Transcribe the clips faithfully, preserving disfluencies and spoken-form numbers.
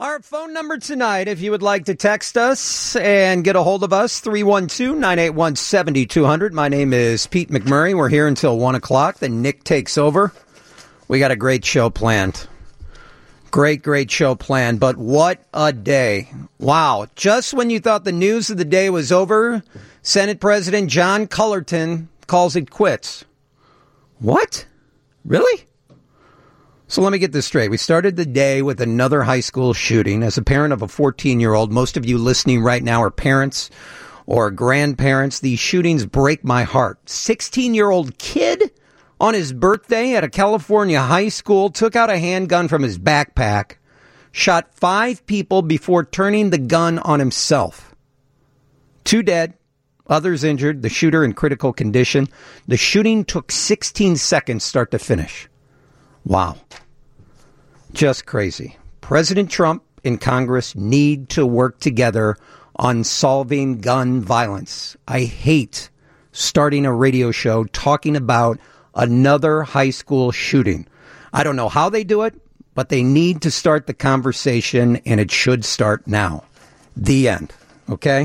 Our phone number tonight, if you would like to text us and get a hold of us, three one two, nine eight one, seven two zero zero. My name is Pete McMurray. We're here until one o'clock. Then Nick takes over. We got a great show planned. Great, great show planned. But what a day. Wow. Just when you thought the news of the day was over, Senate President John Cullerton calls it quits. What? Really? So let me get this straight. We started the day with another high school shooting. As a parent of a fourteen-year-old, most of you listening right now are parents or grandparents. These shootings break my heart. sixteen-year-old kid on his birthday at a California high school took out a handgun from his backpack, shot five people before turning the gun on himself. Two dead, others injured, the shooter in critical condition. The shooting took sixteen seconds start to finish. Wow. Just crazy. President Trump and Congress need to work together on solving gun violence. I hate starting a radio show talking about another high school shooting. I don't know how they do it, but they need to start the conversation, and it should start now. The end. Okay?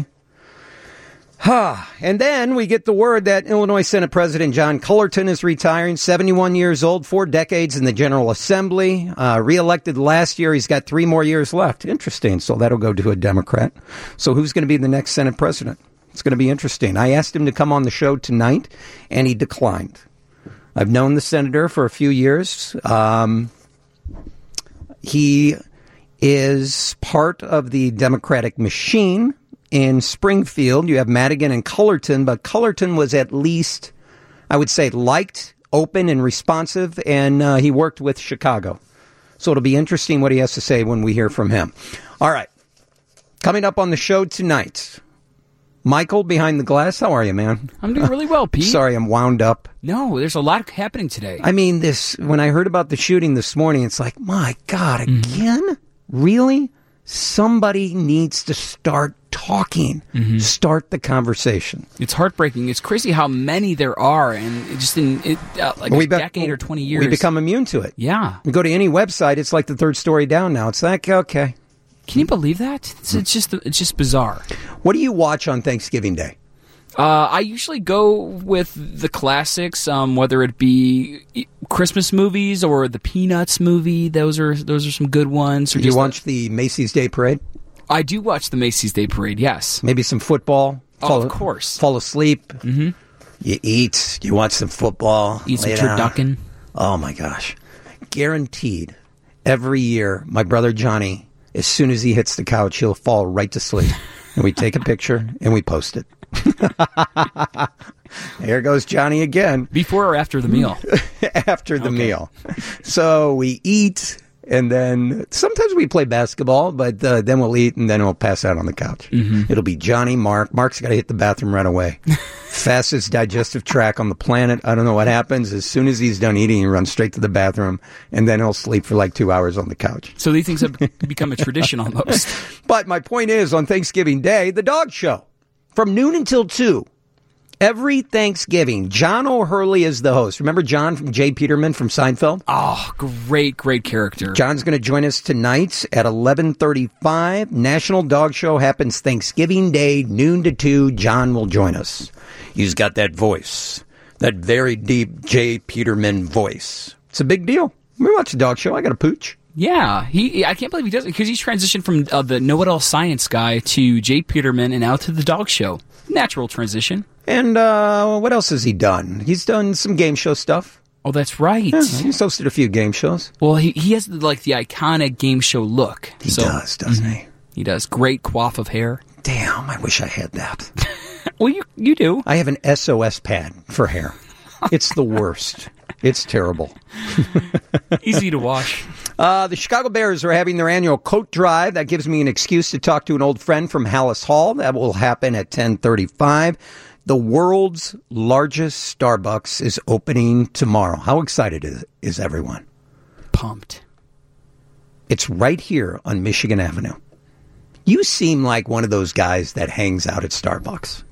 And then we get the word that Illinois Senate President John Cullerton is retiring, seventy-one years old, four decades in the General Assembly, uh, reelected last year. He's got three more years left. Interesting. So that'll go to a Democrat. So who's going to be the next Senate president? It's going to be interesting. I asked him to come on the show tonight, and he declined. I've known the senator for a few years. Um, he is part of the Democratic machine. In Springfield, you have Madigan and Cullerton, but Cullerton was at least, I would say, liked, open, and responsive, and uh, he worked with Chicago. So it'll be interesting what he has to say when we hear from him. All right. Coming up on the show tonight, Michael behind the glass. How are you, man? I'm doing really well, Pete. Sorry, I'm wound up. No, there's a lot happening today. I mean, this when I heard about the shooting this morning, it's like, my God, again? Mm-hmm. Really? Somebody needs to start talking, mm-hmm. start the conversation. It's heartbreaking. It's crazy how many there are, and just in it, uh, like we a be- decade or twenty years. We become immune to it. Yeah. You go to any website, it's like the third story down now. It's like, okay. Can you believe that? It's, it's just it's just bizarre. What do you watch on Thanksgiving Day? Uh, I usually go with the classics, um, whether it be Christmas movies or the Peanuts movie. Those are those are some good ones. Do you watch the Macy's Day Parade? I do watch the Macy's Day Parade, yes. Maybe some football? Oh, fall, of course. Fall asleep? Mm-hmm. You eat? You watch some football? Eat some turducken? Oh, my gosh. Guaranteed, every year, my brother Johnny, as soon as he hits the couch, he'll fall right to sleep. And we take a picture and we post it. Here goes Johnny again. Before or after the meal? After the okay. meal. So we eat, and then sometimes we play basketball, but uh, then we'll eat, and then we'll pass out on the couch. Mm-hmm. It'll be Johnny, Mark. Mark's got to hit the bathroom right away. Fastest digestive tract on the planet. I don't know what happens. As soon as he's done eating, he runs straight to the bathroom, and then he'll sleep for like two hours on the couch. So these things have become a tradition almost. But my point is, on Thanksgiving Day, the dog show. From noon until two, every Thanksgiving, John O'Hurley is the host. Remember John from Jay Peterman from Seinfeld? Oh, great, great character. John's going to join us tonight at eleven thirty-five. National Dog Show happens Thanksgiving Day, noon to two. John will join us. He's got that voice, that very deep Jay Peterman voice. It's a big deal. We watch the dog show. I got a pooch. Yeah, he. I can't believe he does it because he's transitioned from uh, the know-it-all science guy to Jay Peterman and out to the dog show. Natural transition. And uh, what else has he done? He's done some game show stuff. Oh, that's right. Yeah, he's hosted a few game shows. Well, he he has like the iconic game show look. He so, does, doesn't mm-hmm. he? He does. Great coif of hair. Damn, I wish I had that. Well, you you do. I have an S O S pad for hair. It's the worst. It's terrible. Easy to wash. Uh, the Chicago Bears are having their annual coat drive. That gives me an excuse to talk to an old friend from Hallis Hall. That will happen at ten thirty-five. The world's largest Starbucks is opening tomorrow. How excited is, is everyone? Pumped. It's right here on Michigan Avenue. You seem like one of those guys that hangs out at Starbucks.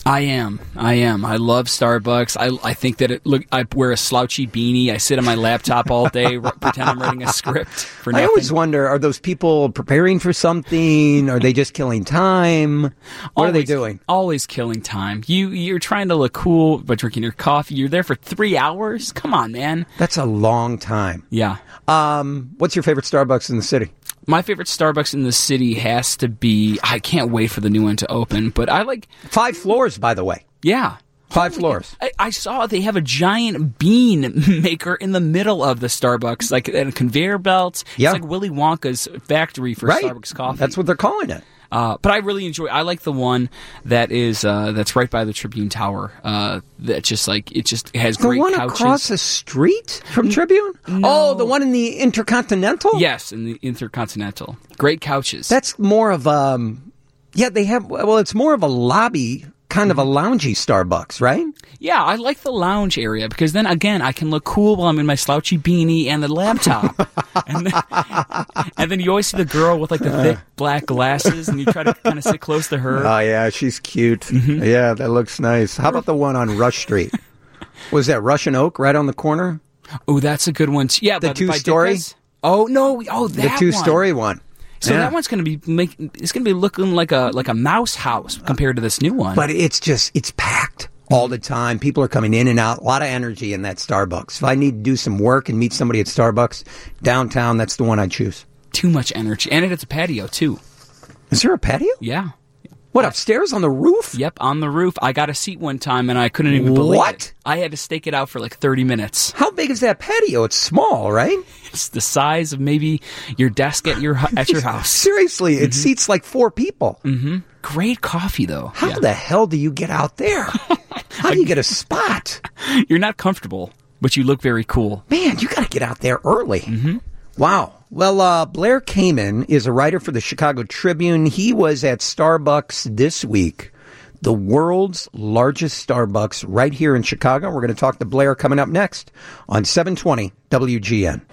I am. I am. I love Starbucks. I I think that it look. I wear a slouchy beanie. I sit on my laptop all day, r- pretend I'm writing a script for nothing. I always wonder: are those people preparing for something? Are they just killing time? What always, are they doing? Always killing time. You you're trying to look cool by drinking your coffee. You're there for three hours. Come on, man. That's a long time. Yeah. Um, what's your favorite Starbucks in the city? My favorite Starbucks in the city has to be, I can't wait for the new one to open, but I like... Five floors, by the way. Yeah. Five floors. I, I saw they have a giant bean maker in the middle of the Starbucks, like a conveyor belt. Yeah. It's like Willy Wonka's factory for Right. Starbucks coffee. That's what they're calling it. Uh, but I really enjoy. I like the one that is uh, that's right by the Tribune Tower. Uh, that just like it just has The great one couches. across the street from Tribune? no. Oh, the one in the Intercontinental? Yes, in the Intercontinental. Great couches. That's more of um yeah, they have well, it's more of a lobby, kind of a loungy Starbucks, right? Yeah, I like the lounge area because then again I can look cool while I'm in my slouchy beanie and the laptop. and, then, and then you always see the girl with like the thick black glasses, and you try to kind of sit close to her. Oh yeah, she's cute. Mm-hmm. Yeah, that looks nice. How about the one on Rush Street? Was that Rush and Oak right on the corner? Oh, that's a good one too. Yeah, the by, two by story. Ditka's. Oh no! Oh, that the two story one. So yeah. that one's going to be make, it's going to be looking like a like a mouse house compared to this new one. But it's just it's packed all the time. People are coming in and out. A lot of energy in that Starbucks. If I need to do some work and meet somebody at Starbucks downtown, that's the one I choose. Too much energy, and it has a patio too. Is there a patio? Yeah. What, upstairs on the roof? Yep, on the roof. I got a seat one time, and I couldn't even believe What? it. I had to stake it out for like thirty minutes. How big is that patio? It's small, right? It's the size of maybe your desk at your hu- at your house. Seriously, it mm-hmm. seats like four people. Mm-hmm. Great coffee, though. How yeah. the hell do you get out there? How do you get a spot? You're not comfortable, but you look very cool. Man, you got to get out there early. Mm-hmm. Wow. Well, uh, Blair Kamin is a writer for the Chicago Tribune. He was at Starbucks this week, the world's largest Starbucks right here in Chicago. We're going to talk to Blair coming up next on seven twenty W G N.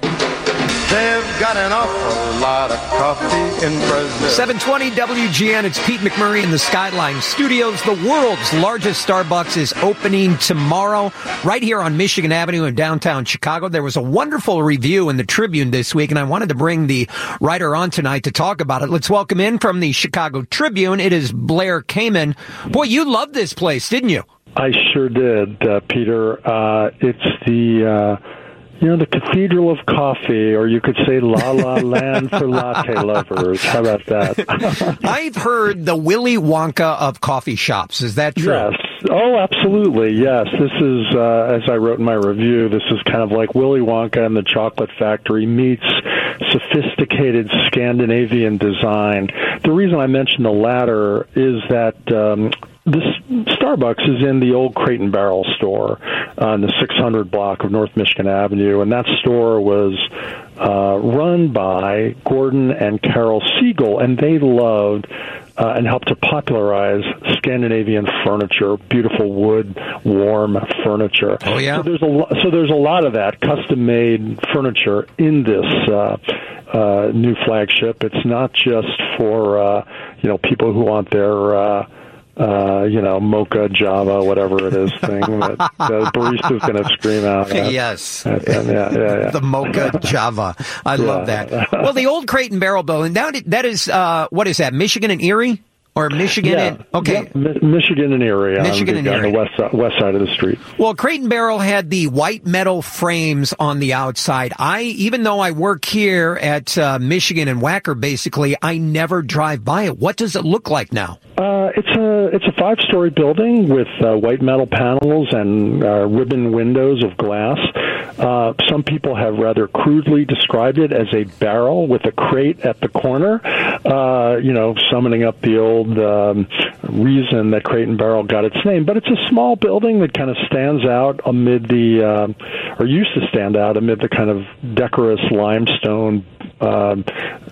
They've got an awful lot of coffee in Brazil. seven twenty W G N, it's Pete McMurray in the Skyline Studios. The world's largest Starbucks is opening tomorrow right here on Michigan Avenue in downtown Chicago. There was a wonderful review in the Tribune this week, and I wanted to bring the writer on tonight to talk about it. Let's welcome in from the Chicago Tribune. It is Blair Kamin. Boy, you loved this place, didn't you? I sure did, uh, Peter. Uh, it's the... Uh You know, the Cathedral of Coffee, or you could say La La Land for latte lovers. How about that? I've heard the Willy Wonka of coffee shops. Is that true? Yes. Oh, absolutely. Yes. This is, uh, as I wrote in my review, this is kind of like Willy Wonka and the Chocolate Factory meets sophisticated Scandinavian design. The reason I mention the latter is that um, this Starbucks is in the old Crate and Barrel store on the six hundred block of North Michigan Avenue, and that store was uh, run by Gordon and Carol Siegel, and they loved uh, and helped to popularize Scandinavian furniture, beautiful wood, warm furniture. Oh yeah. So there's a lo- so there's a lot of that custom-made furniture in this uh, uh, new flagship. It's not just for uh, you know people who want their uh, Uh, you know, mocha, Java, whatever it is thing that the barista's going to scream out at. Yes. At them. Yeah, yeah, yeah. The mocha Java. I yeah. love that. Well, the old Crate and Barrel building, that, that is, uh, what is that, Michigan and Erie? Or Michigan yeah. and, okay. Yeah. Mi- Michigan and Erie. Michigan on and the, Erie. On the west, side, west side of the street. Well, Crate and Barrel had the white metal frames on the outside. I, even though I work here at uh, Michigan and Wacker, basically, I never drive by it. What does it look like now? Uh, it's a it's a five story building with uh, white metal panels and uh, ribbon windows of glass. Uh, some people have rather crudely described it as a barrel with a crate at the corner. Uh, you know, summoning up the old um, reason that Crate and Barrel got its name. But it's a small building that kind of stands out amid the, uh, or used to stand out amid the kind of decorous limestone. Um,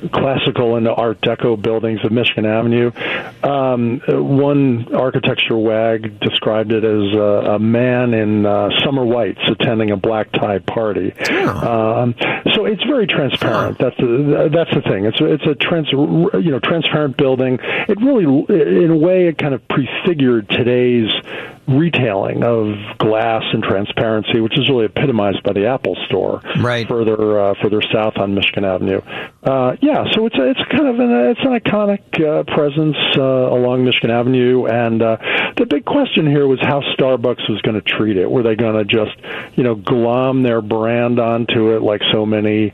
classical and Art Deco buildings of Michigan Avenue. Um, one architecture wag described it as a, a man in uh, summer whites attending a black tie party. Oh. Um, so it's very transparent. That's the, that's the thing. It's it's a trans you know transparent building. It really, in a way, it kind of prefigured today's retailing of glass and transparency, which is really epitomized by the Apple Store, right further uh, further south on Michigan Avenue. Uh, yeah, so it's a, it's kind of an it's an iconic uh, presence uh, along Michigan Avenue, and uh, the big question here was how Starbucks was going to treat it. Were they going to just you know glom their brand onto it like so many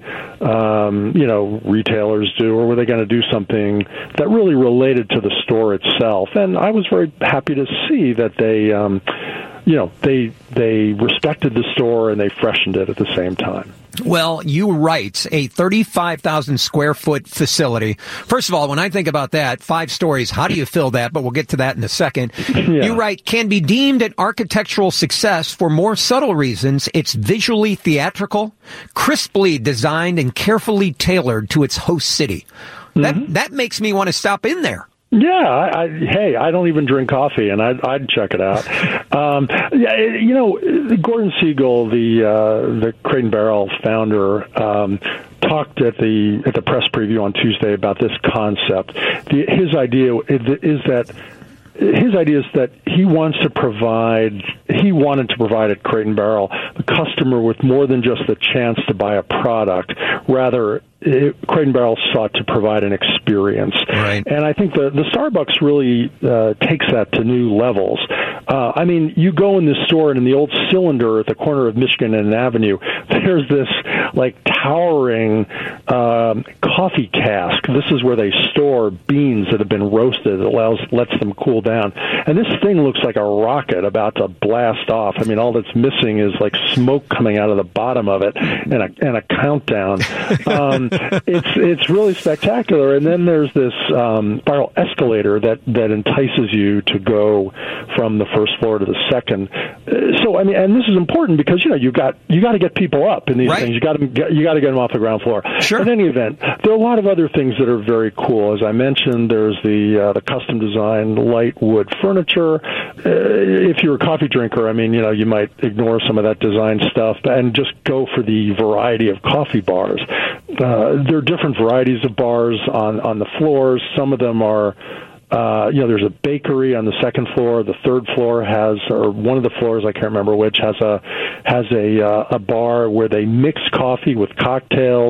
um, you know retailers do, or were they going to do something that really related to the store itself? And I was very happy to see that they. Um, you know, they they respected the store and they freshened it at the same time. Well, you write a thirty-five thousand square foot facility. First of all, when I think about that, five stories, how do you fill that? But we'll get to that in a second. Yeah. You write, can be deemed an architectural success for more subtle reasons. It's visually theatrical, crisply designed, and carefully tailored to its host city. Mm-hmm. That that makes me want to stop in there. Yeah, I, I, hey, I don't even drink coffee, and I'd, I'd check it out. Um, yeah, you know, Gordon Siegel, the uh, the Crate and Barrel founder, um, talked at the at the press preview on Tuesday about this concept. The, his idea is that. His idea is that he wants to provide, he wanted to provide at Crate and Barrel the customer with more than just the chance to buy a product. Rather, it, Crate and Barrel sought to provide an experience. Right. And I think the, the Starbucks really uh, takes that to new levels. Uh, I mean, you go in this store, and in the old Cylinder at the corner of Michigan and Avenue, there's this, like, towering um, coffee cask. This is where they store beans that have been roasted. It allows, lets them cool down. And this thing looks like a rocket about to blast off. I mean, all that's missing is, like, smoke coming out of the bottom of it and a, and a countdown. Um, it's it's really spectacular. And then there's this um, spiral escalator that, that entices you to go from the first floor to the second. Uh, so I mean, and this is important because you know you got you got to get people up in these right. things. You got to you got to get them off the ground floor. Sure. In any event, there are a lot of other things that are very cool. As I mentioned, there's the uh, the custom designed light wood furniture. Uh, if you're a coffee drinker, I mean, you know, you might ignore some of that design stuff and just go for the variety of coffee bars. Uh, there are different varieties of bars on on the floors. Some of them are. Uh, you know, there's a bakery on the second floor. The third floor has, or one of the floors, I can't remember which, has a has a uh, a bar where they mix coffee with cocktails.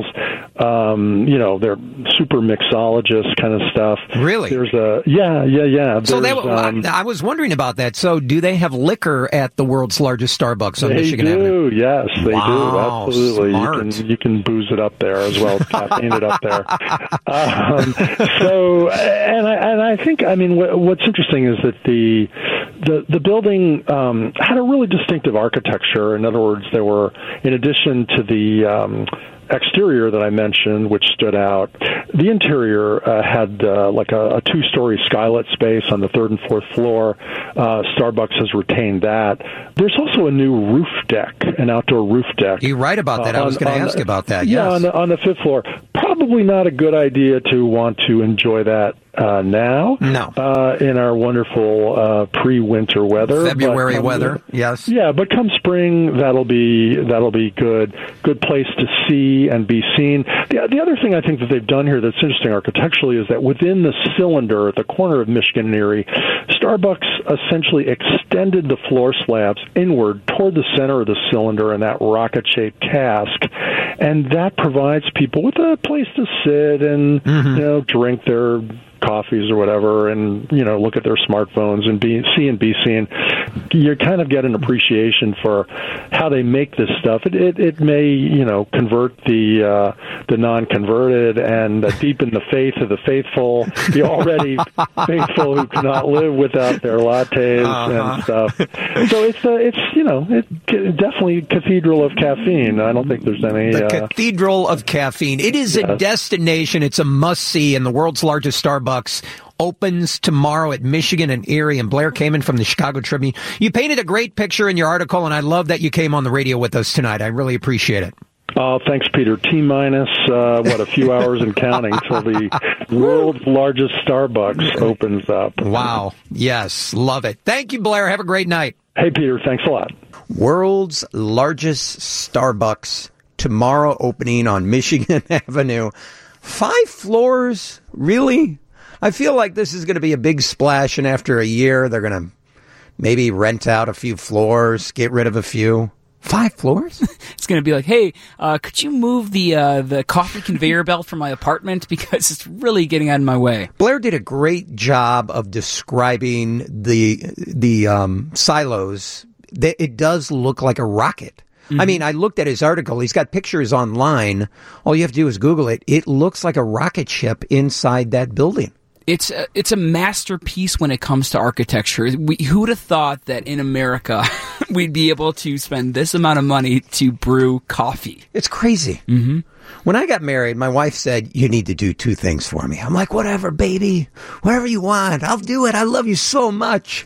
Um, you know, they're super mixologists kind of stuff. Really? There's a yeah, yeah, yeah. So they, um, I, I was wondering about that. So, do they have liquor at the world's largest Starbucks on they Michigan do, Avenue? Yes, they wow, do. Absolutely. Smart. You can you can booze it up there as well as caffeine it up there. Um, so, and I and I. I think, I mean, what's interesting is that the the, the building um, had a really distinctive architecture. In other words, there were, in addition to the um, exterior that I mentioned, which stood out, the interior uh, had uh, like a, a two-story skylit space on the third and fourth floor. Uh, Starbucks has retained that. There's also a new roof deck, an outdoor roof deck. You write about that. Uh, I was going to ask the, about that. Yeah, yes. on the, on the fifth floor. Probably not a good idea to want to enjoy that uh, now. No. Uh, in our wonderful uh, pre-winter weather. February but, um, weather. Yes. Yeah, but come spring, that'll be that'll be good. Good place to see and be seen. The, the other thing I think that they've done here that's interesting architecturally is that within the Cylinder at the corner of Michigan and Erie, Starbucks essentially extended the floor slabs inward toward the center of the Cylinder in that rocket-shaped cask, and that provides people with a place to sit and mm-hmm. you know drink their coffees or whatever, and you know look at their smartphones and be see and be seen. You kind of get an appreciation for how they make this stuff. It it, it may you know convert the uh, the non-converted and uh, deepen the faith of the faithful, the already faithful who cannot live without their lattes uh-huh. and stuff. So it's uh, it's you know it definitely cathedral of caffeine. I don't think there's any the uh, cathedral of caffeine. It is yes. a destination. It's a must see, and the world's largest Starbucks opens tomorrow at Michigan and Erie. And Blair Kamen from the Chicago Tribune. You painted a great picture in your article, and I love that you came on the radio with us tonight. I really appreciate it. Oh, thanks, Peter. T minus, uh, what, a few hours and counting till the world's largest Starbucks opens up. Wow. Yes. Love it. Thank you, Blair. Have a great night. Hey, Peter. Thanks a lot. World's largest Starbucks tomorrow opening on Michigan Avenue. Five floors? Really? I feel like this is going to be a big splash, and after a year, they're going to maybe rent out a few floors, get rid of a few. Five floors? It's going to be like, hey, uh, could you move the uh, the coffee conveyor belt from my apartment because it's really getting out of my way? Blair did a great job of describing the the um, silos. It does look like a rocket. Mm-hmm. I mean, I looked at his article. He's got pictures online. All you have to do is Google it. It looks like a rocket ship inside that building. It's a, it's a masterpiece when it comes to architecture. We, who would have thought that in America we'd be able to spend this amount of money to brew coffee? It's crazy. Mm-hmm. When I got married, my wife said, you need to do two things for me. I'm like, whatever, baby. Whatever you want. I'll do it. I love you so much.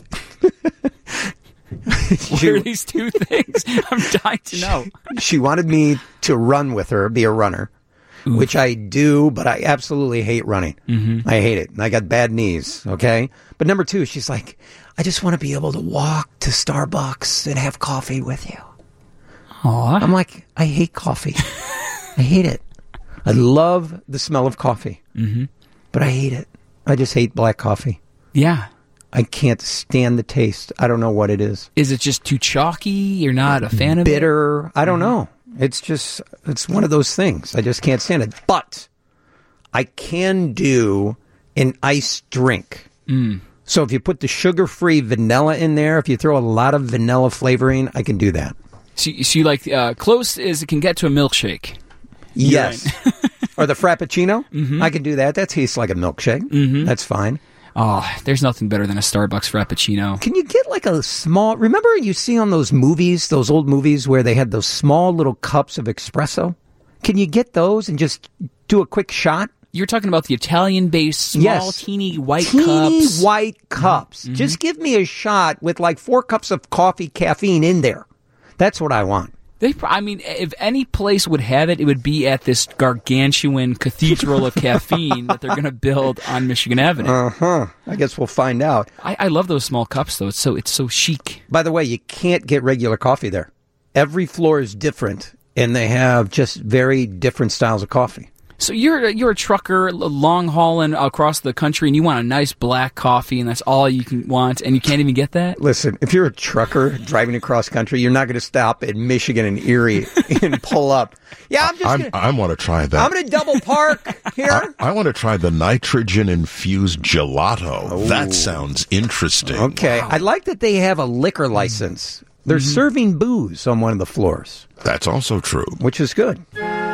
What are these two things? I'm dying to know. She wanted me to run with her, be a runner. Oof. Which I do, but I absolutely hate running. Mm-hmm. I hate it. And I got bad knees, okay? But number two, she's like, I just want to be able to walk to Starbucks and have coffee with you. Aww. I'm like, I hate coffee. I hate it. I love the smell of coffee, mm-hmm. but I hate it. I just hate black coffee. Yeah. I can't stand the taste. I don't know what it is. Is it just too chalky? You're not a fan of it? Bitter? I don't mm-hmm. know. It's just, it's one of those things. I just can't stand it. But I can do an iced drink. Mm. So if you put the sugar-free vanilla in there, if you throw a lot of vanilla flavoring, I can do that. So, so you like uh, close as it can get to a milkshake? Yes. Or the Frappuccino? Mm-hmm. I can do that. That tastes like a milkshake. Mm-hmm. That's fine. Oh, there's nothing better than a Starbucks Frappuccino. Can you get like a small... Remember you see on those movies, those old movies where they had those small little cups of espresso? Can you get those and just do a quick shot? You're talking about the Italian-based, small, yes. teeny white teeny cups. Teeny white cups. Mm-hmm. Just give me a shot with like four cups of coffee caffeine in there. That's what I want. They, I mean, if any place would have it, it would be at this gargantuan cathedral of caffeine that they're going to build on Michigan Avenue. Uh-huh. I guess we'll find out. I, I love those small cups, though. It's so it's so chic. By the way, you can't get regular coffee there. Every floor is different, and they have just very different styles of coffee. So you're you're a trucker, long hauling across the country, and you want a nice black coffee, and that's all you can want, and you can't even get that? Listen, if you're a trucker driving across country, you're not going to stop at Michigan and Erie and pull up. Yeah, I'm just. I'm, gonna, I want to try that. I'm going to double park here. I, I want to try the nitrogen infused gelato. Ooh. That sounds interesting. Okay, wow. I like that they have a liquor license. They're mm-hmm. serving booze on one of the floors. That's also true, which is good.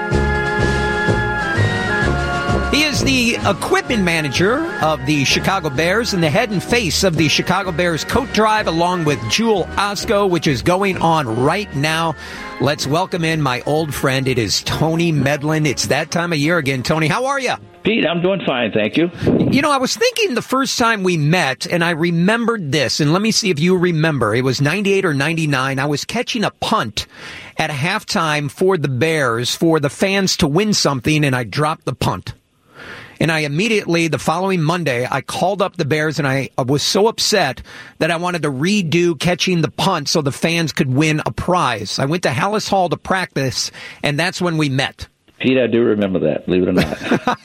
He is the equipment manager of the Chicago Bears and the head and face of the Chicago Bears coat drive, along with Jewel Osco, which is going on right now. Let's welcome in my old friend. It is Tony Medlin. It's that time of year again. Tony, how are you? Pete, I'm doing fine, thank you. You know, I was thinking the first time we met, and I remembered this, and let me see if you remember. It was ninety-eight or ninety-nine. I was catching a punt at halftime for the Bears for the fans to win something, and I dropped the punt. And I immediately, the following Monday, I called up the Bears, and I was so upset that I wanted to redo catching the punt so the fans could win a prize. I went to Hallis Hall to practice, and that's when we met. Pete, I do remember that, believe it or not.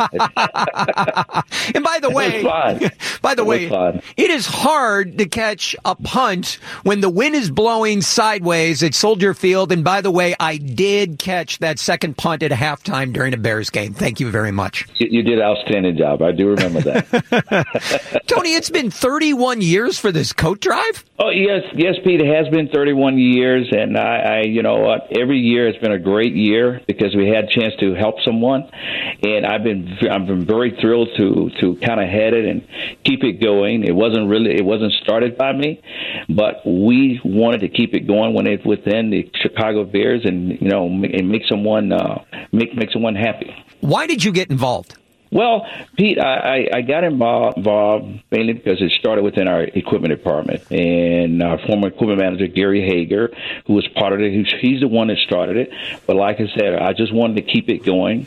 And by the way, by the way, it is hard to catch a punt when the wind is blowing sideways at Soldier Field. And by the way, I did catch that second punt at halftime during a Bears game. Thank you very much. You, you did an outstanding job. I do remember that. Tony, it's been thirty-one years for this coat drive? Oh, yes, yes, Pete, it has been thirty-one years. And I, I you know what, every year has been a great year because we had a chance to to help someone, and I've been I've been very thrilled to to kind of head it and keep it going. It wasn't really it wasn't started by me, but we wanted to keep it going when it's within the Chicago Bears, and you know, and make someone uh, make make someone happy. Why did you get involved? Well, Pete, I, I got involved, involved mainly because it started within our equipment department. And our former equipment manager, Gary Hager, who was part of it, he's the one that started it. But like I said, I just wanted to keep it going.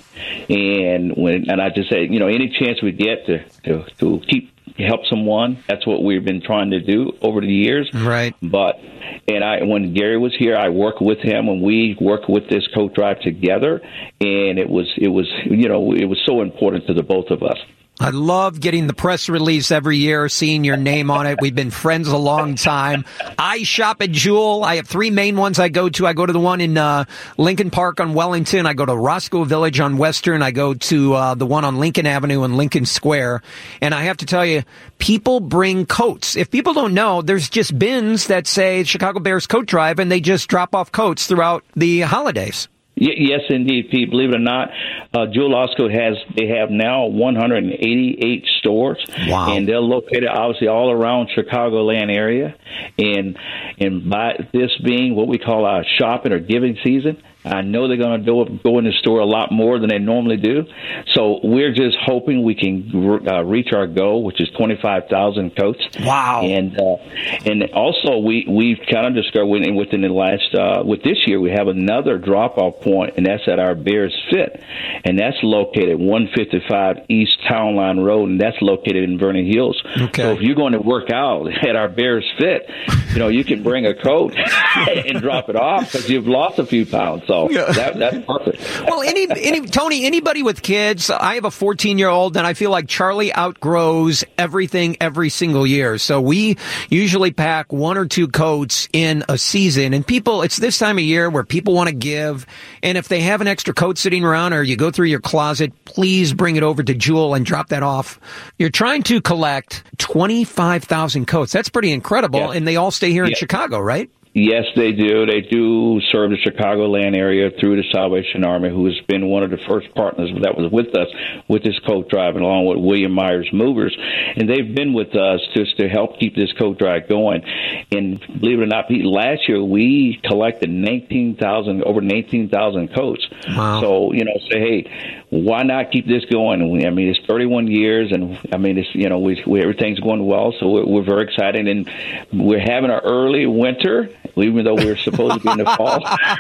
And when and I just said, you know, any chance we get to, to, to keep help someone, that's what we've been trying to do over the years. Right. But and I, when Gary was here, I worked with him, and we worked with this coat drive together. And it was, it was, you know, it was so important to the both of us. I love getting the press release every year, seeing your name on it. We've been friends a long time. I shop at Jewel. I have three main ones I go to. I go to the one in uh, Lincoln Park on Wellington. I go to Roscoe Village on Western. I go to uh, the one on Lincoln Avenue and Lincoln Square. And I have to tell you, people bring coats. If people don't know, there's just bins that say Chicago Bears Coat Drive, and they just drop off coats throughout the holidays. Yes, indeed, Pete. Believe it or not, uh, Jewel Osco has they have now one hundred eighty-eight stores. Wow. And they're located obviously all around Chicagoland area. And and by this being what we call our shopping or giving season, I know they're going to go, go in the store a lot more than they normally do. So we're just hoping we can uh, reach our goal, which is twenty-five thousand coats. Wow. And uh, and also we, we've kind of discovered within, within the last, uh, with this year, we have another drop-off point, and that's at our Bears Fit. And that's located one fifty-five East Town Line Road, and that's located in Vernon Hills. Okay. So if you're going to work out at our Bears Fit, you know, you can bring a coat and drop it off because you've lost a few pounds. So So yeah. that, that's perfect. Well, any, any Tony, anybody with kids, I have a fourteen-year-old, and I feel like Charlie outgrows everything every single year. So we usually pack one or two coats in a season. And people, it's this time of year where people want to give. And if they have an extra coat sitting around or you go through your closet, please bring it over to Jewel and drop that off. You're trying to collect twenty-five thousand coats. That's pretty incredible. Yeah. And they all stay here yeah. in Chicago, right? Yes, they do. They do serve the Chicagoland area through the Salvation Army, who has been one of the first partners that was with us with this coat drive, along with William Myers Movers. And they've been with us just to help keep this coat drive going. And believe it or not, Pete, last year we collected nineteen thousand, over nineteen thousand coats. Wow. So, you know, say, hey, why not keep this going? And we, I mean, it's thirty-one years, and I mean, it's, you know, we, we everything's going well, so we're, we're very excited. And we're having an early winter, even though we're supposed to be in the fall.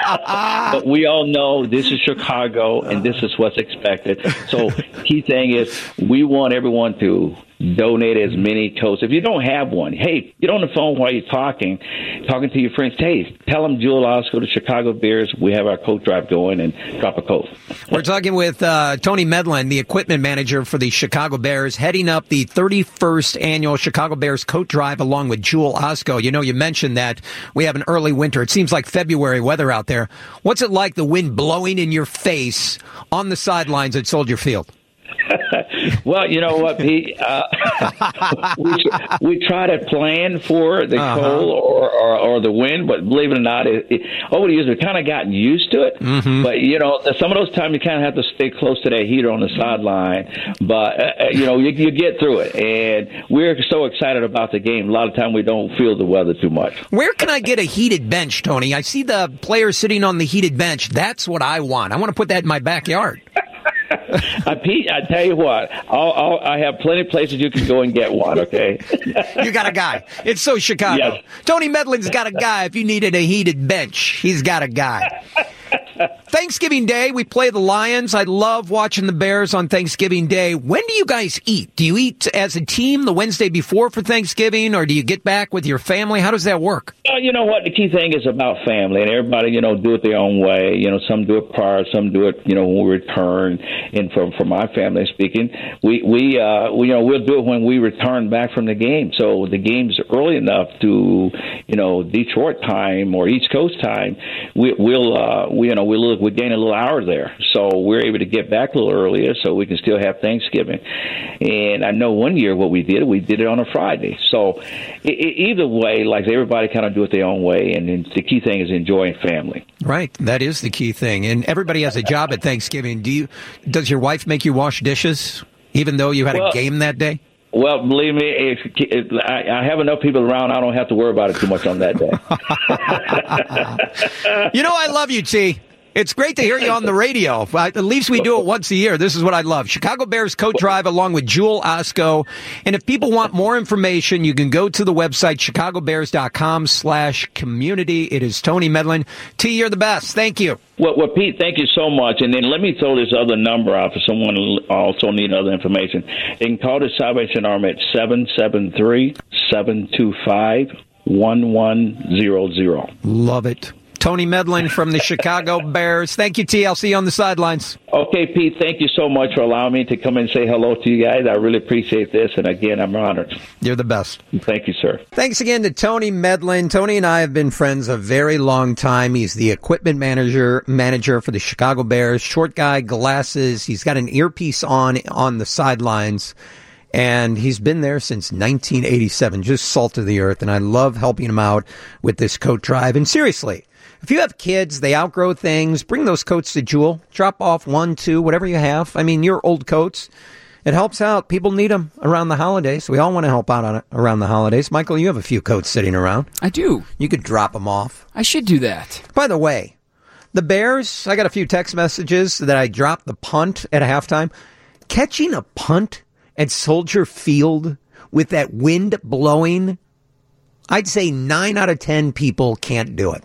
But we all know this is Chicago, and this is what's expected. So key thing is we want everyone to donate as many coats. If you don't have one, hey, get on the phone while you're talking, talking to your friends. Hey, tell them Jewel Osco, the Chicago Bears, we have our coat drive going, and drop a coat. We're talking with uh, Tony Medlin, the equipment manager for the Chicago Bears, heading up the thirty-first annual Chicago Bears coat drive along with Jewel Osco. You know, you mentioned that we have an early winter. It seems like February weather out there. What's it like, the wind blowing in your face on the sidelines at Soldier Field? Well, you know what, Pete? Uh, we, we try to plan for the uh-huh. cold or, or, or the wind, but believe it or not, it, it, over the years we've kind of gotten used to it. Mm-hmm. But, you know, some of those times you kind of have to stay close to that heater on the sideline. But, uh, you know, you, you get through it. And we're so excited about the game. A lot of time we don't feel the weather too much. Where can I get a heated bench, Tony? I see the players sitting on the heated bench. That's what I want. I want to put that in my backyard. uh, Pete, I tell you what, I'll, I'll, I have plenty of places you can go and get one, okay? You got a guy. It's so Chicago. Yes. Tony Medlin's got a guy. If you needed a heated bench, he's got a guy. Thanksgiving Day, we play the Lions. I love watching the Bears on Thanksgiving Day. When do you guys eat? Do you eat as a team the Wednesday before for Thanksgiving, or do you get back with your family? How does that work? Uh, you know what? The key thing is about family, and everybody, you know, do it their own way. You know, some do it prior, some do it, you know, when we return. And for, for my family speaking, we, we, uh, we, you know, we'll do it when we return back from the game. So the game's early enough to, you know, Detroit time or East Coast time, we, we'll, uh, we, you know, we'll, we gain a little hour there. So we're able to get back a little earlier so we can still have Thanksgiving. And I know one year what we did, we did it on a Friday. So it, it, either way, like everybody kind of do it their own way. And then the key thing is enjoying family. Right. That is the key thing. And everybody has a job at Thanksgiving. Do you, does your wife make you wash dishes, even though you had well, a game that day? Well, believe me, if, if I, I have enough people around, I don't have to worry about it too much on that day. You know, I love you, T. It's great to hear you on the radio. At least we do it once a year. This is what I love. Chicago Bears Coat Drive along with Jewel Osco. And if people want more information, you can go to the website, chicagobears.com slash community. It is Tony Medlin. T, you're the best. Thank you. Well, well, Pete, thank you so much. And then let me throw this other number out for someone who also need other information. They can call the Salvation Army at seven seven three, seven two five, one one zero zero. Love it. Tony Medlin from the Chicago Bears. Thank you, T. I'll see you on the sidelines. Okay, Pete, thank you so much for allowing me to come and say hello to you guys. I really appreciate this. And again, I'm honored. You're the best. Thank you, sir. Thanks again to Tony Medlin. Tony and I have been friends a very long time. He's the equipment manager manager for the Chicago Bears. Short guy, glasses. He's got an earpiece on on the sidelines. And he's been there since nineteen eighty-seven, just salt of the earth. And I love helping him out with this coat drive. And seriously, if you have kids, they outgrow things, bring those coats to Jewel. Drop off one, two, whatever you have. I mean, your old coats. It helps out. People need them around the holidays. We all want to help out on it around the holidays. Michael, you have a few coats sitting around. I do. You could drop them off. I should do that. By the way, the Bears, I got a few text messages that I dropped the punt at halftime. Catching a punt at Soldier Field with that wind blowing, I'd say nine out of ten people can't do it.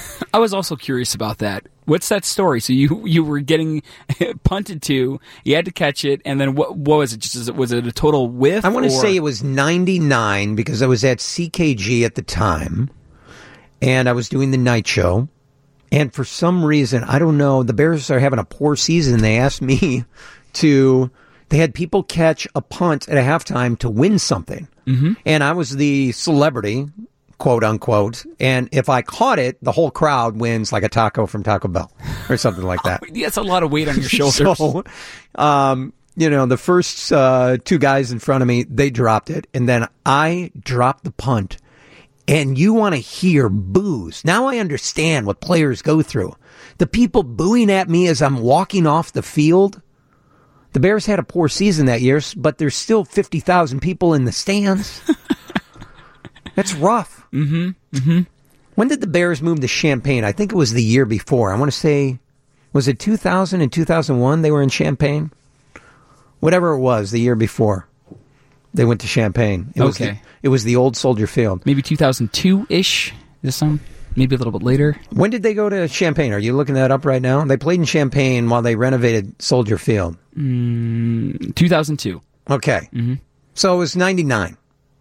I was also curious about that. What's that story? So you you were getting punted to, you had to catch it, and then what, what was it? Just was it a total whiff? I want to or? say it was ninety-nine because I was at C K G at the time, and I was doing the night show. And for some reason, I don't know, the Bears are having a poor season. They asked me to, they had people catch a punt at a halftime to win something. Mm-hmm. And I was the celebrity, quote unquote. And if I caught it, the whole crowd wins like a taco from Taco Bell or something like that. Oh, that's a lot of weight on your shoulders. So, um, you know, the first uh, two guys in front of me, they dropped it. And then I dropped the punt. And you want to hear boos. Now I understand what players go through. The people booing at me as I'm walking off the field. The Bears had a poor season that year, but there's still fifty thousand people in the stands. That's rough. Mm-hmm. Mm-hmm. When did the Bears move to Champaign? I think it was the year before. I want to say, was it two thousand and two thousand one they were in Champaign? Whatever it was, the year before. They went to Champaign. It was okay. The, it was the old Soldier Field. Maybe two thousand two-ish this time? Maybe a little bit later. When did they go to Champaign? Are you looking that up right now? They played in Champaign while they renovated Soldier Field. Mm, two thousand two. Okay. Mm-hmm. So it was ninety-nine.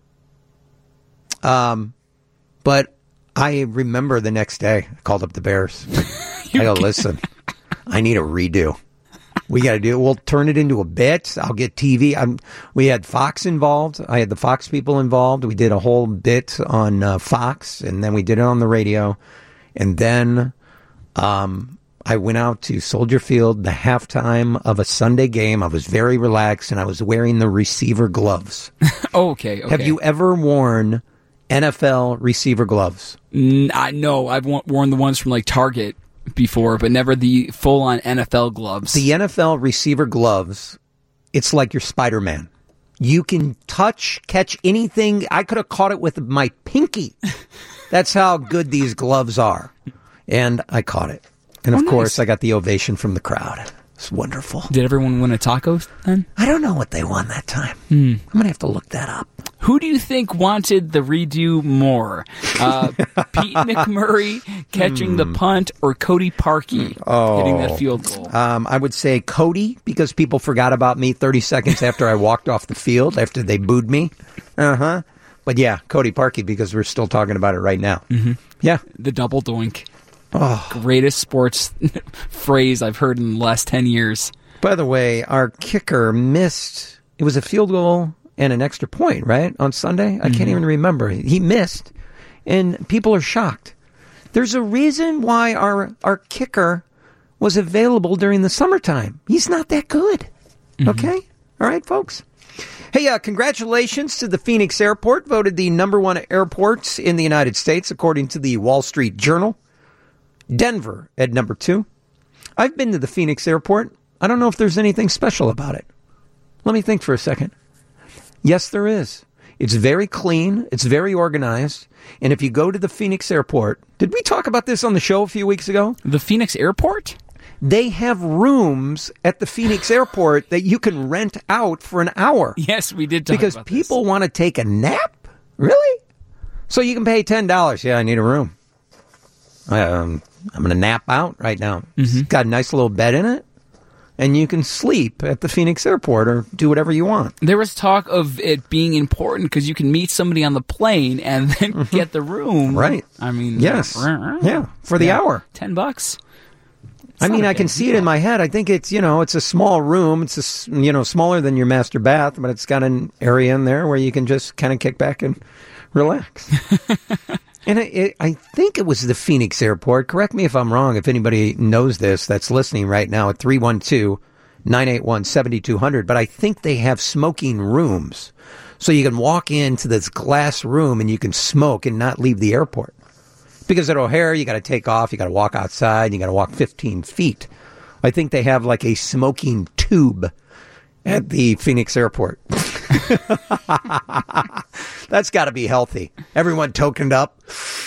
Um, but I remember the next day, I called up the Bears. I go, listen, I need a redo. We got to do it. We'll turn it into a bit. I'll get T V. I'm, we had Fox involved. I had the Fox people involved. We did a whole bit on uh, Fox, and then we did it on the radio. And then um, I went out to Soldier Field, the halftime of a Sunday game. I was very relaxed, and I was wearing the receiver gloves. oh, okay, okay. Have you ever worn N F L receiver gloves? N- I, no, I've worn the ones from like Target before, but never the full-on N F L gloves. The N F L receiver gloves, it's like you're Spider-Man. You can touch, catch anything. I could have caught it with my pinky. That's how good these gloves are. And I caught it. And of oh, nice. course, I got the ovation from the crowd. It's wonderful. Did everyone win a taco then? I don't know what they won that time. Hmm. I'm going to have to look that up. Who do you think wanted the redo more? Uh, Pete McMurray catching mm. the punt or Cody Parkey oh. hitting that field goal? Um, I would say Cody, because people forgot about me thirty seconds after I walked off the field, after they booed me. Uh-huh. But yeah, Cody Parkey, because we're still talking about it right now. Mm-hmm. Yeah. The double doink. Oh. Greatest sports phrase I've heard in the last ten years. By the way, our kicker missed. It was a field goal and an extra point, right, on Sunday? I mm-hmm. can't even remember. He missed, and people are shocked. There's a reason why our, our kicker was available during the summertime. He's not that good. Mm-hmm. Okay? All right, folks? Hey, uh, congratulations to the Phoenix Airport, voted the number one airport in the United States, according to the Wall Street Journal. Denver at number two. I've been to the Phoenix Airport. I don't know if there's anything special about it. Let me think for a second. Yes, there is. It's very clean. It's very organized. And if you go to the Phoenix airport, did we talk about this on the show a few weeks ago? The Phoenix airport? They have rooms at the Phoenix airport that you can rent out for an hour. Yes, we did talk because about people this. want to take a nap. Really? So you can pay ten dollars. Yeah, I need a room. Um, I'm going to nap out right now. Mm-hmm. It's got a nice little bed in it. And you can sleep at the Phoenix airport or do whatever you want. There was talk of it being important because you can meet somebody on the plane and then mm-hmm. get the room. Right. I mean, yes. Yeah, for the yeah. hour. Ten bucks. It's I mean, I can see it in my head. I think it's, you know, it's a small room. It's, a, you know, smaller than your master bath, but it's got an area in there where you can just kind of kick back and relax. And it, it, I think it was the Phoenix airport. Correct me if I'm wrong, if anybody knows this that's listening right now at three one two, nine eight one, seven two zero zero. But I think they have smoking rooms. So you can walk into this glass room and you can smoke and not leave the airport. Because at O'Hare, you got to take off, you got to walk outside, you got to walk fifteen feet. I think they have like a smoking tube at the Phoenix airport. That's got to be healthy. Everyone tokened up.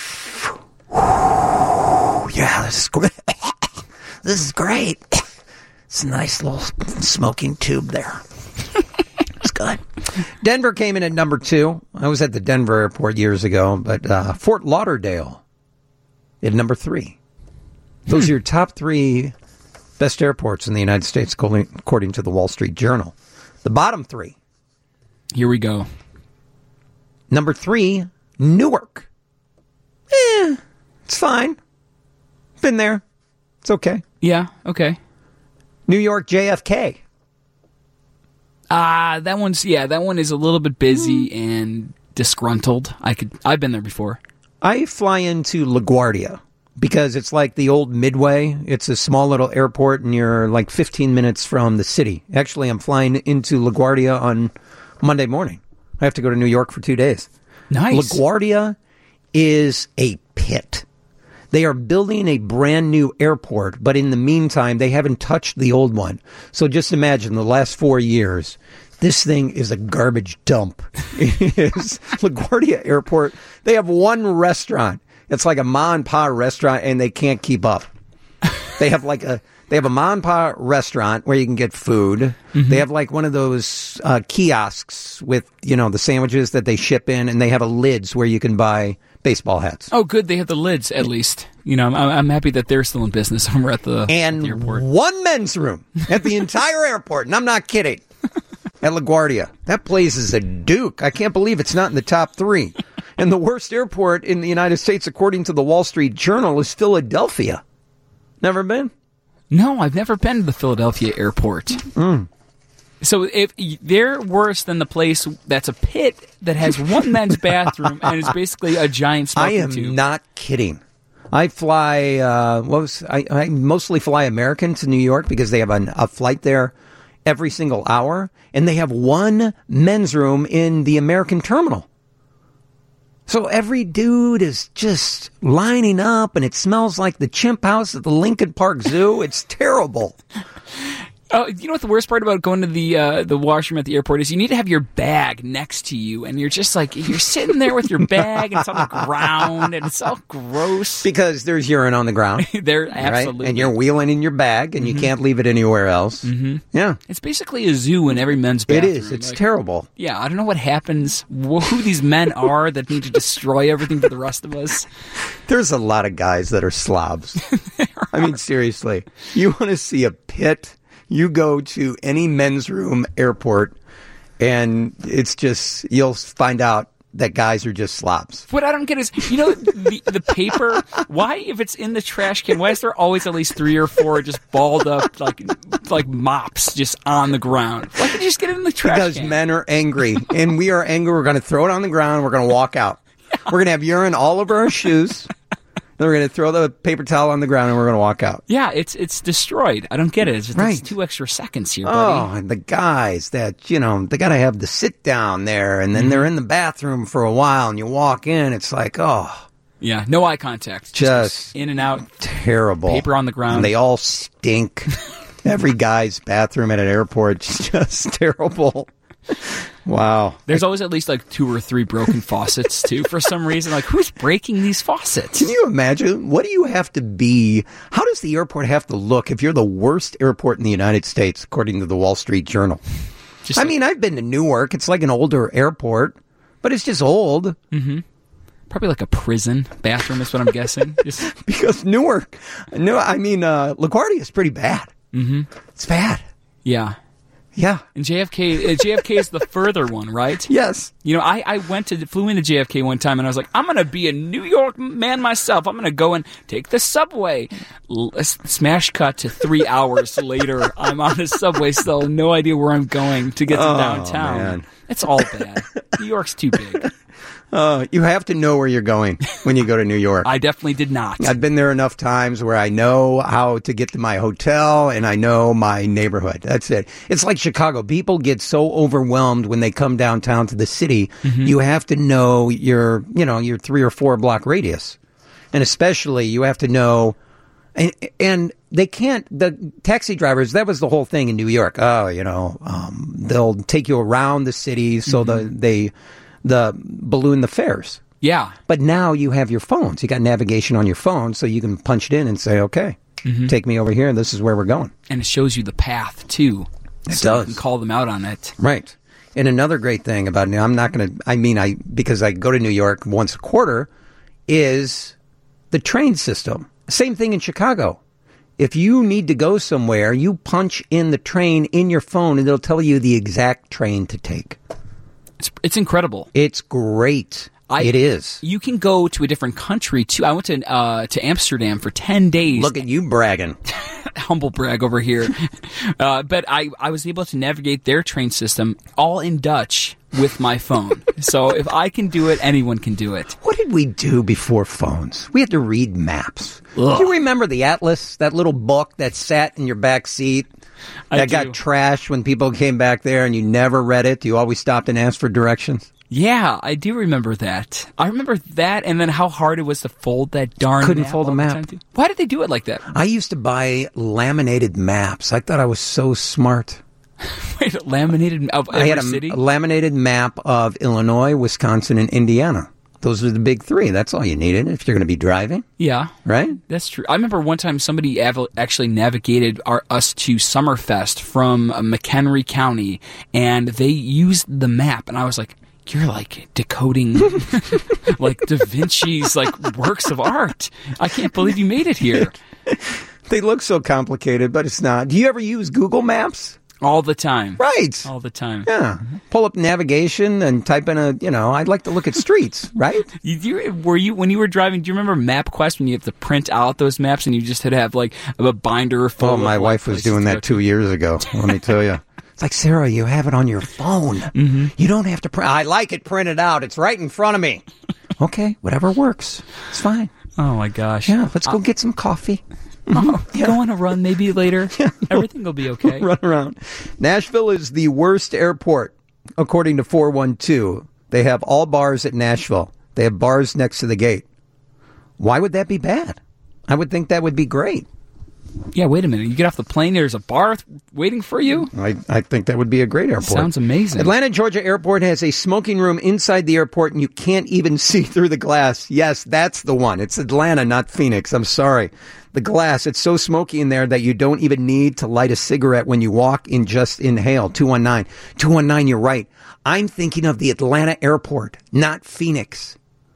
Yeah, this is great. This is great. It's a nice little smoking tube there. It's good. Denver came in at number two. I was at the Denver airport years ago, but uh, Fort Lauderdale at number three. Those are your top three best airports in the United States, according to the Wall Street Journal. The bottom three. Here we go. Number three, Newark. Eh, it's fine. Been there. It's okay. Yeah, okay. New York, J F K. Ah, uh, that one's, yeah, that one is a little bit busy mm. and disgruntled. I could, I've been there before. I fly into LaGuardia because it's like the old Midway. It's a small little airport and you're like fifteen minutes from the city. Actually, I'm flying into LaGuardia on Monday morning. I have to go to New York for two days. Nice. LaGuardia is a pit. They are building a brand new airport, but in the meantime, they haven't touched the old one. So just imagine the last four years, this thing is a garbage dump. It is LaGuardia Airport. They have one restaurant. It's like a ma and pa restaurant, and they can't keep up. They have like a they have a ma and pa restaurant where you can get food. Mm-hmm. They have like one of those uh, kiosks with, you know, the sandwiches that they ship in, and they have a lids where you can buy baseball hats. Oh, good. They have the lids, at least. You know, I'm, I'm happy that they're still in business over at the, and at the airport. One men's room at the entire airport, and I'm not kidding, at LaGuardia. That place is a duke. I can't believe it's not in the top three. And the worst airport in the United States, according to the Wall Street Journal, is Philadelphia. Never been? No, I've never been to the Philadelphia airport. Mm. So if they're worse than the place that's a pit that has one men's bathroom and is basically a giant smoking I am tube. not kidding. I fly, uh, what was, I, I mostly fly American to New York because they have an, a flight there every single hour, and they have one men's room in the American terminal. So every dude is just lining up, and it smells like the chimp house at the Lincoln Park Zoo. It's terrible. Oh, you know what the worst part about going to the uh, the washroom at the airport is? You need to have your bag next to you, and you're just like, you're sitting there with your bag, and it's on the ground, and it's all gross. Because there's urine on the ground. There, absolutely. Right? And you're wheeling in your bag, and mm-hmm. you can't leave it anywhere else. Mm-hmm. Yeah. It's basically a zoo in every men's bathroom. It is. It's like, terrible. Yeah, I don't know what happens, who these men are that need to destroy everything for the rest of us. There's a lot of guys that are slobs. I mean, seriously. You want to see a pit? You go to any men's room airport, and it's just, you'll find out that guys are just slobs. What I don't get is, you know, the, the paper, why, if it's in the trash can, why is there always at least three or four just balled up, like like mops just on the ground? Why can't you just get it in the trash because can? Because men are angry, and we are angry. We're going to throw it on the ground, we're going to walk out. Yeah. We're going to have urine all over our shoes. Then we're going to throw the paper towel on the ground and we're going to walk out. Yeah, it's it's destroyed. I don't get it. It's, just, right. it's two extra seconds here, buddy. Oh, and the guys that, you know, they got to have the sit down there, and then mm-hmm. they're in the bathroom for a while, and you walk in, it's like, oh. Yeah, no eye contact. Just, just in and out. Terrible. Paper on the ground. And they all stink. Every guy's bathroom at an airport is just terrible. Wow. There's always at least like two or three broken faucets, too, for some reason. Like, who's breaking these faucets? Can you imagine? What do you have to be? How does the airport have to look if you're the worst airport in the United States, according to the Wall Street Journal? Just I like, mean, I've been to Newark. It's like an older airport, but it's just old. Mm-hmm. Probably like a prison bathroom is what I'm guessing. Just... Because Newark, no, I mean, uh, LaGuardia is pretty bad. Mm-hmm. It's bad. Yeah. Yeah. And J F K, uh, J F K is the further one, right? Yes. You know, I, I went to, flew into J F K one time and I was like, I'm going to be a New York man myself. I'm going to go and take the subway. L- smash cut to three hours later. I'm on the subway still. No idea where I'm going to get to Oh, downtown. man. It's all bad. New York's too big. Uh, you have to know where you're going when you go to New York. I definitely did not. I've been there enough times where I know how to get to my hotel and I know my neighborhood. That's it. It's like Chicago. People get so overwhelmed when they come downtown to the city. Mm-hmm. You have to know your, you know, your three or four block radius. And especially you have to know, and, and they can't, the taxi drivers, that was the whole thing in New York. Oh, you know, um, they'll take you around the city so mm-hmm. the, they, the balloon the fares. Yeah. But now you have your phones. You got navigation on your phone, so you can punch it in and say, okay, mm-hmm. take me over here. This is where we're going. And it shows you the path, too. It so does. You can call them out on it. Right. And another great thing about it, I'm not going to, I mean, I because I go to New York once a quarter, is the train system. Same thing in Chicago. If you need to go somewhere, you punch in the train in your phone, and it'll tell you the exact train to take. It's it's incredible. It's great. I, it is. You can go to a different country too. I went to uh, to Amsterdam for ten days. Look at you bragging. Humble brag over here. uh, but I, I was able to navigate their train system all in Dutch with my phone. So if I can do it, anyone can do it. What did we do before phones? We had to read maps. Ugh. Do you remember the Atlas, that little book that sat in your back seat? That I got do. trashed when people came back there and you never read it? You always stopped and asked for directions? Yeah, I do remember that. I remember that, and then how hard it was to fold that darn Couldn't map fold a all the map. time, too. Why did they do it like that? I used to buy laminated maps. I thought I was so smart. Wait, laminated of every I had a, city? a laminated map of Illinois, Wisconsin, and Indiana. Those are the big three. That's all you needed if you're going to be driving. Yeah. Right? That's true. I remember one time somebody av- actually navigated our, us to Summerfest from uh, McHenry County, and they used the map, and I was like, you're like decoding like Da Vinci's like works of art. I can't believe you made it here. They look so complicated, but it's not. Do you ever use Google Maps? All the time. Right. All the time. Yeah. Pull up navigation and type in a, you know, I'd like to look at streets, right? You, you, were you, when you were driving, do you remember MapQuest when you have to print out those maps and you just had to have like a binder full Oh, of my like, wife was places doing to that go two years ago. Let me tell you. It's like, Sarah, you have it on your phone. Mm-hmm. You don't have to print. I like it printed out. It's right in front of me. Okay, whatever works. It's fine. to. Oh my gosh. Yeah, let's go uh, get some coffee. Oh, yeah. Go on a run maybe later. Yeah, everything will be okay. Run around. Nashville is the worst airport, according to four one two. They have all bars at Nashville. They have bars next to the gate. Why would that be bad? I would think that would be great. Yeah, wait a minute. You get off the plane, there's a bar waiting for you? I, I think that would be a great airport. Sounds amazing. Atlanta, Georgia Airport has a smoking room inside the airport, and you can't even see through the glass. Yes, that's the one. It's Atlanta, not Phoenix. I'm sorry. The glass, it's so smoky in there that you don't even need to light a cigarette when you walk in, just inhale. two one nine. two one nine, you're right. I'm thinking of the Atlanta airport, not Phoenix.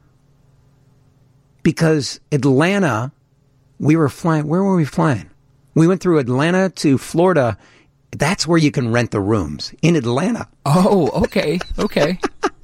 Because Atlanta, we were flying, where were we flying? We went through Atlanta to Florida. That's where you can rent the rooms, in Atlanta. Oh, okay, okay.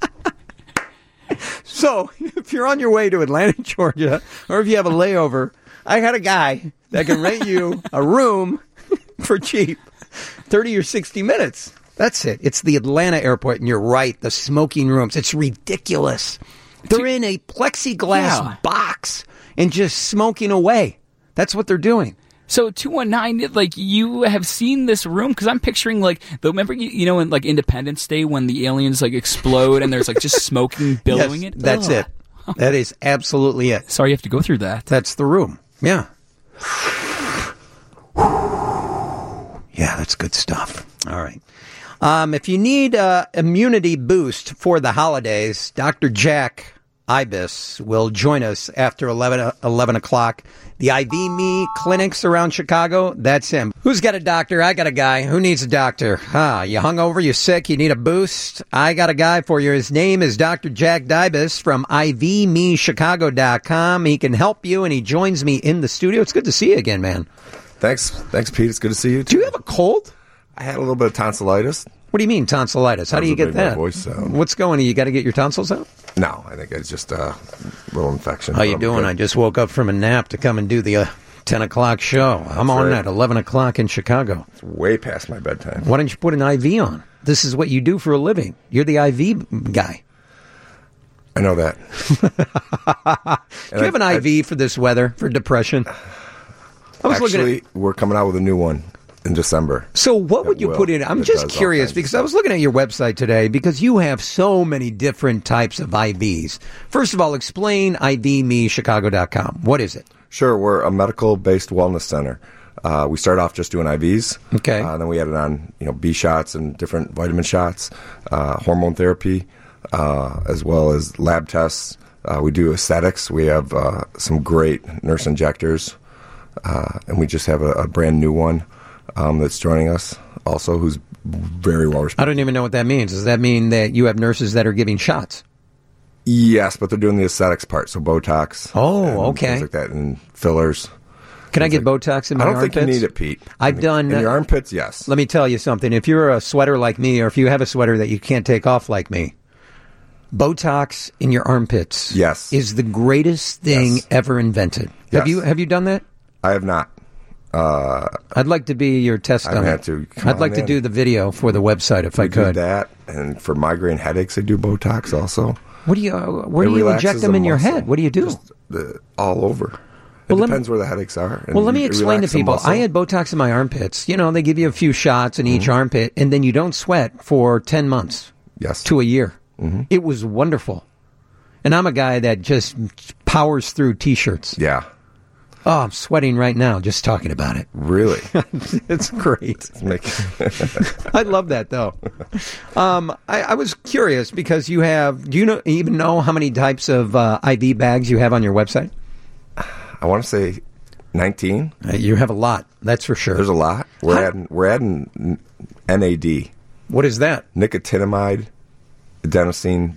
So, if you're on your way to Atlanta, Georgia, or if you have a layover, I got a guy that can rent you a room for cheap, thirty or sixty minutes. That's it. It's the Atlanta airport, and you're right, the smoking rooms. It's ridiculous. They're in a plexiglass Yeah. box and just smoking away. That's what they're doing. So two one nine, like, you have seen this room? Because I'm picturing, like, the, remember, you, you know, in, like, Independence Day when the aliens, like, explode and there's, like, just smoking billowing Yes, it? that's Ugh. it. That is absolutely it. Sorry you have to go through that. That's the room. Yeah. Yeah, that's good stuff. All right. Um, if you need uh, immunity boost for the holidays, Doctor Jack Ibis will join us after eleven, eleven o'clock. The I V M E clinics around Chicago, that's him. Who's got a doctor? I got a guy. Who needs a doctor? Huh, you hungover, you sick, you need a boost? I got a guy for you. His name is Doctor Jack Dibus from I V me chicago dot com. He can help you, and he joins me in the studio. It's good to see you again, man. Thanks. Thanks, Pete. It's good to see you, too. Do you have a cold? I had a little bit of tonsillitis. What do you mean, tonsillitis? How That do you was get what made my that? voice sound. What's going on? You got to get your tonsils out? No, I think it's just a little infection. How you I'm doing? good. I just woke up from a nap to come and do the uh, ten o'clock show. I'm on right. at eleven o'clock in Chicago. It's way past my bedtime. Why don't you put an I V on? This is what you do for a living. You're the I V guy. I know that. Do you have an I V for this weather, for depression? I was Actually, looking at, we're coming out with a new one in December. so what would It you will. put in? I'm It just does all curious kinds of because I stuff. was looking at your website today because you have so many different types of I Vs. First of all, explain I V me chicago dot com. What is it? Sure, we're a medical-based wellness center. Uh, we started off just doing I Vs. Okay. Uh, then we added on, you know, B shots and different vitamin shots, uh, hormone therapy, uh, as well as lab tests. Uh, we do aesthetics. We have uh, some great nurse injectors, uh, and we just have a, a brand new one um, that's joining us also, who's very well I respected. don't even know what that means. Does that mean that you have nurses that are giving shots? Yes, but they're doing the aesthetics part, so Botox. Oh, and okay. Things like that, and fillers. Can I Things get like- Botox in my I don't armpits? think you need it, Pete. I've I mean, done- in your armpits. Yes. Let me tell you something. If you're a sweater like me, or if you have a sweater that you can't take off like me, Botox in your armpits Yes. is the greatest thing Yes. ever invented. Have Yes. you have you done that? I have not. Uh, I'd like to be your test I've dummy. had to. Come I'd like on to in. do the video for the website if I we do could. that, and for migraine headaches, they do Botox also. What do you? uh, Where It do you relaxes inject them the in your muscle. head? What do you do? Just the, all over. Well, it let me- depends where the headaches are. and Well, let me you explain to relax the people. muscle. I had Botox in my armpits. You know, they give you a few shots in each Mm-hmm. armpit, and then you don't sweat for ten months yes to a year. Mm-hmm. It was wonderful. And I'm a guy that just powers through T-shirts. yeah, Oh, I'm sweating right now just talking about it. really. It's great. It's making- I love that, though. Um, I, I was curious because you have, do you know, even know how many types of uh, I V bags you have on your website? I want to say nineteen. Uh, you have a lot, that's for sure. There's a lot. We're How- adding. We're adding N A D, What is that? nicotinamide, adenosine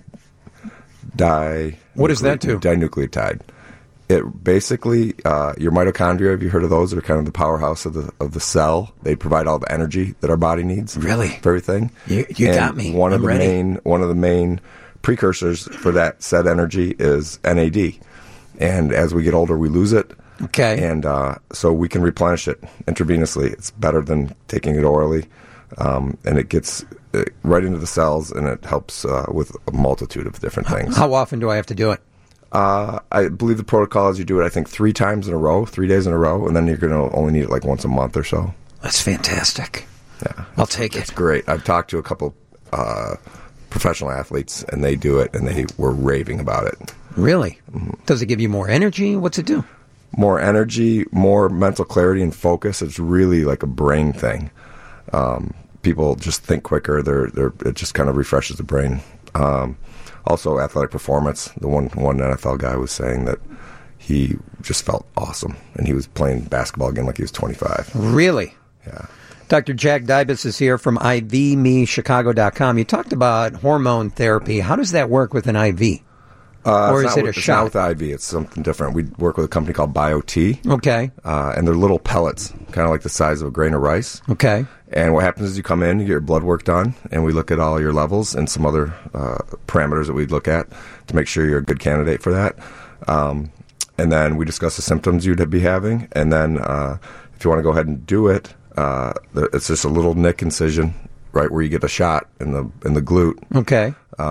di. What does that do? Dinucleotide. It basically uh, your mitochondria. Have you heard of those? They're kind of the powerhouse of the of the cell. They provide all the energy that our body needs. Really? For everything. You- you And got me. One of I'm the ready. main one of the main precursors for that said energy is N A D, and as we get older, we lose it. Okay. And uh, so we can replenish it intravenously. It's better than taking it orally, um, and it gets uh, right into the cells, and it helps uh, with a multitude of different things. How often do I have to do it? Uh, I believe the protocol is you do it, I think, three times in a row, three days in a row, and then you're going to only need it like once a month or so. That's fantastic. Yeah, I'll take It's it. great. I've talked to a couple uh, professional athletes, and they do it, and they were raving about it. Really? Does it give you more energy? What's it do? More energy, more mental clarity and focus. It's really like a brain thing. Um, people just think quicker. They're, they're, it just kind of refreshes the brain. Um, also, athletic performance. The one one N F L guy was saying that he just felt awesome, and he was playing basketball again like he was twenty-five. Really? Yeah. Doctor Jack Dibus is here from I V me chicago dot com. You talked about hormone therapy. How does that work with an I V? Uh, Or it's is not it a with, it's shot? not with I V. It's something different. We work with a company called BioT, Okay. uh, and they're little pellets, kind of like the size of a grain of rice. Okay. And what happens is you come in, you get your blood work done, and we look at all your levels and some other uh, parameters that we'd look at to make sure you're a good candidate for that. Um, and then we discuss the symptoms you'd be having. And then uh, if you want to go ahead and do it, uh, the- it's just a little nick incision right where you get a shot in the in the glute. Okay.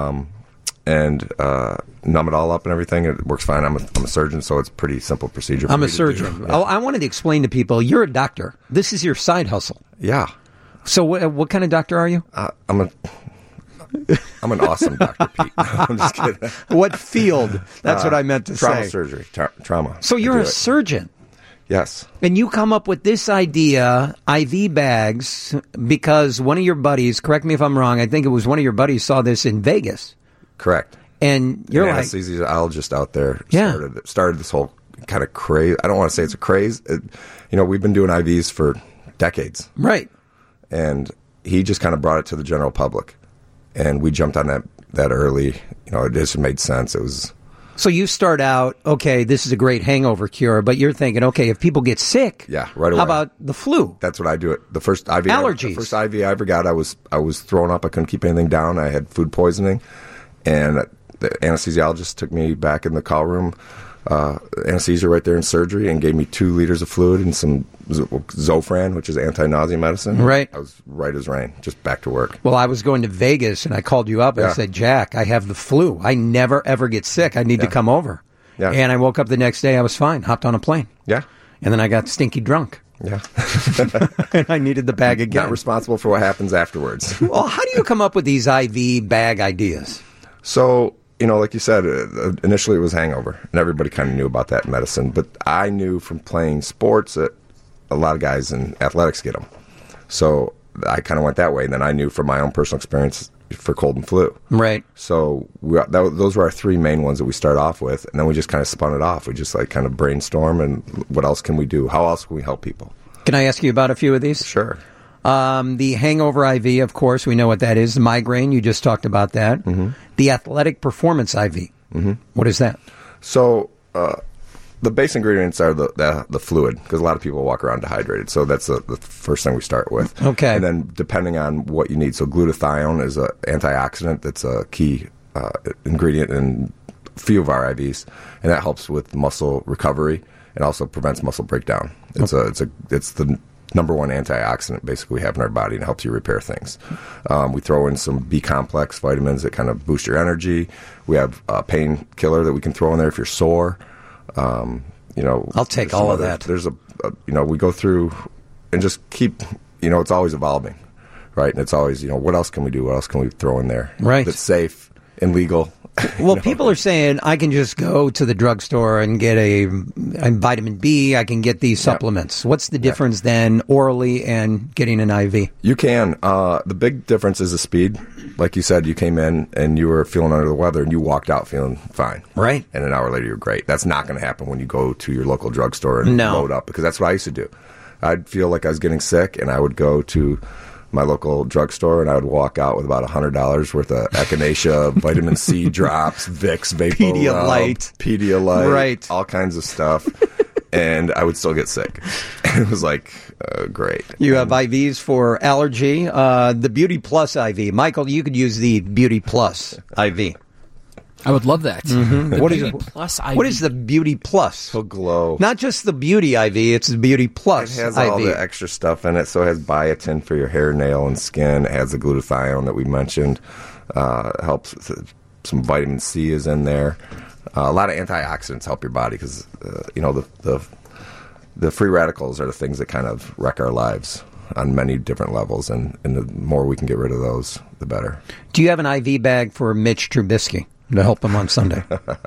And uh, numb it all up and everything. It works fine. I'm a, I'm a surgeon, so it's a pretty simple procedure. for I'm me a to do. surgeon. Oh, I wanted to explain to people, you're a doctor. This is your side hustle. Yeah. So what, what kind of doctor are you? Uh, I'm a I'm an awesome Doctor Pete. I'm just kidding. What field? That's what I meant to Trauma say. surgery, tra- trauma. So I you're do a it. surgeon. Yes. And you come up with this idea, I V bags, because one of your buddies, correct me if I'm wrong, I think it was one of your buddies saw this in Vegas. Correct. And you're An like... anesthesiologist out there Yeah. started, started this whole kind of craze. I don't want to say it's a craze. It, you know, we've been doing I Vs for decades. Right. And he just kind of brought it to the general public. And we jumped on that, that early. You know, it just made sense. It was... So you start out, okay, this is a great hangover cure, but you're thinking, okay, if people get sick, Yeah, right away. how about the flu? That's what I do. It the first I V, Allergies. the first I V I ever got, I was I was throwing up. I couldn't keep anything down. I had food poisoning, and the anesthesiologist took me back in the call room, uh, anesthesia right there in surgery, and gave me two liters of fluid and some Zofran, which is anti-nausea medicine. Right. I was right as rain, just back to work. Well, I was going to Vegas, and I called you up, and I Yeah. said, Jack, I have the flu. I never, ever get sick. I need to Yeah. come over. Yeah. And I woke up the next day, I was fine, hopped on a plane. Yeah, And then I got stinky drunk. yeah. And I needed the bag again. Not responsible for what happens afterwards. Well, how do you come up with these I V bag ideas? So, you know, like you said, uh, initially it was hangover, and everybody kind of knew about that medicine. But I knew from playing sports that a lot of guys in athletics get them. So I kind of went that way. And then I knew from my own personal experience for cold and flu. Right. So we, that, those were our three main ones that we started off with. And then we just kind of spun it off. We just like kind of brainstorm and what else can we do? How else can we help people? Can I ask you about a few of these? Sure. Um, the hangover I V, of course, we know what that is. The migraine, you just talked about that. Mm-hmm. The athletic performance I V. Mm-hmm. What is that? So uh, the base ingredients are the the, the fluid, because a lot of people walk around dehydrated. So that's the, the first thing we start with. Okay. And then depending on what you need, so glutathione is an antioxidant that's a key uh, ingredient in a few of our I Vs, and that helps with muscle recovery and also prevents muscle breakdown. It's okay. a it's a it's the number one antioxidant basically we have in our body, and it helps you repair things. Um, we throw in some B complex vitamins that kind of boost your energy. We have a painkiller that we can throw in there if you're sore. Um, you know, I'll take there's some all of other- that. There's a, a, you know, we go through and just keep, you know, it's always evolving, right? And it's always, you know, what else can we do? What else can we throw in there? Right. That's safe and legal. Well, You know? people are saying I can just go to the drugstore and get a, a vitamin B. I can get these supplements. What's the difference then orally and getting an I V? You can. Uh, the big difference is the speed. Like you said, you came in and you were feeling under the weather, and you walked out feeling fine. Right. And an hour later, you're great. That's not going to happen when you go to your local drugstore and No. load up, because that's what I used to do. I'd feel like I was getting sick, and I would go to my local drugstore, and I would walk out with about one hundred dollars worth of Echinacea, vitamin C drops, Vicks, Vapor Pedialyte. Pedialyte, Right. all kinds of stuff. And I would still get sick. It was like, uh, great. You have I Vs for allergy. Uh, the Beauty Plus I V. Michael, you could use the Beauty Plus I V. I would love that. The What is Beauty it? Plus I V. What is the Beauty Plus? It'll glow. Not just the Beauty I V, it's the Beauty Plus It has I V. all the extra stuff in it. So it has biotin for your hair, nail, and skin. It has the glutathione that we mentioned. Uh, it helps. With, some vitamin C is in there. Uh, a lot of antioxidants help your body, because uh, you know the, the the free radicals are the things that kind of wreck our lives on many different levels, and, and the more we can get rid of those, the better. Do you have an I V bag for Mitch Trubisky to help him on Sunday?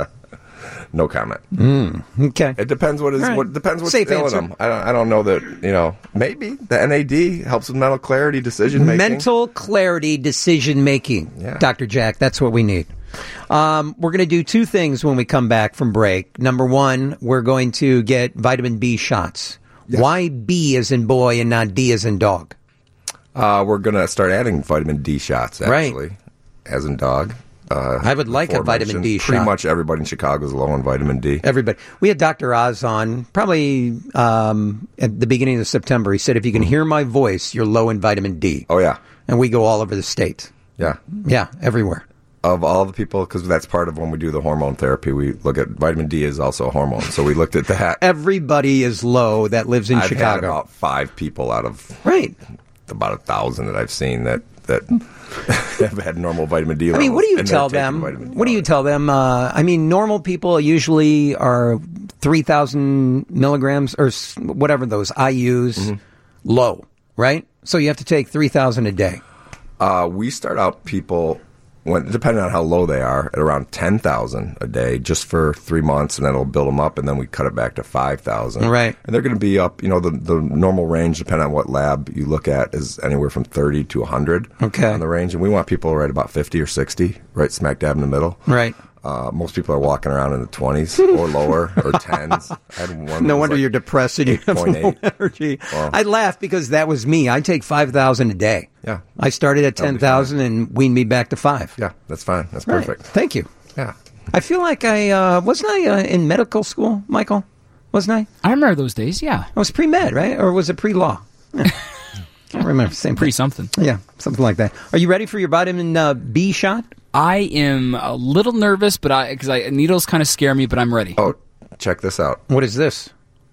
No comment. Okay. It depends what is All right. what depends what's Safe ailing answer. them. I don't, I don't know that, you know, maybe the N A D helps with mental clarity, decision making. Mental clarity, decision making. Yeah. Doctor Jack, that's what we need. Um, we're going to do two things when we come back from break. Number one, we're going to get vitamin B shots. Yes. Why B as in boy and not D as in dog? Uh, we're going to start adding vitamin D shots, Right. actually, as in dog. Uh, I would like a before vitamin mentioned. D Pretty shot. much everybody in Chicago is low on vitamin D. Everybody. We had Doctor Oz on probably um, at the beginning of September. He said, if you can hear my voice, you're low in vitamin D. Oh, yeah. And we go all over the state. Yeah. Yeah, everywhere. Of all the people, because that's part of when we do the hormone therapy, we look at vitamin D is also a hormone. So we looked at that. Everybody is low that lives in I've had Chicago. about five people out of Right. about a thousand that I've seen that, that have had normal vitamin D I levels. mean, what do you and they're tell taking them? vitamin D What do you powder. tell them? Uh, I mean, normal people usually are three thousand milligrams or s- whatever those I U's Mm-hmm. low, right? So you have to take three thousand a day. Uh, we start out people when depending on how low they are, at around ten thousand a day, just for three months, and then it'll build them up, and then we cut it back to five thousand. Right. And they're going to be up. You know, the the normal range, depending on what lab you look at, is anywhere from thirty to a hundred. Okay. On the range, and we want people right about fifty or sixty, right smack dab in the middle. Right. Uh, most people are walking around in the twenties or lower or tens. I had one No wonder like you're depressed and you have no energy. Well, I laugh because that was me. I take five thousand a day. Yeah. I started at ten thousand and weaned me back to five. Yeah, that's fine. That's Right. perfect. Thank you. Yeah. I feel like I, uh, wasn't I uh, in medical school, Michael? Wasn't I? I remember those days, yeah. I was pre-med, right? Or was it pre-law? Yeah. Can't remember. Same Pre thing. something. Yeah, something like that. Are you ready for your vitamin uh, B shot? I am a little nervous, but I because I needles kind of scare me, but I'm ready. Oh, check this out. What is this?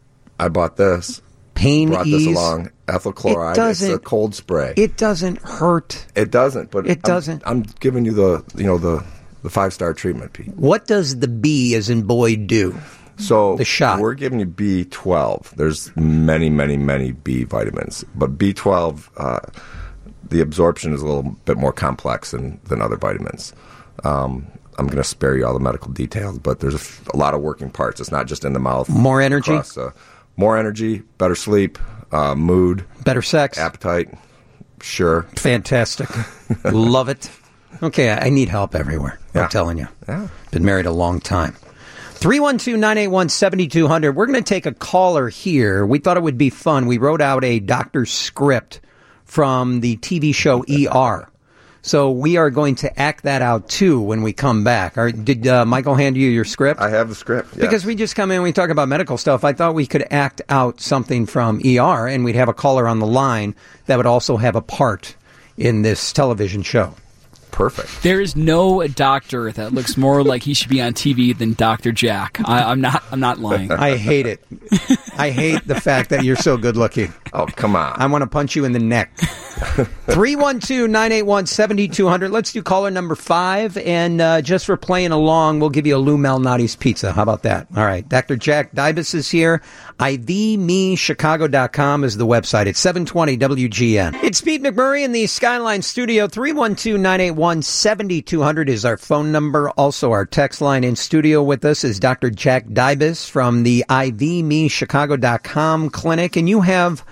I bought this. Pain Brought ease. this along. Ethyl chloride. It It's a doesn't- cold spray. It doesn't hurt. It doesn't, but It I'm- doesn't. I'm, giving you the you know the the five star treatment, Pete. What does the B as in boy do? So The shot. we're giving you B twelve. There's many, many, many B vitamins, but B twelve, uh, the absorption is a little bit more complex than than other vitamins. Um, I'm going to spare you all the medical details, but there's a, f- a lot of working parts. It's not just in the mouth. More energy? Across, uh, more energy, better sleep, uh, mood, Better sex? appetite. Sure. Fantastic. Love it. Okay, I I need help everywhere. Yeah. I'm telling you. Yeah. Been married a long time. three one two, nine eight one, seven two zero zero. We're going to take a caller here. We thought it would be fun. We wrote out a doctor's script from the T V show E R. So we are going to act that out, too, when we come back. Are, did uh, Michael hand you your script? I have the script. Yes. Because we just come in and we talk about medical stuff. I thought we could act out something from E R, and we'd have a caller on the line that would also have a part in this television show. Perfect. There is no doctor that looks more like he should be on T V than Doctor Jack. I, I'm not. I'm not lying. I hate it. I hate the fact that you're so good looking. Oh, come on. I want to punch you in the neck. three one two, nine eight one, seven two zero zero. Let's do caller number five. And uh, just for playing along, we'll give you a Lou Malnati's pizza. How about that? All right. Doctor Jack Dybus is here. I V me chicago dot com is the website. It's seven twenty W G N. It's Pete McMurray in the Skyline Studio. three one two, nine eight one, seven two zero zero is our phone number. Also, our text line. In studio with us is Doctor Jack Dybus from the I V me chicago dot com clinic. And you have...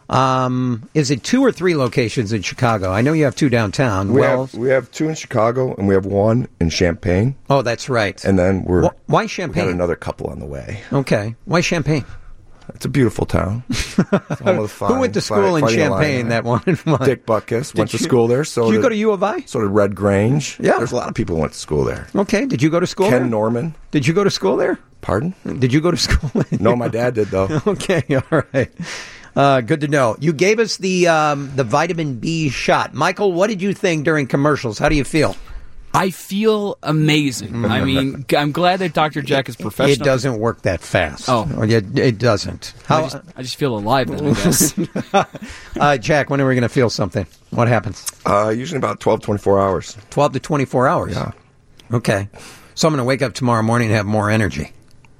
Um, is it two or three locations in Chicago? I know you have two downtown. We Wells. have we have two in Chicago, and we have one in Champaign, Oh, that's right. and then we're Wh- why we got Champaign? another couple on the way. Okay. Why Champaign? It's a beautiful town. It's home of the fine, Who went to school in Fighting Champaign Illini. that wanted one? Dick Butkus went to you- school there. So Did you did, go to U of I? So did Red Grange. Yeah. There's a lot of people who went to school there. Okay. Did you go to school Ken there? Norman. Did you go to school there? Pardon? Did you go to school? No, my dad did though. Okay. All right. Uh, good to know. You gave us the um, the vitamin B shot. Michael, what did you think during commercials? How do you feel? I feel amazing. I mean, I'm glad that Doctor Jack is professional. It doesn't work that fast. Oh. Or It, it doesn't. I How, just, I just feel alive then, I guess. uh, Jack, when are we going to feel something? What happens? Uh, usually about twelve, twenty-four hours. twelve to twenty-four hours. Yeah. Okay. So I'm going to wake up tomorrow morning and have more energy.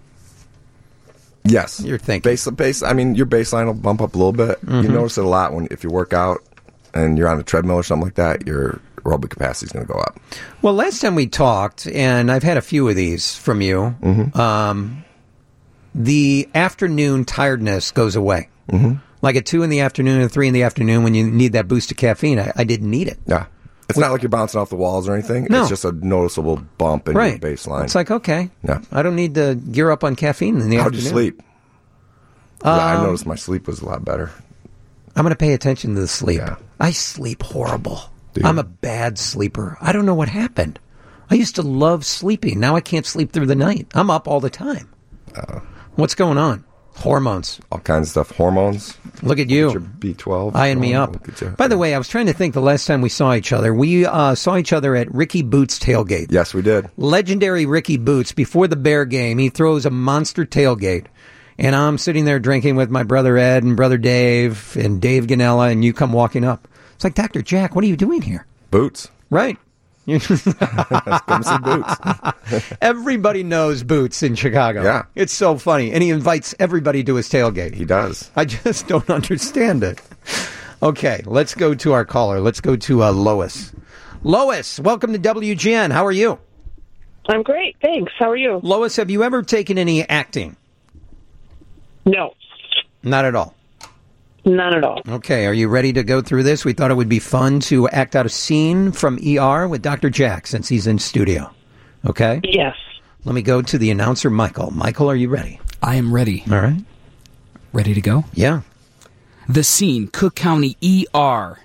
Yes. You're thinking. Base, base, I mean, your baseline will bump up a little bit. Mm-hmm. You notice it a lot when if you work out and you're on a treadmill or something like that, your aerobic capacity is going to go up. Well, last time we talked, and I've had a few of these from you, Mm-hmm. um, the afternoon tiredness goes away. Mm-hmm. Like at two in the afternoon and three in the afternoon when you need that boost of caffeine. I, I didn't need it. Yeah. It's not like you're bouncing off the walls or anything. No. It's just a noticeable bump in Right. your baseline. It's like, okay, Yeah. I don't need to gear up on caffeine in the How'd afternoon. you sleep? Yeah, I Um, noticed my sleep was a lot better. I'm going to pay attention to the sleep. Yeah. I sleep horrible. Do you? I'm a bad sleeper. I don't know what happened. I used to love sleeping. Now I can't sleep through the night. I'm up all the time. Uh, What's going on? Hormones. all kinds of stuff. Hormones. Look at Get your you. B twelve. Eyeing me Oh, up. look at you. By the way, I was trying to think the last time we saw each other. We uh, saw each other at Ricky Boots' tailgate. Yes, we did. Legendary Ricky Boots, before the Bear game, he throws a monster tailgate. And I'm sitting there drinking with my brother Ed and brother Dave and Dave Ganella, and you come walking up. It's like, Doctor Jack, what are you doing here? Boots. Right. Come see Boots. Everybody knows Boots in Chicago. Yeah. It's so funny. And he invites everybody to his tailgate. He does. I just don't understand it. Okay, let's go to our caller. Let's go to uh, Lois. Lois, welcome to W G N. How are you? I'm great, thanks. How are you? Lois, have you ever taken any acting? No. Not at all? None at all. Okay, are you ready to go through this? We thought it would be fun to act out a scene from E R with Doctor Jack since he's in studio. Okay? Yes. Let me go to the announcer, Michael. Michael, are you ready? I am ready. All right. Ready to go? Yeah. The scene, Cook County E R.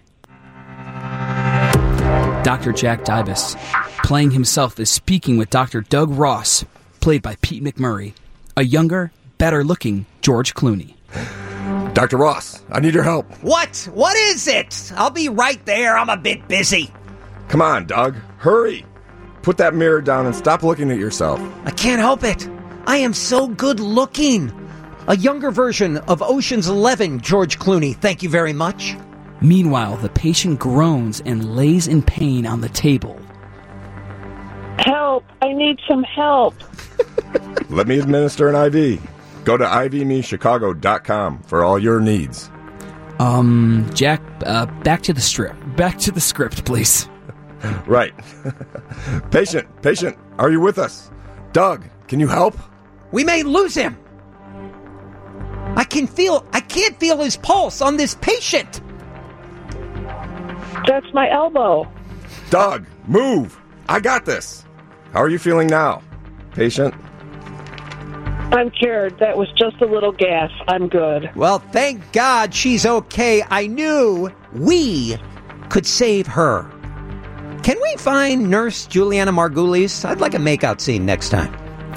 Doctor Jack Dybus, playing himself, is speaking with Doctor Doug Ross, played by Pete McMurray, a younger, better-looking George Clooney. Doctor Ross, I need your help. What? What is it? I'll be right there. I'm a bit busy. Come on, Doug. Hurry. Put that mirror down and stop looking at yourself. I can't help it. I am so good looking. A younger version of Ocean's Eleven, George Clooney. Thank you very much. Meanwhile, the patient groans and lays in pain on the table. Help. I need some help. Let me administer an I V. Go to I V me chicago dot com for all your needs. Um, Jack, uh, back to the strip. Back to the script, please. Right. Patient, patient, are you with us? Doug, can you help? We may lose him. I can feel, I can't feel his pulse on this patient. That's my elbow. Doug, move. I got this. How are you feeling now, patient? I'm cured. That was just a little gas. I'm good. Well, thank God she's okay. I knew we could save her. Can we find Nurse Juliana Margulies? I'd like a makeout scene next time.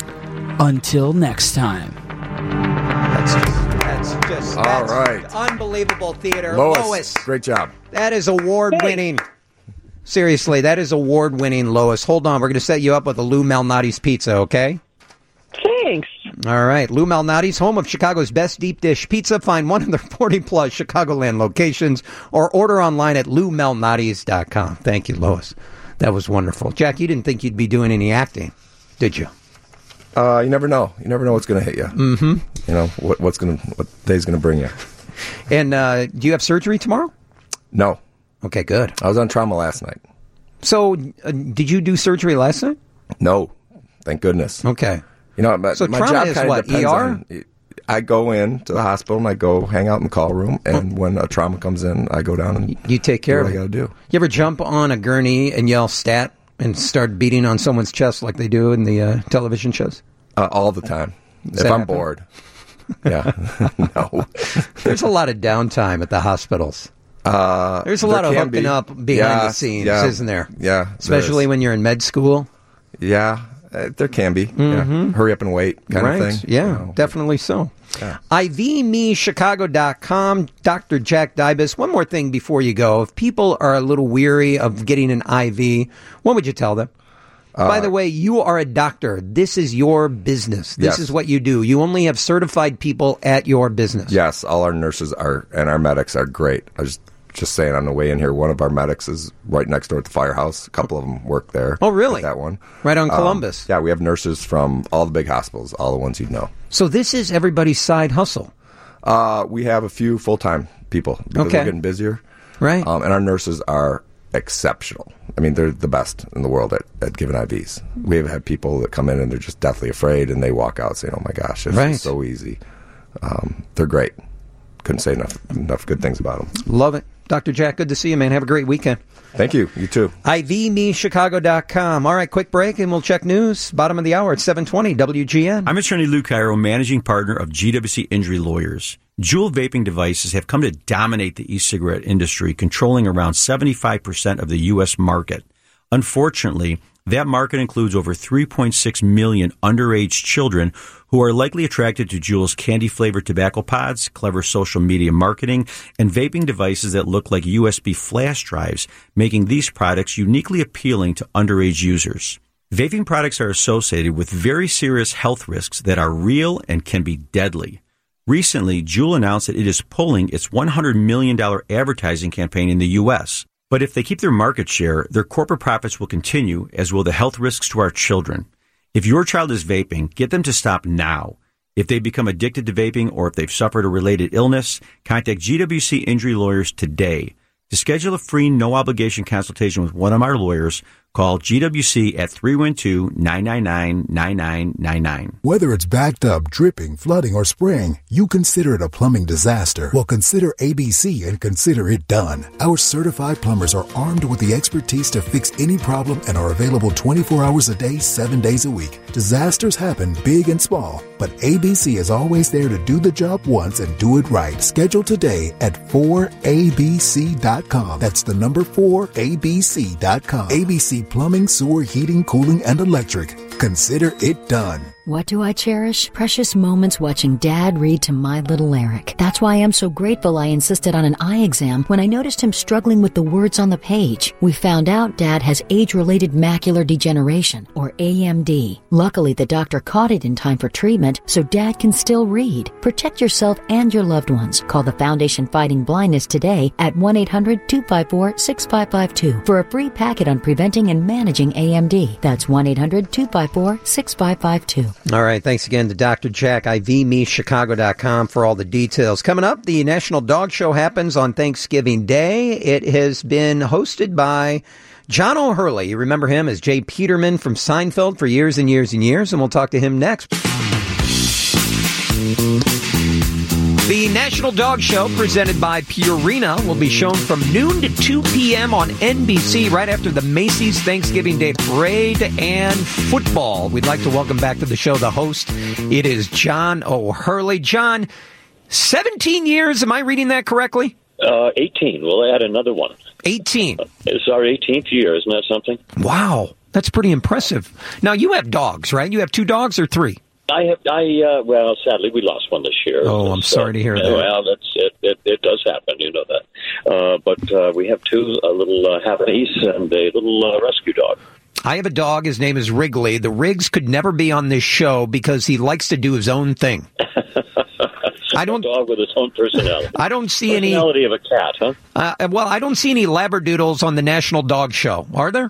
Until next time. That's just, that's just All that's right. unbelievable theater. Lois, Lois, great job. that is award-winning. Seriously, that is award-winning, Lois. Hold on, we're going to set you up with a Lou Malnati's pizza, okay? Thanks. All right. Lou Malnati's, home of Chicago's best deep dish pizza. Find one of their forty-plus Chicagoland locations or order online at lou malnati's dot com. Thank you, Lois. That was wonderful. Jack, you didn't think you'd be doing any acting, did you? Uh, you never know. You never know what's going to hit you. Mm-hmm. You know, what, what's going to, what day's going to bring you. And uh, do you have surgery tomorrow? No. Okay, good. I was on trauma last night. So, uh, did you do surgery last night? No. Thank goodness. Okay. You know, my, So my trauma job is kind of what, depends E R? on. I go in to the hospital and I go hang out in the call room, and when a trauma comes in, I go down and You take care do of what it. I got to do. You ever jump on a gurney and yell "stat" and start beating on someone's chest like they do in the uh, television shows? Uh, all the time. Does if that I'm happen? bored. Yeah. No. There's a lot of downtime at the hospitals. Uh, There's a there lot of can hooking be. up behind Yeah, the scenes, yeah, isn't there? Yeah. there Especially is. when you're in med school. Yeah. Uh, there can be. Yeah. Hurry up and wait kind right. of thing. Yeah, you know. definitely so. Yeah. I V me chicago dot com, Doctor Jack Dybus. One more thing before you go. If people are a little weary of getting an I V, what would you tell them? Uh, By the way, you are a doctor. This is your business. This Yes. is what you do. You only have certified people at your business. Yes, all our nurses are and our medics are great. I was just saying on the way in here, one of our medics is right next door at the firehouse. A couple of them work there. Oh, really? At that one. Right on Um, Columbus. yeah, we have nurses from all the big hospitals, all the ones you'd know. So this is everybody's side hustle. Uh, we have a few full-time people because Okay. we're getting busier. Right. Um, and our nurses are exceptional. I mean, they're the best in the world at, at giving I Vs. We have had people that come in and they're just deathly afraid, and they walk out saying, "Oh my gosh, this Right. is so easy." Um, they're great. Couldn't say enough enough good things about them. Love it. Doctor Jack, good to see you, man. Have a great weekend. Thank you. You too. I V me chicago dot com. All right, quick break, and we'll check news. Bottom of the hour at seven twenty W G N. I'm Attorney Lou Cairo, managing partner of G W C Injury Lawyers. Juul vaping devices have come to dominate the e-cigarette industry, controlling around seventy-five percent of the U S market. Unfortunately, that market includes over three point six million underage children who are likely attracted to Juul's candy-flavored tobacco pods, clever social media marketing, and vaping devices that look like U S B flash drives, making these products uniquely appealing to underage users. Vaping products are associated with very serious health risks that are real and can be deadly. Recently, Juul announced that it is pulling its one hundred million dollars advertising campaign in the U S. But if they keep their market share, their corporate profits will continue, as will the health risks to our children. If your child is vaping, get them to stop now. If they become addicted to vaping or if they've suffered a related illness, contact G W C Injury Lawyers today. To schedule a free, no-obligation consultation with one of our lawyers, call G W C at three one two, nine nine nine, nine nine nine nine. Whether it's backed up, dripping, flooding, or spraying, you consider it a plumbing disaster. Well, consider A B C and consider it done. Our certified plumbers are armed with the expertise to fix any problem and are available twenty-four hours a day, seven days a week. Disasters happen big and small, but A B C is always there to do the job once and do it right. Schedule today at four A B C dot com. That's the number four A B C dot com. A B C Plumbing, Sewer, Heating, Cooling, and Electric. Consider it done. What do I cherish? Precious moments watching Dad read to my little Eric. That's why I'm so grateful I insisted on an eye exam when I noticed him struggling with the words on the page. We found out Dad has age-related macular degeneration, or A M D. Luckily, the doctor caught it in time for treatment, so Dad can still read. Protect yourself and your loved ones. Call the Foundation Fighting Blindness today at one eight hundred, two five four, six five five two for a free packet on preventing and managing A M D. That's one eight hundred, two five four, six five five two. All right. Thanks again to Doctor Jack, I V me chicago dot com for all the details. Coming up, the National Dog Show happens on Thanksgiving Day. It has been hosted by John O'Hurley. You remember him as Jay Peterman from Seinfeld for years and years and years, and we'll talk to him next. The National Dog Show, presented by Purina, will be shown from noon to two p.m. on N B C right after the Macy's Thanksgiving Day Parade and football. We'd like to welcome back to the show the host. It is John O'Hurley. John, seventeen years, am I reading that correctly? Uh, eighteen. We'll add another one. eighteen. It's our eighteenth year. Isn't that something? Wow. That's pretty impressive. Now, you have dogs, right? You have two dogs or three? I have, I, uh, well, sadly, we lost one this year. Oh, I'm sorry to hear that. Well, that's it. It, it does happen, you know that. Uh, but uh, we have two, a little uh, Havanese and a little uh, rescue dog. I have a dog. His name is Wrigley. The Riggs could never be on this show because he likes to do his own thing. I don't. A dog with its own personality. I don't see personality any. Personality of a cat, huh? Uh, well, I don't see any Labradoodles on the National Dog Show. Are there?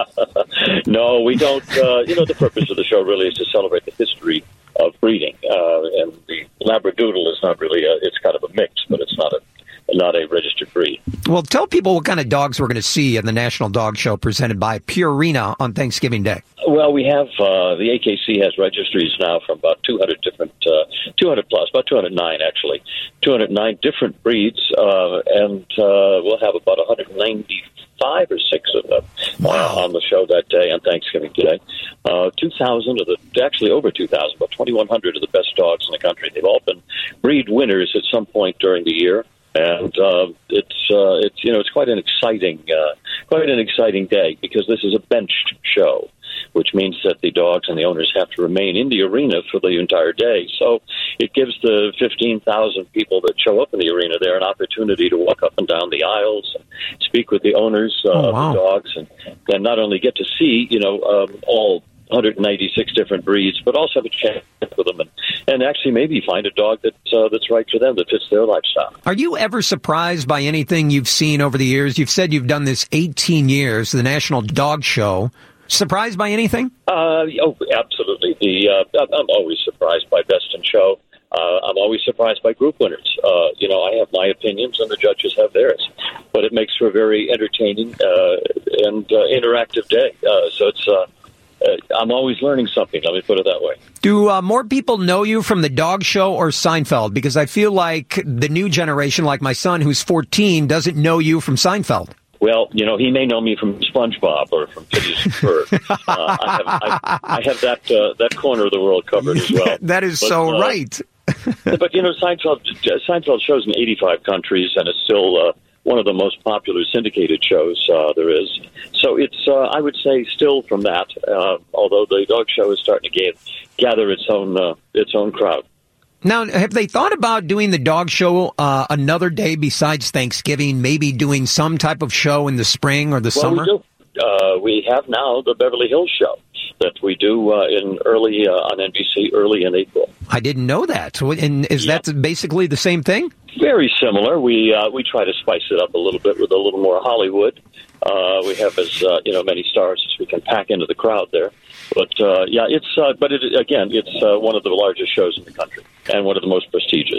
No, we don't. Uh, you know, the purpose of the show really is to celebrate the history of breeding, uh, and the Labradoodle is not really. A, it's kind of a mix, but it's not a. Not a registered breed. Well, tell people what kind of dogs we're going to see in the National Dog Show presented by Purina on Thanksgiving Day. Well, we have, uh, the A K C has registries now from about two hundred different, uh, two hundred plus, about two hundred nine actually, two hundred nine different breeds, uh, and uh, we'll have about one hundred ninety-five or six of them wow. uh, on the show that day on Thanksgiving Day. Uh, two thousand of the, actually over two thousand, about twenty-one hundred of the best dogs in the country. They've all been breed winners at some point during the year. And uh, it's uh, it's you know it's quite an exciting uh, quite an exciting day because this is a benched show, which means that the dogs and the owners have to remain in the arena for the entire day. So it gives the fifteen thousand people that show up in the arena there an opportunity to walk up and down the aisles, and speak with the owners uh, oh, wow. of the dogs, and, and not only get to see you know um, all one hundred ninety-six different breeds, but also have a chat with them and, and actually maybe find a dog that, uh, that's right for them, that fits their lifestyle. Are you ever surprised by anything you've seen over the years? You've said you've done this eighteen years, the National Dog Show. Surprised by anything? Uh, oh, absolutely. The uh, I'm always surprised by Best in Show. Uh, I'm always surprised by group winners. Uh, you know, I have my opinions and the judges have theirs. But it makes for a very entertaining uh, and uh, interactive day. Uh, so it's... Uh, Uh, I'm always learning something, let me put it that way. Do uh, more people know you from the dog show or Seinfeld? Because I feel like the new generation, like my son who's fourteen, doesn't know you from Seinfeld. Well, you know, he may know me from SpongeBob or from Phineas and Ferb. uh, I have, I, I have that uh, that corner of the world covered as well. That is but, so uh, right. But, you know, Seinfeld, Seinfeld shows in eighty-five countries, and it's still uh, one of the most popular syndicated shows uh, there is. So it's, uh, I would say, still from that, uh, although the dog show is starting to get, gather its own uh, its own crowd. Now, have they thought about doing the dog show uh, another day besides Thanksgiving, maybe doing some type of show in the spring or the well, summer? We do. Uh, we have now the Beverly Hills show that we do uh, in early uh, on N B C early in April. I didn't know that. So, and is yeah. that basically the same thing? Very similar. We uh, we try to spice it up a little bit with a little more Hollywood. Uh, we have as uh, you know many stars as we can pack into the crowd there. But uh, yeah, it's uh, but it, again, it's uh, one of the largest shows in the country and one of the most prestigious.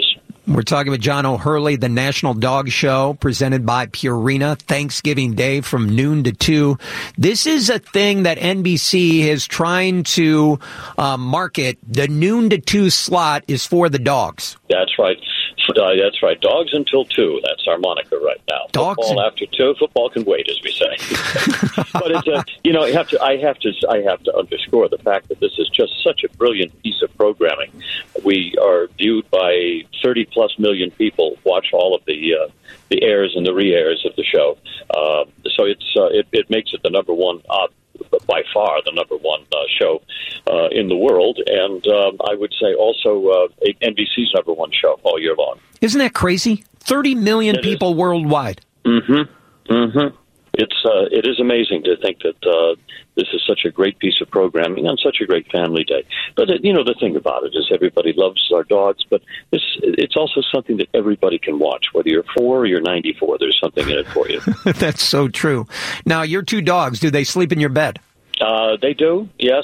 We're talking with John O'Hurley, the National Dog Show, presented by Purina, Thanksgiving Day from noon to two. This is a thing that N B C is trying to uh, market. The noon to two slot is for the dogs. That's right. Uh, that's right. Dogs until two. That's our moniker right now. Dogs football and- after two. Football can wait, as we say. But it's a, you know, I have to. I have to. I have to underscore the fact that this is just such a brilliant piece of programming. We are viewed by thirty plus million people. Watch all of the uh, the airs and the re-airs of the show. Uh, so it's uh, it, it makes it the number one. Uh, by far the number one uh, show uh, in the world, and um, I would say also uh, N B C's number one show all year long. Isn't that crazy? thirty million It people is. worldwide. Mm-hmm. Mm-hmm. It's uh, it is amazing to think that uh, this is such a great piece of programming on such a great family day. But uh, you know, the thing about it is everybody loves our dogs, but this it's also something that everybody can watch. Whether you're four or you're ninety-four, there's something in it for you. That's so true. Now, your two dogs, do they sleep in your bed? Uh, they do, yes.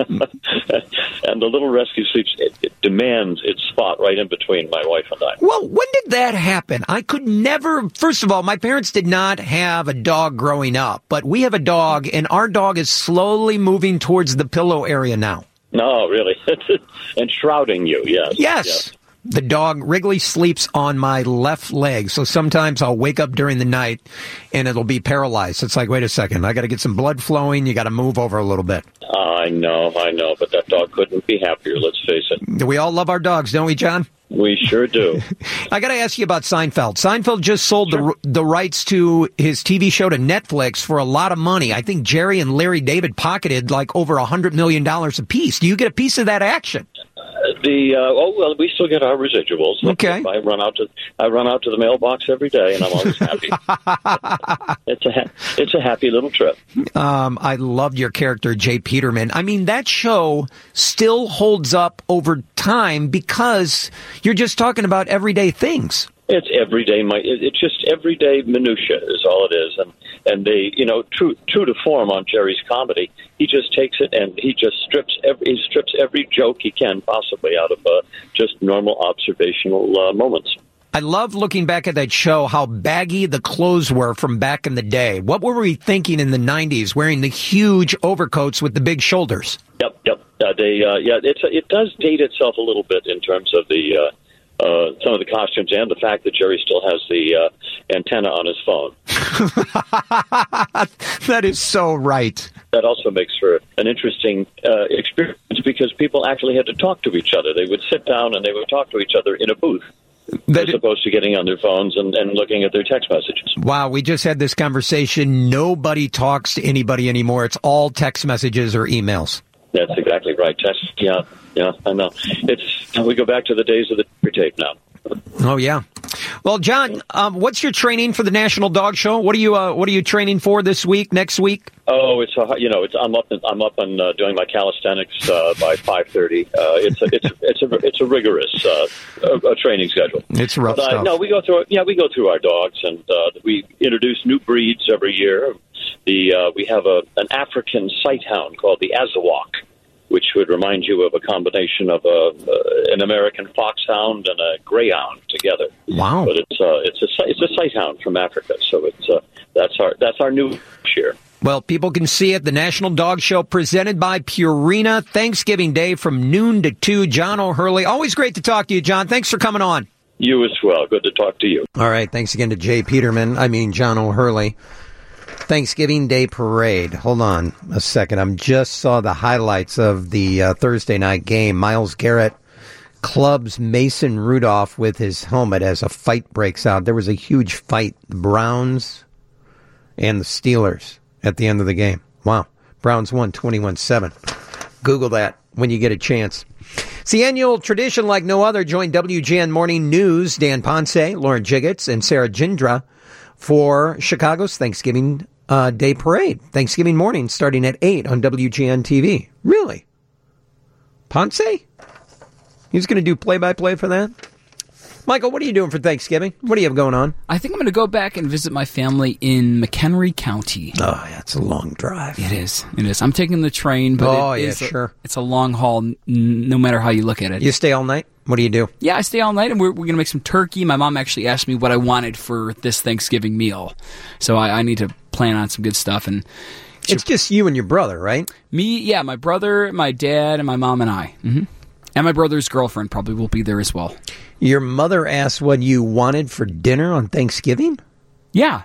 And the little rescue sleeps, it, it demands its spot right in between my wife and I. Well, when did that happen? I could never, first of all, my parents did not have a dog growing up, but we have a dog, and our dog is slowly moving towards the pillow area now. No, really. And shrouding you, yes. Yes. yes. The dog, Wrigley, sleeps on my left leg, so sometimes I'll wake up during the night and it'll be paralyzed. It's like, wait a second, I got to get some blood flowing, you got to move over a little bit. I know, I know, but that dog couldn't be happier, let's face it. We all love our dogs, don't we, John? We sure do. I got to ask you about Seinfeld. Seinfeld just sold sure. the the rights to his T V show to Netflix for a lot of money. I think Jerry and Larry David pocketed like over one hundred million dollars apiece. Do you get a piece of that action? The uh, oh well, we still get our residuals. Okay, I run out to I run out to the mailbox every day, and I'm always happy. it's a ha- it's a happy little trip. Um, I loved your character, Jay Peterman. I mean, that show still holds up over time because you're just talking about everyday things. It's everyday. My it's just everyday minutia is all it is, and and they you know true true to form on Jerry's comedy, he just takes it and he just strips every he strips every joke he can possibly out of uh, just normal observational uh, moments. I love looking back at that show, how baggy the clothes were from back in the day. What were we thinking in the nineties, wearing the huge overcoats with the big shoulders? Yep, yep. Uh, they uh, yeah, it's it does date itself a little bit in terms of the. Uh, Uh, some of the costumes and the fact that Jerry still has the uh, antenna on his phone. That is so right. That also makes for an interesting uh, experience because people actually had to talk to each other. They would sit down and they would talk to each other in a booth. That, as opposed to getting on their phones and, and looking at their text messages. Wow, we just had this conversation. Nobody talks to anybody anymore. It's all text messages or emails. That's exactly right. That's, yeah, yeah, I know. It's we go back to the days of the tape now. Oh yeah. Well, John, um, what's your training for the National Dog Show? What are you uh, What are you training for this week? Next week? Oh, it's a, you know, it's I'm up. I'm up and uh, doing my calisthenics uh, by five thirty. Uh, it's a, it's it's a it's a rigorous uh, a, a training schedule. It's rough but, uh, stuff. No, we go through. Yeah, we go through our dogs, and uh, we introduce new breeds every year. The uh, we have a an African sight hound called the Azawak, which would remind you of a combination of a, uh, an American foxhound and a greyhound together. Wow! But it's uh, it's a it's a sighthound from Africa, so it's uh, that's our that's our new year. Well, people can see it. The National Dog Show presented by Purina, Thanksgiving Day from noon to two. John O'Hurley, always great to talk to you, John. Thanks for coming on. You as well. Good to talk to you. All right. Thanks again to Jay Peterman. I mean John O'Hurley. Thanksgiving Day Parade. Hold on a second. I'm just saw the highlights of the uh, Thursday night game. Myles Garrett clubs Mason Rudolph with his helmet as a fight breaks out. There was a huge fight. The Browns and the Steelers at the end of the game. Wow. Browns won twenty-one seven. Google that when you get a chance. It's the annual tradition like no other. Join W G N Morning News, Dan Ponce, Lauren Jiggets, and Sarah Jindra for Chicago's Thanksgiving uh, Day Parade. Thanksgiving morning starting at eight on W G N T V. Really? Ponce? He's going to do play-by-play for that? Michael, what are you doing for Thanksgiving? What do you have going on? I think I'm going to go back and visit my family in McHenry County. Oh, yeah, it's a long drive. It is. It is. I'm taking the train, but oh, it yeah, is a, sure. it's a long haul, n- no matter how you look at it. You stay all night? What do you do? Yeah, I stay all night, and we're, we're going to make some turkey. My mom actually asked me what I wanted for this Thanksgiving meal, so I, I need to plan on some good stuff. And it's just you and your brother, right? Me, yeah, my brother, my dad, and my mom and I. Mm-hmm. And my brother's girlfriend probably will be there as well. Your mother asked what you wanted for dinner on Thanksgiving? Yeah.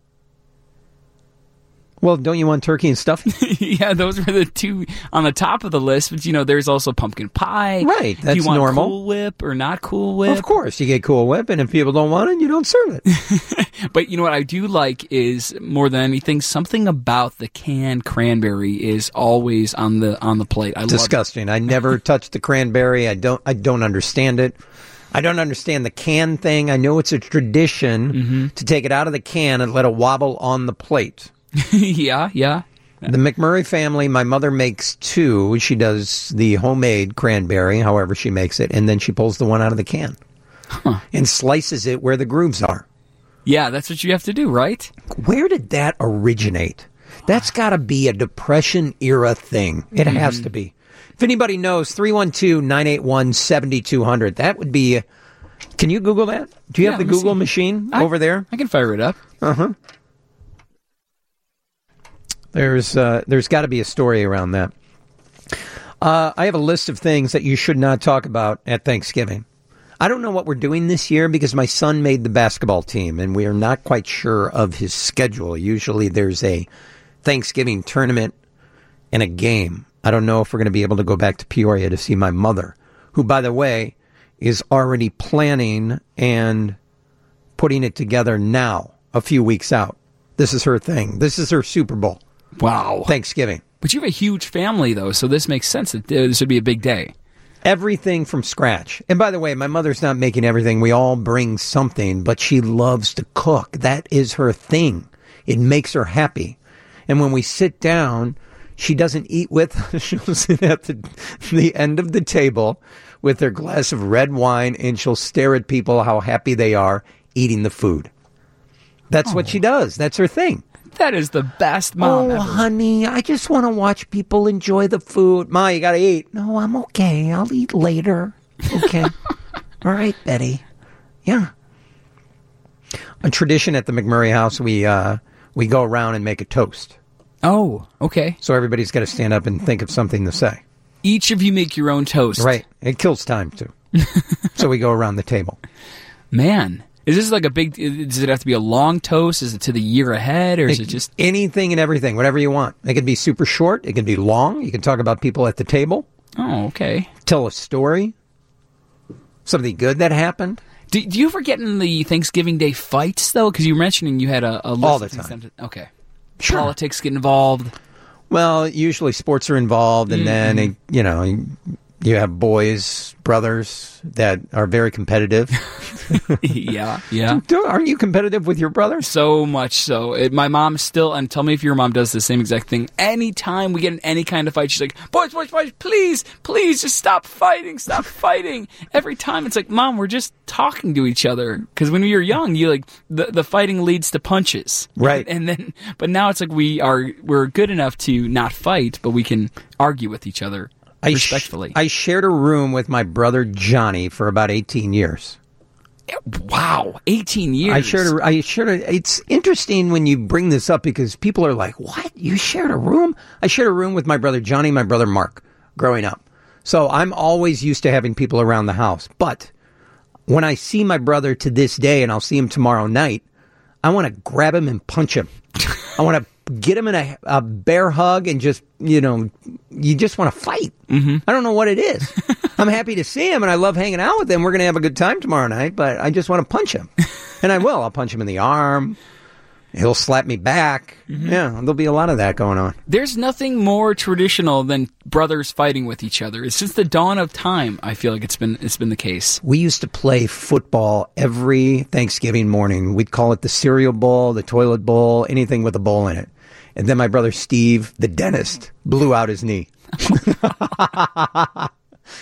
Well, don't you want turkey and stuffing? Yeah, those were the two on the top of the list. But, you know, there's also pumpkin pie. Right, that's Do you want normal. Cool Whip or not Cool Whip? Well, of course, you get Cool Whip, and if people don't want it, you don't serve it. But you know what I do like is, more than anything, something about the canned cranberry is always on the on the plate. I Disgusting. love it. I never touched the cranberry. I don't. I don't understand it. I don't understand the can thing. I know it's a tradition mm-hmm. to take it out of the can and let it wobble on the plate. yeah, yeah. The McMurray family, my mother makes two. She does the homemade cranberry, however she makes it, and then she pulls the one out of the can huh. and slices it where the grooves are. Yeah, that's what you have to do, right? Where did that originate? That's got to be a Depression-era thing. It mm-hmm. has to be. If anybody knows, three one two, nine eight one, seven two zero zero. That would be... Can you Google that? Do you yeah, have the Google see. machine I, over there? I can fire it up. Uh-huh. There's uh, there's got to be a story around that. Uh, I have a list of things that you should not talk about at Thanksgiving. I don't know what we're doing this year because my son made the basketball team, and we are not quite sure of his schedule. Usually there's a Thanksgiving tournament and a game. I don't know if we're going to be able to go back to Peoria to see my mother, who, by the way, is already planning and putting it together now, a few weeks out. This is her thing. This is her Super Bowl. Wow. Thanksgiving. But you have a huge family, though, so this makes sense that this would be a big day. Everything from scratch. And by the way, my mother's not making everything. We all bring something, but she loves to cook. That is her thing. It makes her happy. And when we sit down, she doesn't eat with us. She'll sit at the, the end of the table with her glass of red wine, and she'll stare at people how happy they are eating the food. That's oh. what she does. That's her thing. That is the best mom Oh, ever. honey, I just want to watch people enjoy the food. Ma, you got to eat. No, I'm okay. I'll eat later. Okay. All right, Betty. Yeah. A tradition at the McMurray house, we uh, we go around and make a toast. Oh, okay. So everybody's got to stand up and think of something to say. Each of you make your own toast. Right. It kills time, too. So we go around the table. Man. Is this like a big, does it have to be a long toast? Is it to the year ahead, or is it, it just... Anything and everything, whatever you want. It can be super short. It can be long. You can talk about people at the table. Oh, okay. Tell a story. Something good that happened. Do, do you ever get in the Thanksgiving Day fights, though? Because you were mentioning you had a, a list all the of things time. That, okay. Sure. Politics get involved. Well, usually sports are involved, and mm-hmm. then, you know, you have boys, brothers that are very competitive. yeah, yeah. Aren't you competitive with your brother? So much so. It, my mom still, and tell me if your mom does the same exact thing. Anytime we get in any kind of fight, she's like, boys, boys, boys, please, please, just stop fighting, stop fighting. Every time it's like, Mom, we're just talking to each other. Because when you're young, you like, the, the fighting leads to punches. Right. And then, but now it's like we are, we're good enough to not fight, but we can argue with each other. I respectfully. Sh- I shared a room with my brother Johnny for about eighteen years. Wow, eighteen years. I shared a, I shared a, it's interesting when you bring this up because people are like, what? You shared a room? I shared a room with my brother Johnny and my brother Mark growing up. So I'm always used to having people around the house. But when I see my brother to this day, and I'll see him tomorrow night, I want to grab him and punch him. I want to get him in a, a bear hug and just, you know, you just want to fight. Mm-hmm. I don't know what it is. I'm happy to see him and I love hanging out with him. We're going to have a good time tomorrow night, but I just want to punch him. And I will. I'll punch him in the arm. He'll slap me back. Mm-hmm. Yeah, there'll be a lot of that going on. There's nothing more traditional than brothers fighting with each other. It's since the dawn of time, I feel like it's been it's been the case. We used to play football every Thanksgiving morning. We'd call it the cereal bowl, the toilet bowl, anything with a bowl in it. And then my brother Steve, the dentist, blew out his knee.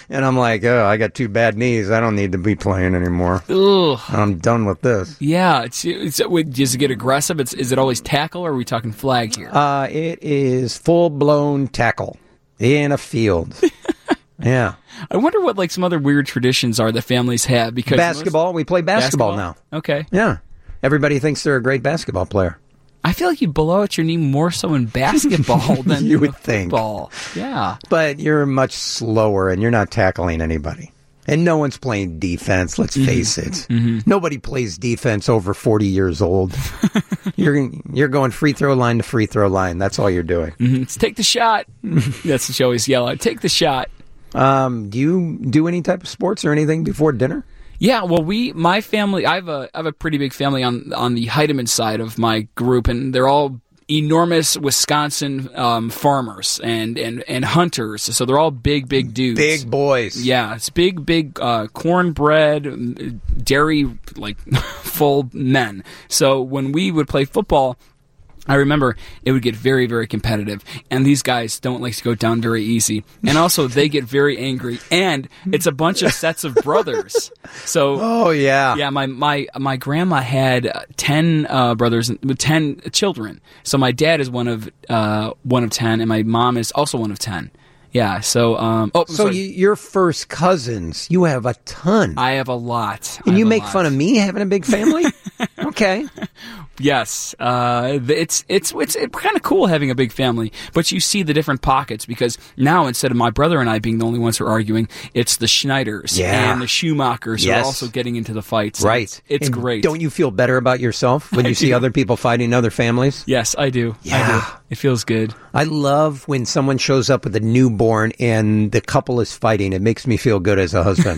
And I'm like, oh, I got two bad knees. I don't need to be playing anymore. Ugh. I'm done with this. Yeah. It's, it's, does it get aggressive? It's, is it always tackle, or are we talking flag here? Uh, it is full-blown tackle in a field. Yeah. I wonder what like some other weird traditions are that families have. Because basketball. Most, we play basketball, basketball now. Okay. Yeah. Everybody thinks they're a great basketball player. I feel like you blow out your knee more so in basketball than you in would think. Football. Yeah. But you're much slower, and you're not tackling anybody. And no one's playing defense, let's mm-hmm. face it. Mm-hmm. Nobody plays defense over forty years old. you're you're going free throw line to free throw line. That's all you're doing. Mm-hmm. It's take the shot. That's what you always yell out. Take the shot. Um, do you do any type of sports or anything before dinner? Yeah, well, we, my family, I have a, I have a pretty big family on on the Heidemann side of my group, and they're all enormous Wisconsin um, farmers and, and, and hunters. So they're all big, big dudes. Big boys. Yeah, it's big, big uh, cornbread, dairy, like, full men. So when we would play football, I remember it would get very, very competitive, and these guys don't like to go down very easy. And also, they get very angry, and it's a bunch of sets of brothers. So, oh yeah, yeah. My my my grandma had ten uh, brothers with ten children. So my dad is one of uh, one of ten, and my mom is also one of ten. Yeah. So, um, oh, so you, your first cousins, you have a ton. I have a lot, and you make lot. fun of me having a big family. Okay. Yes, uh, it's it's it's, it's kind of cool having a big family, but you see the different pockets because now instead of my brother and I being the only ones who are arguing, it's the Schneiders yeah. and the Schumachers yes. who are also getting into the fights. Right, it's, it's and great. Don't you feel better about yourself when I you do. see other people fighting other families? Yes, I do. Yeah, I do. It feels good. I love when someone shows up with a newborn and the couple is fighting. It makes me feel good as a husband.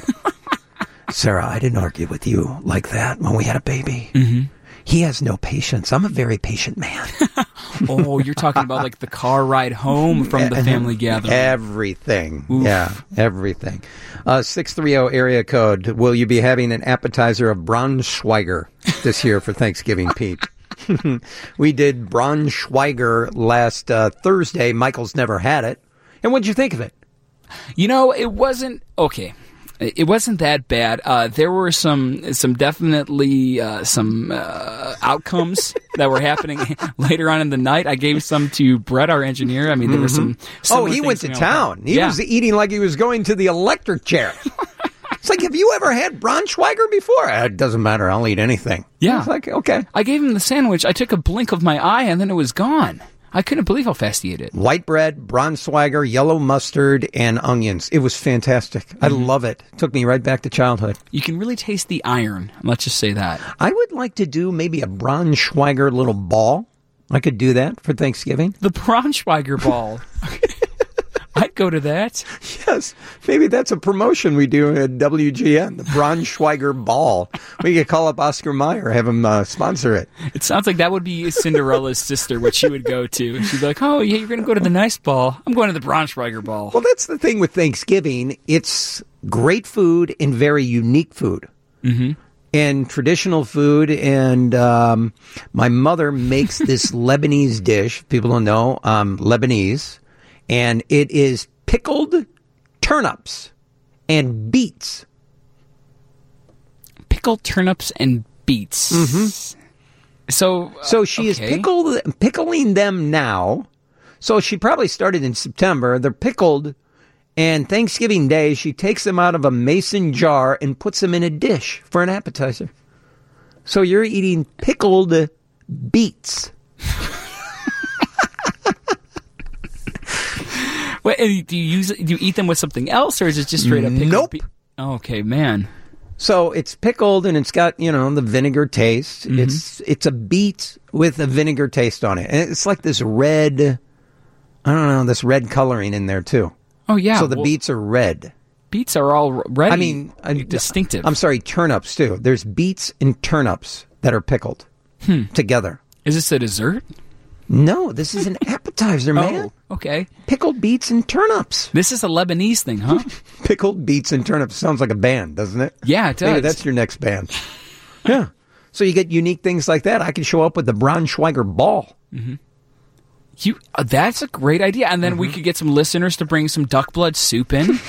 Sarah, I didn't argue with you like that when we had a baby. Mm-hmm. He has no patience. I'm a very patient man. Oh, you're talking about like the car ride home from the family gathering. Everything. Oof. Yeah, everything. Uh, six three zero area code. Will you be having an appetizer of Braunschweiger this year for Thanksgiving, Pete? We did Braunschweiger last uh, Thursday. Michael's never had it. And what'd you think of it? You know, it wasn't... Okay. It wasn't that bad. Uh, there were some, some definitely uh, some uh, outcomes that were happening later on in the night. I gave some to Brett, our engineer. I mean, there mm-hmm. were some. Oh, he went to town. He yeah. was eating like he was going to the electric chair. It's like, have you ever had Braunschweiger before? It doesn't matter. I'll eat anything. Yeah. It's like, okay. I gave him the sandwich. I took a blink of my eye, and then it was gone. I couldn't believe how fast he ate it. White bread, Braunschweiger, yellow mustard, and onions. It was fantastic. Mm-hmm. I love it. Took me right back to childhood. You can really taste the iron. Let's just say that. I would like to do maybe a Braunschweiger little ball. I could do that for Thanksgiving. The Braunschweiger ball. I'd go to that. Yes. Maybe that's a promotion we do at W G N, the Braunschweiger Ball. We could call up Oscar Mayer, have him uh, sponsor it. It sounds like that would be Cinderella's sister, what she would go to. She'd be like, oh, yeah, you're going to go to the nice ball. I'm going to the Braunschweiger Ball. Well, that's the thing with Thanksgiving. It's great food and very unique food. Mm-hmm. And traditional food, and um, my mother makes this Lebanese dish. People don't know, um, Lebanese. And it is pickled turnips and beets. Pickled turnips and beets. Mm-hmm. So, uh, so she okay. is pickled, pickling them now. So she probably started in September. They're pickled, and Thanksgiving Day, she takes them out of a mason jar and puts them in a dish for an appetizer. So you're eating pickled beets. Wait, do you use do you eat them with something else, or is it just straight up pickled? Nope. Be- oh, okay, man. So it's pickled, and it's got, you know, the vinegar taste. Mm-hmm. It's it's a beet with a vinegar taste on it, and it's like this red, I don't know, this red coloring in there too. Oh yeah. So the well, beets are red. Beets are all red. I mean, distinctive. I'm sorry, turnips too. There's beets and turnips that are pickled hmm. together. Is this a dessert? No, this is an appetizer, man. Oh, okay. Pickled beets and turnips. This is a Lebanese thing, huh? Pickled beets and turnips. Sounds like a band, doesn't it? Yeah, it does. Maybe that's your next band. Yeah. So you get unique things like that. I can show up with the Braunschweiger Ball. Mm-hmm. You, uh, that's a great idea. And then mm-hmm. we could get some listeners to bring some duck blood soup in.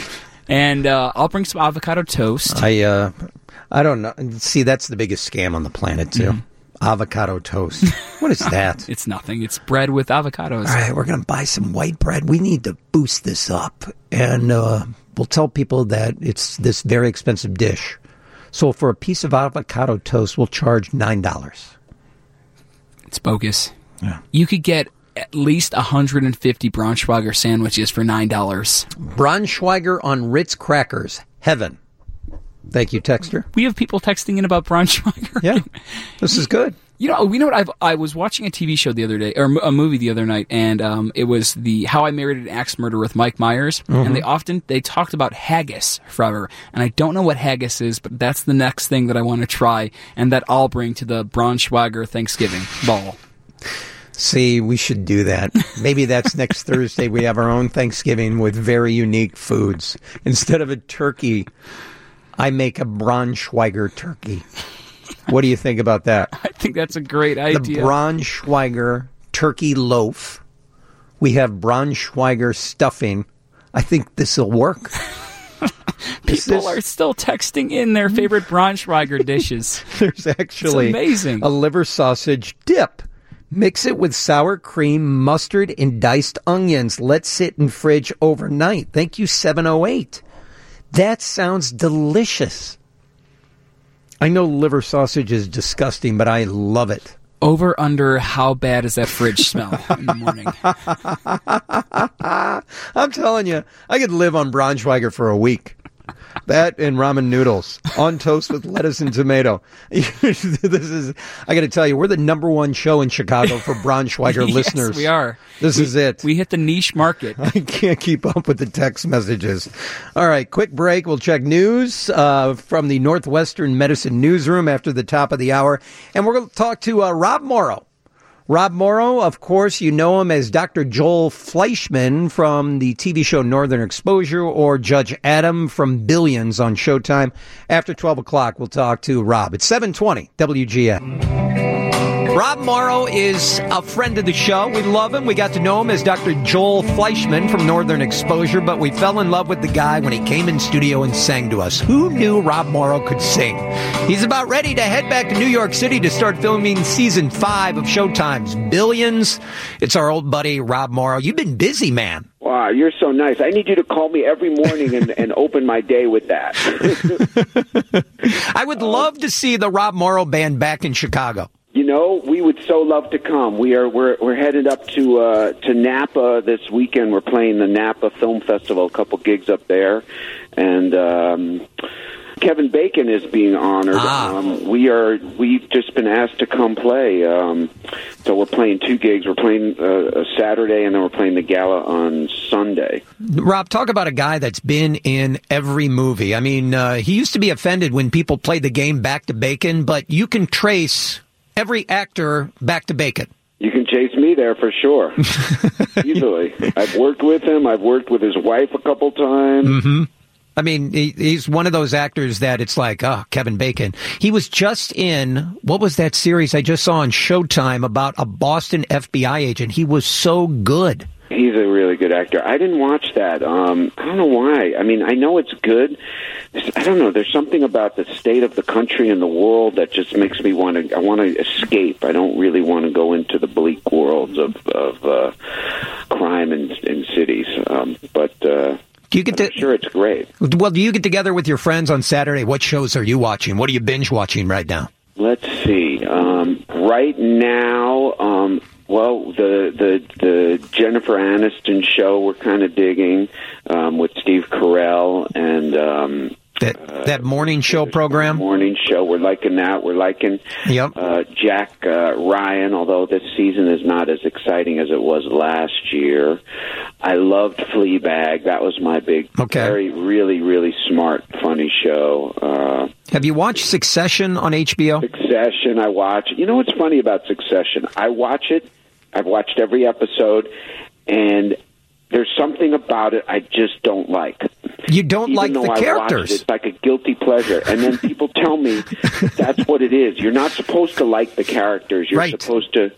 And uh, I'll bring some avocado toast. I uh, I don't know. See, that's the biggest scam on the planet, too. Mm-hmm. Avocado toast. What is that? It's nothing. It's bread with avocados. All right, we're going to buy some white bread. We need to boost this up. And uh, we'll tell people that it's this very expensive dish. So for a piece of avocado toast, we'll charge nine dollars. It's bogus. Yeah. You could get at least one hundred fifty Braunschweiger sandwiches for nine dollars. Braunschweiger on Ritz crackers. Heaven. Thank you, Texter. We have people texting in about Braunschweiger. Yeah, this is good. You know, we know what I've, I was watching a T V show the other day, or a movie the other night, and um, it was the How I Married an Axe Murderer with Mike Myers, mm-hmm. and they often they talked about haggis forever, and I don't know what haggis is, but that's the next thing that I want to try, and that I'll bring to the Braunschweiger Thanksgiving ball. See, we should do that. Maybe that's next Thursday. We have our own Thanksgiving with very unique foods instead of a turkey. I make a Braunschweiger turkey. What do you think about that? I think that's a great idea. The Braunschweiger turkey loaf. We have Braunschweiger stuffing. I think this will work. People this... are still texting in their favorite Braunschweiger dishes. There's actually it's amazing. A liver sausage dip. Mix it with sour cream, mustard, and diced onions. Let sit in fridge overnight. Thank you, seven oh eight. That sounds delicious. I know liver sausage is disgusting, but I love it. Over, under, how bad does that fridge smell in the morning? I'm telling you, I could live on Braunschweiger for a week. That and ramen noodles on toast with lettuce and tomato. This is, I got to tell you, we're the number one show in Chicago for Braunschweiger yes, listeners. we are. This we, is it. We hit the niche market. I can't keep up with the text messages. All right, quick break. We'll check news uh, from the Northwestern Medicine Newsroom after the top of the hour. And we're going to talk to uh, Rob Morrow. Rob Morrow, of course, you know him as Doctor Joel Fleischman from the T V show Northern Exposure, or Judge Adam from Billions on Showtime. After twelve o'clock, we'll talk to Rob. It's seven twenty W G N. Rob Morrow is a friend of the show. We love him. We got to know him as Doctor Joel Fleischman from Northern Exposure, but we fell in love with the guy when he came in studio and sang to us. Who knew Rob Morrow could sing? He's about ready to head back to New York City to start filming season five of Showtime's Billions. It's our old buddy, Rob Morrow. You've been busy, man. Wow, you're so nice. I need you to call me every morning and, and open my day with that. I would love to see the Rob Morrow Band back in Chicago. You know, we would so love to come. We are we're we're headed up to uh, to Napa this weekend. We're playing the Napa Film Festival, a couple gigs up there, and um, Kevin Bacon is being honored. Ah. Um, we are we've just been asked to come play. Um, so we're playing two gigs. We're playing uh, a Saturday, and then we're playing the gala on Sunday. Rob, talk about a guy that's been in every movie. I mean, uh, he used to be offended when people played the game back to Bacon, but you can trace every actor back to Bacon. You can chase me there for sure. Easily. I've worked with him. I've worked with his wife a couple times. Mm-hmm. I mean, he, he's one of those actors that it's like, oh, Kevin Bacon. He was just in, what was that series I just saw on Showtime about a Boston F B I agent? He was so good. He's a really good actor. I didn't watch that. Um, I don't know why. I mean, I know it's good. I don't know. There's something about the state of the country and the world that just makes me want to. I want to escape. I don't really want to go into the bleak worlds of, of uh, crime in, in cities. Um, but uh, do you get to? I'm sure, it's great. Well, do you get together with your friends on Saturday? What shows are you watching? What are you binge watching right now? Let's see. Um, right now. Um, Well, the, the the Jennifer Aniston show we're kind of digging um, with Steve Carell and um, that uh, that morning show program. Morning show, we're liking that. We're liking yep. uh, Jack uh, Ryan, although this season is not as exciting as it was last year. I loved Fleabag. That was my big, okay. very, really, really smart, funny show. Uh, Have you watched Succession on H B O? Succession, I watch. You know what's funny about Succession? I watch it. I've watched every episode, and there's something about it I just don't like. You don't Even like though the I characters. Watched it, it's like a guilty pleasure. And then people tell me that's what it is. You're not supposed to like the characters. You're right. supposed to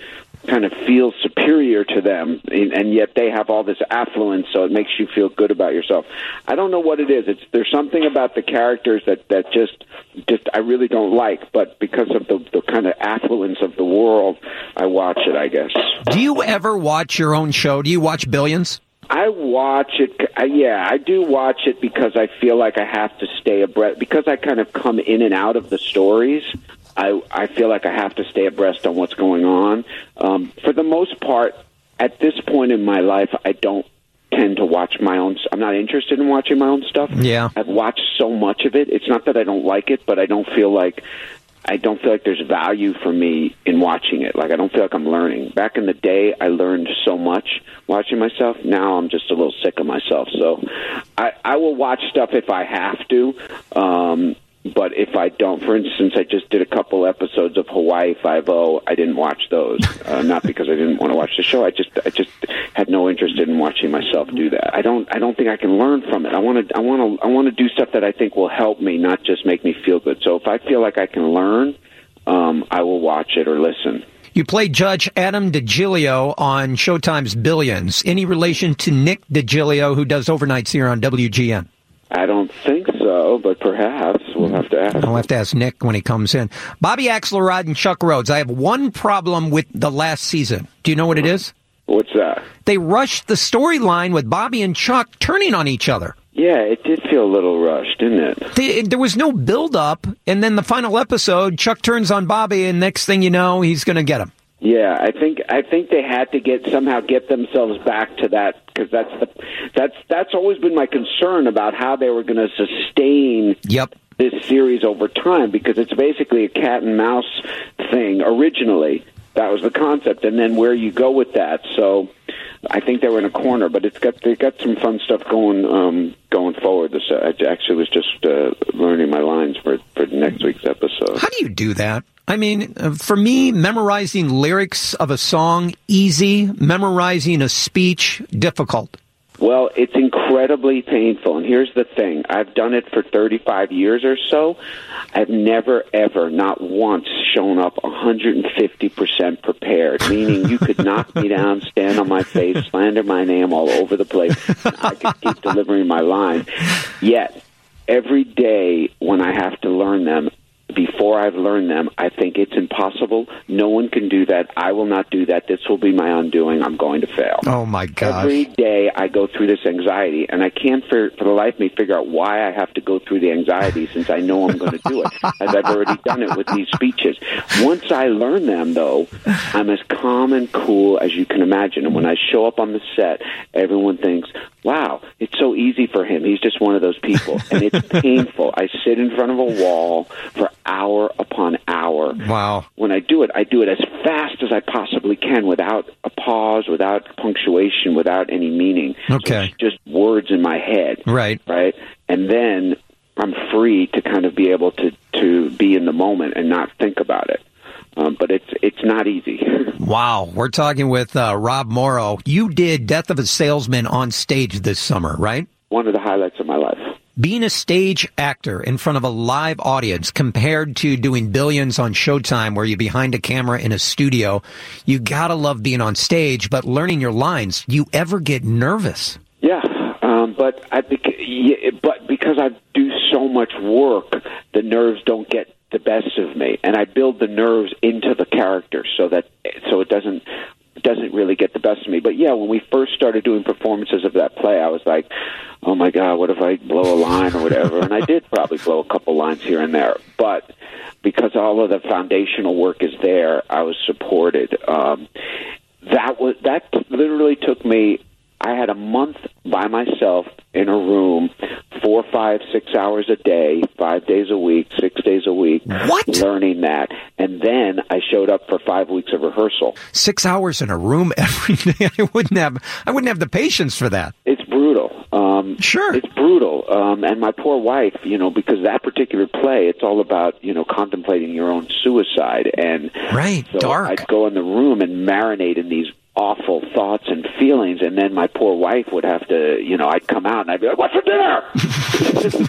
kind of feel superior to them, and, and yet they have all this affluence, so it makes you feel good about yourself. I don't know what it is. It's there's something about the characters that, that just just I really don't like, but because of the, the kind of affluence of the world, I watch it, I guess. Do you ever watch your own show? Do you watch Billions? I watch it, uh, yeah, I do watch it because I feel like I have to stay abreast, because I kind of come in and out of the stories. I, I feel like I have to stay abreast on what's going on. Um, for the most part, at this point in my life, I don't tend to watch my own. I'm not interested in watching my own stuff. Yeah. I've watched so much of it. It's not that I don't like it, but I don't feel like I don't feel like there's value for me in watching it. Like, I don't feel like I'm learning. Back in the day, I learned so much watching myself. Now I'm just a little sick of myself. So I, I will watch stuff if I have to. Um, but if I don't, for instance, I just did a couple episodes of Hawaii Five-O. I didn't watch those. Uh, not because I didn't want to watch the show. I just I just had no interest in watching myself do that. I don't I don't think I can learn from it. I want to I want to I want to do stuff that I think will help me, not just make me feel good. So if I feel like I can learn, um, I will watch it or listen. You played Judge Adam DiGilio on Showtime's Billions. Any relation to Nick DiGilio, who does overnights here on W G N? I don't think so, but perhaps we'll have to ask. I'll have to ask Nick when he comes in. Bobby Axelrod and Chuck Rhodes. I have one problem with the last season. Do you know what it is? What's that? They rushed the storyline with Bobby and Chuck turning on each other. Yeah, it did feel a little rushed, didn't it? They, there was no build-up, and then the final episode, Chuck turns on Bobby, and next thing you know, he's going to get him. Yeah, I think I think they had to get somehow get themselves back to that, because that's the that's that's always been my concern about how they were going to sustain yep. this series over time, because it's basically a cat and mouse thing originally. That was the concept, and then where you go with that. So I think they were in a corner, but it's got they got some fun stuff going um, going forward. This I actually was just uh, learning my lines for for next week's episode. How do you do that? I mean, for me, memorizing lyrics of a song, easy. Memorizing a speech, difficult. Well, it's incredibly painful. And here's the thing. I've done it for thirty-five years or so. I've never, ever, not once, shown up one hundred fifty percent prepared, meaning you could knock me down, stand on my face, slander my name all over the place, and I could keep delivering my line. Yet, every day when I have to learn them, before I've learned them, I think it's impossible. No one can do that. I will not do that. This will be my undoing. I'm going to fail. Oh, my gosh. Every day I go through this anxiety, and I can't, for, for the life of me, figure out why I have to go through the anxiety, since I know I'm going to do it, as I've already done it with these speeches. Once I learn them, though, I'm as calm and cool as you can imagine. And when I show up on the set, everyone thinks, wow, it's so easy for him. He's just one of those people. And it's painful. I sit in front of a wall for hour upon hour. Wow. When I do it, I do it as fast as I possibly can, without a pause, without punctuation, without any meaning. Okay. So it's just words in my head. Right. Right? And then I'm free to kind of be able to, to be in the moment and not think about it. Um, but it's it's not easy. Wow. We're talking with uh, Rob Morrow. You did Death of a Salesman on stage this summer, right? One of the highlights of my life. Being a stage actor in front of a live audience compared to doing Billions on Showtime, where you're behind a camera in a studio, you gotta love being on stage, but learning your lines, do you ever get nervous? Yeah, um, but I yeah, but because I do so much work, the nerves don't get the best of me, and I build the nerves into the character so that so it doesn't doesn't really get the best of me. But yeah, when we first started doing performances of that play, I was like, oh my God, what if I blow a line or whatever? And I did probably blow a couple lines here and there, but because all of the foundational work is there, I was supported. Um, that was that literally took me. I had a month by myself in a room, four, five, six hours a day, five days a week, six days a week, what? learning that. And then I showed up for five weeks of rehearsal. Six hours in a room every day. I wouldn't have. I wouldn't have the patience for that. It's brutal. Um, sure, it's brutal. Um, and my poor wife, you know, because that particular play, it's all about you know contemplating your own suicide, and right, so dark. I'd go in the room and marinate in these awful thoughts and feelings, and then my poor wife would have to, you know, I'd come out and I'd be like, what's for dinner?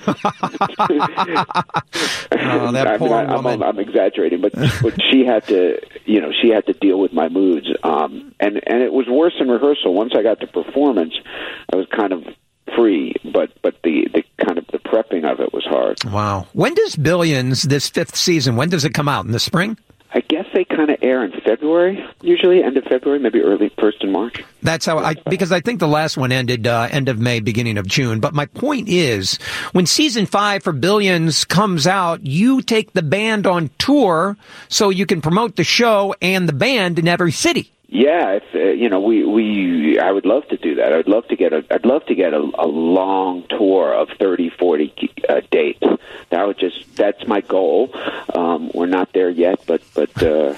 Oh, that I poor mean, I, woman. I'm, I'm exaggerating, but but she had to, you know, she had to deal with my moods, um, and and it was worse in rehearsal. Once I got to performance, I was kind of free, but but the, the kind of the prepping of it was hard. Wow. When does Billions, this fifth season, when does it come out? In the spring? I guess they kind of air in February, usually end of February, maybe early first in March. That's how I, because I think the last one ended uh, end of May, beginning of June. But my point is, when season five for Billions comes out, you take the band on tour so you can promote the show and the band in every city. Yeah, if, uh, you know, we, we, I would love to do that. I'd love to get a, I'd love to get a, a long tour of thirty, forty uh, dates. That would just, that's my goal. Um, we're not there yet, but, but, uh,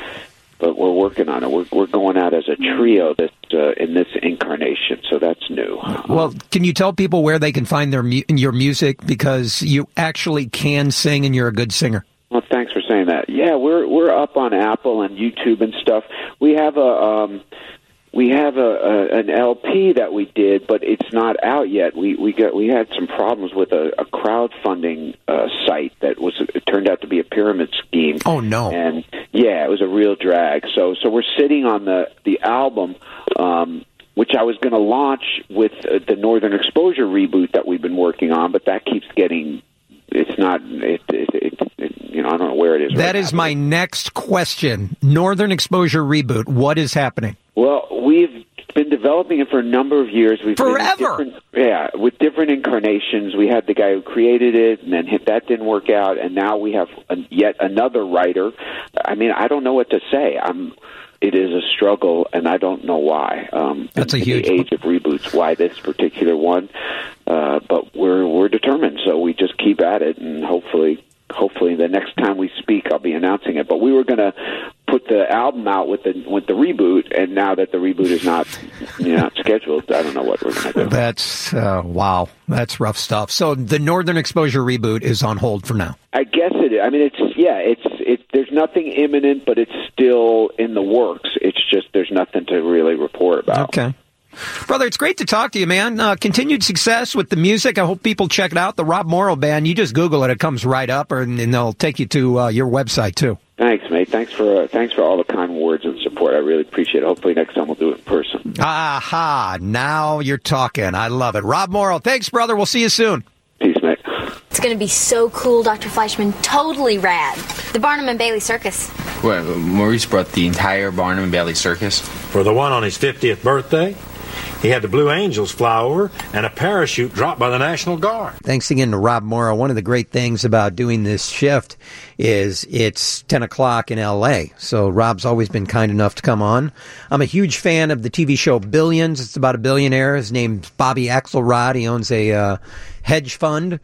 but we're working on it. We're, we're going out as a trio this, uh, in this incarnation, so that's new. Well, can you tell people where they can find their mu- your music, because you actually can sing and you're a good singer? Well, thanks for saying that. Yeah, we're we're up on Apple and YouTube and stuff. We have a um, we have a, a an L P that we did, but it's not out yet. We we got we had some problems with a, a crowdfunding uh, site that was it turned out to be a pyramid scheme. Oh no! And yeah, it was a real drag. So so we're sitting on the the album. Um, which I was going to launch with uh, the Northern Exposure reboot that we've been working on, but that keeps getting. It's not, it, it, it, it, you know, I don't know where it is. That right is now. my next question. Northern Exposure reboot. What is happening? Well, we've been developing it for a number of years. We've Forever. Yeah, with different incarnations. We had the guy who created it, and then that didn't work out, and now we have a, yet another writer. I mean, I don't know what to say. I'm. It is a struggle, and I don't know why. Um, That's a in huge the age of reboots. Why this particular one? Uh, but we're we're determined, so we just keep at it, and hopefully, hopefully, the next time we speak, I'll be announcing it. But we were going to put the album out with the with the reboot, and now that the reboot is not you know, not scheduled, I don't know what we're going to do. That's uh, wow. That's rough stuff. So the Northern Exposure reboot is on hold for now. I guess it is. I mean, it's yeah, it's it. There's nothing imminent, but it's still in the works. It's just there's nothing to really report about. Okay. Brother, it's great to talk to you, man. Uh, continued success with the music. I hope people check it out. The Rob Morrow Band. You just Google it; it comes right up, or, and they'll take you to uh, your website too. Thanks, mate. Thanks for uh, thanks for all the kind words and support. I really appreciate it. Hopefully, next time we'll do it in person. Aha! Now you're talking. I love it. Rob Morrow. Thanks, brother. We'll see you soon. Peace, mate. It's going to be so cool, Doctor Fleischman. Totally rad. The Barnum and Bailey Circus. What, Maurice brought the entire Barnum and Bailey Circus? For the one on his fiftieth birthday, he had the Blue Angels fly over and a parachute dropped by the National Guard. Thanks again to Rob Morrow. One of the great things about doing this shift is it's ten o'clock in L A, so Rob's always been kind enough to come on. I'm a huge fan of the T V show Billions. It's about a billionaire. His name's Bobby Axelrod. He owns a uh, hedge fund,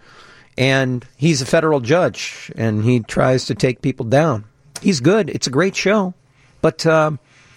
and he's a federal judge, and he tries to take people down. He's good. It's a great show. But uh,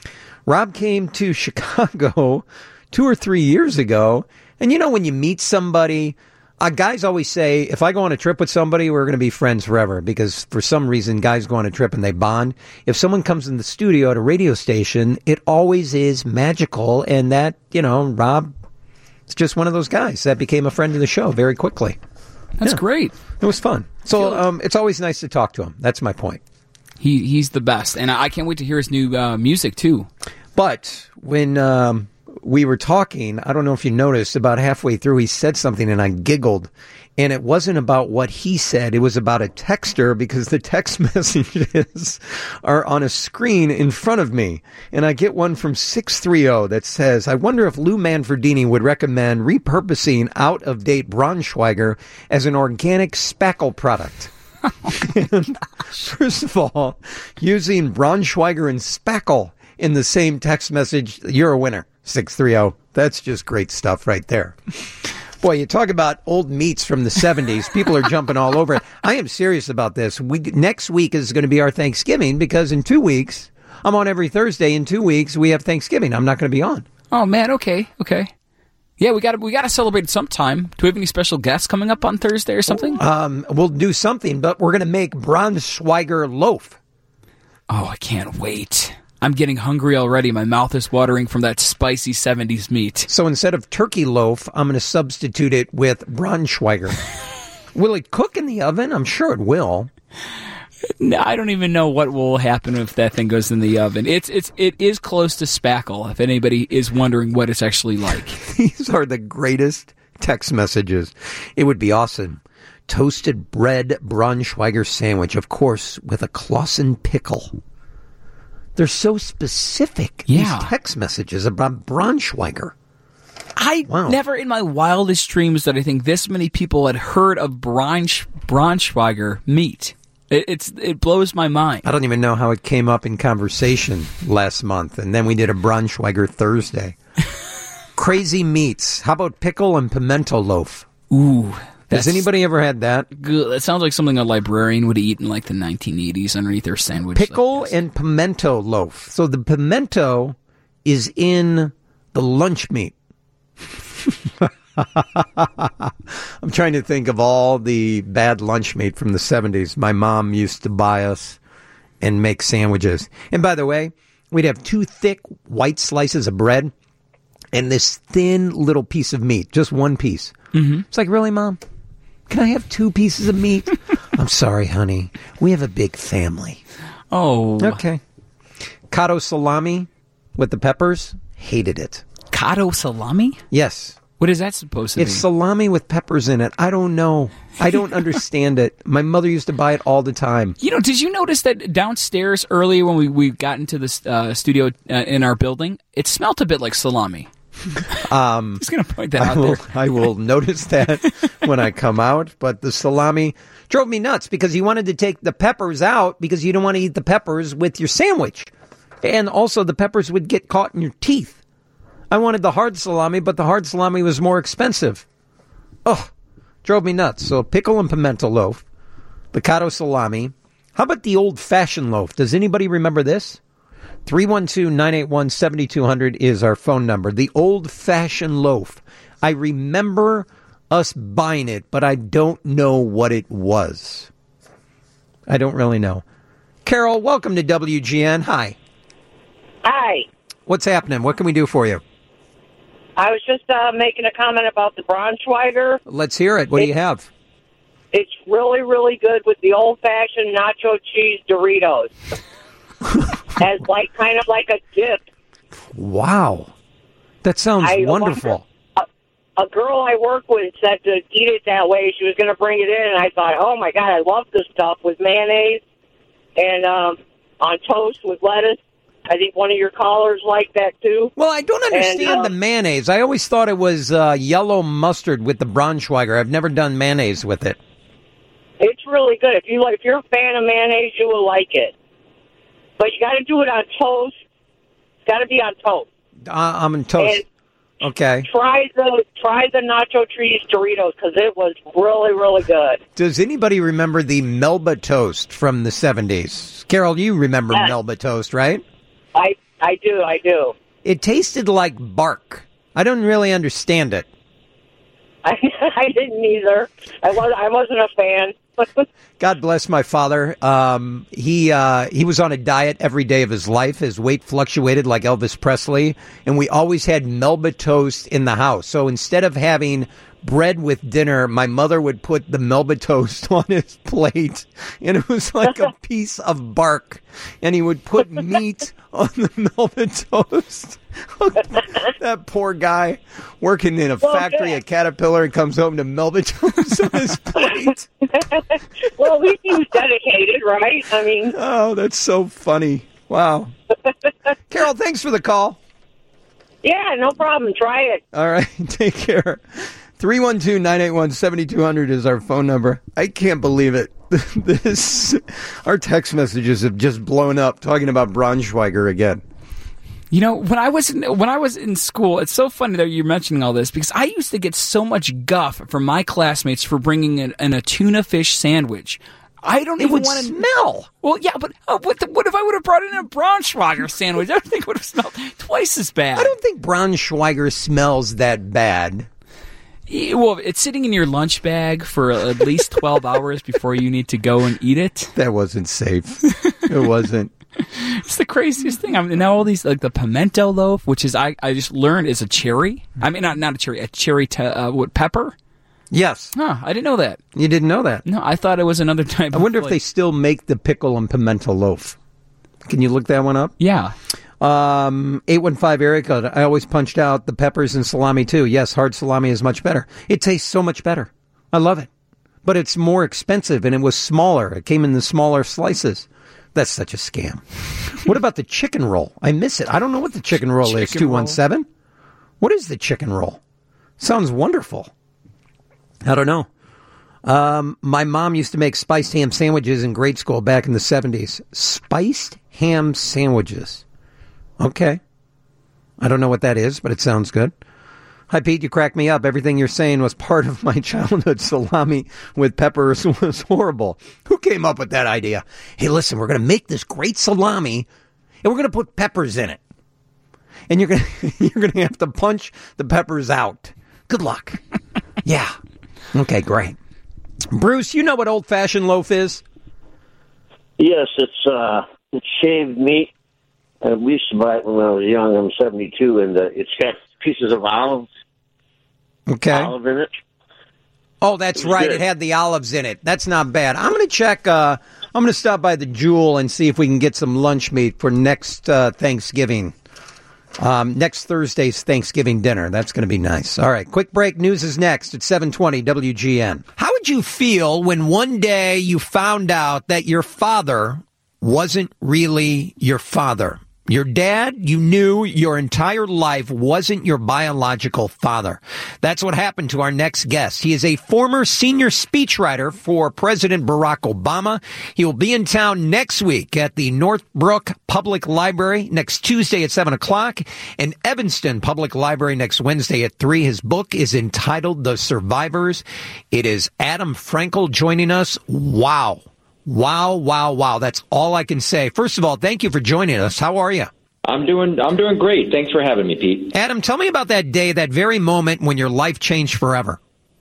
Rob came to Chicago two or three years ago, and you know when you meet somebody, uh, guys always say, if I go on a trip with somebody, we're going to be friends forever, because for some reason guys go on a trip and they bond. If someone comes in the studio at a radio station, it always is magical, and that, you know, Rob is just one of those guys that became a friend of the show very quickly. That's Yeah. great. It was fun. So um, it's always nice to talk to him. That's my point. He he's the best, and I can't wait to hear his new uh, music too. But when um, we were talking, I don't know if you noticed, about halfway through he said something and I giggled. And it wasn't about what he said. It was about a texter, because the text messages are on a screen in front of me. And I get one from six three zero that says, I wonder if Lou Manfredini would recommend repurposing out-of-date Braunschweiger as an organic spackle product. And first of all, using Braunschweiger and spackle in the same text message, you're a winner. six three zero. That's just great stuff right there. Boy, you talk about old meats from the seventies. People are jumping all over it. I am serious about this. We, next week is going to be our Thanksgiving, because in two weeks, I'm on every Thursday. In two weeks, we have Thanksgiving. I'm not going to be on. Oh man, okay, okay. Yeah, we got we got to celebrate sometime. Do we have any special guests coming up on Thursday or something? Um, we'll do something, but we're going to make Braunschweiger loaf. Oh, I can't wait. I'm getting hungry already. My mouth is watering from that spicy seventies meat. So instead of turkey loaf, I'm going to substitute it with Braunschweiger. Will it cook in the oven? I'm sure it will. No, I don't even know what will happen if that thing goes in the oven. It's it's it is close to spackle. If anybody is wondering what it's actually like, these are the greatest text messages. It would be awesome. Toasted bread Braunschweiger sandwich, of course, with a Clausen pickle. They're so specific. Yeah. These text messages about Braunschweiger. I Wow. never in my wildest dreams that I think this many people had heard of Braunsch, Braunschweiger meat. It, it's it blows my mind. I don't even know how it came up in conversation last month, and then we did a Braunschweiger Thursday. Crazy meats. How about pickle and pimento loaf? Ooh. Has anybody ever had that? Good. That sounds like something a librarian would eat in like the nineteen eighties underneath their sandwich. Pickle and pimento loaf. So the pimento is in the lunch meat. I'm trying to think of all the bad lunch meat from the seventies. My mom used to buy us and make sandwiches. And by the way, we'd have two thick white slices of bread and this thin little piece of meat, just one piece. Mm-hmm. It's like, really, Mom? Can I have two pieces of meat? I'm sorry, honey. We have a big family. Oh. Okay. Cotto salami with the peppers. Hated it. Cotto salami? Yes. What is that supposed to It's be? salami with peppers in it. I don't know. I don't understand it. My mother used to buy it all the time. You know, did you notice that downstairs earlier when we, we got into the uh, studio uh, in our building, it smelled a bit like salami? Um, Just going to point that I out will, there. I will notice that when I come out. But the salami drove me nuts because you wanted to take the peppers out because you don't want to eat the peppers with your sandwich. And also the peppers would get caught in your teeth. I wanted the hard salami, but the hard salami was more expensive. Ugh, drove me nuts. So pickle and pimento loaf, the cotto salami. How about the old-fashioned loaf? Does anybody remember this? three one two, nine eight one, seven two zero zero is our phone number. The old-fashioned loaf. I remember us buying it, but I don't know what it was. I don't really know. Carol, welcome to W G N. Hi. Hi. What's happening? What can we do for you? I was just uh, making a comment about the Braunschweiger. Let's hear it. What do you have? It's really, really good with the old-fashioned nacho cheese Doritos. As like kind of like a dip. Wow. That sounds I wonderful. A, a girl I work with said to eat it that way. She was going to bring it in, and I thought, oh, my God, I love this stuff with mayonnaise and um, on toast with lettuce. I think one of your callers liked that, too. Well, I don't understand and, uh, the mayonnaise. I always thought it was uh, yellow mustard with the Braunschweiger. I've never done mayonnaise with it. It's really good. If, you like, if you're a fan of mayonnaise, you will like it. But you got to do it on toast. It's got to be on toast. Uh, I'm in toast. And okay. Try the try the nacho cheese Doritos because it was really, really good. Does anybody remember the Melba toast from the seventies? Carol, you remember Yes. Melba toast, right? I I do, I do. It tasted like bark. I don't really understand it. I, I didn't either. I was I wasn't a fan. God bless my father. Um, he uh, he was on a diet every day of his life. His weight fluctuated like Elvis Presley, and we always had Melba toast in the house. So instead of having bread with dinner, my mother would put the Melba toast on his plate, and it was like a piece of bark. And he would put meat on the Melba toast. That poor guy working in a Well, factory yeah. at Caterpillar and comes home to Melba toast on his plate. Well, at least he was dedicated, right? I mean, Oh, that's so funny. Wow. Carol, thanks for the call. yeah, no problem. Try it. All right, take care. three one two, nine eight one, seven two zero zero is our phone number. I can't believe it. This, our text messages have just blown up talking about Braunschweiger again. You know, when I was in, when I was in school, it's so funny that you're mentioning all this because I used to get so much guff from my classmates for bringing in, in a tuna fish sandwich. I don't It even would want to smell. Well, yeah, but uh, what, the, what if I would have brought in a Braunschweiger sandwich? I think it would have smelled twice as bad. I don't think Braunschweiger smells that bad. Yeah, well, it's sitting in your lunch bag for at least twelve hours before you need to go and eat it. That wasn't safe. It wasn't. It's the craziest thing. I mean, now all these, like the pimento loaf, which is I, I just learned is a cherry. I mean, not not a cherry, a cherry te- uh, what pepper. Yes. Huh, I didn't know that. You didn't know that? No, I thought it was another type I of wonder if like- they still make the pickle and pimento loaf. Can you look that one up? Yeah. Um, eight one five area code. I always punched out the peppers and salami too. Yes, hard salami is much better. It tastes so much better. I love it. But it's more expensive and it was smaller. It came in the smaller slices. That's such a scam. What about the chicken roll? I miss it. I don't know what the chicken roll Chicken is. two one seven? What is the chicken roll? Sounds wonderful. I don't know. Um, my mom used to make spiced ham sandwiches in grade school back in the seventies. Spiced ham sandwiches. Okay. I don't know what that is, but it sounds good. Hi, Pete. You cracked me up. Everything you're saying was part of my childhood. Salami with peppers was horrible. Who came up with that idea? Hey, listen, we're going to make this great salami, and we're going to put peppers in it. And you're going to you're going to have to punch the peppers out. Good luck. Yeah. Okay, great. Bruce, you know what old-fashioned loaf is? Yes, it's uh, it's shaved meat. Uh, we used to buy it when I was young. I'm seventy-two, and uh, it's got pieces of olive, Okay. olive in it. Oh, that's It was right. good. It had the olives in it. That's not bad. I'm going to check. Uh, I'm going to stop by the Jewel and see if we can get some lunch meat for next uh, Thanksgiving. Um, next Thursday's Thanksgiving dinner. That's going to be nice. All right. Quick break. News is next at seven twenty W G N. How would you feel when one day you found out that your father wasn't really your father? Your dad, you knew your entire life, wasn't your biological father. That's what happened to our next guest. He is a former senior speechwriter for President Barack Obama. He will be in town next week at the Northbrook Public Library next Tuesday at seven o'clock and Evanston Public Library next Wednesday at three. His book is entitled The Survivors. It is Adam Frankel joining us. Wow. Wow, wow, wow. That's all I can say. First of all, thank you for joining us. How are you? I'm doing I'm doing great. Thanks for having me, Pete. Adam, tell me about that day, that very moment when your life changed forever.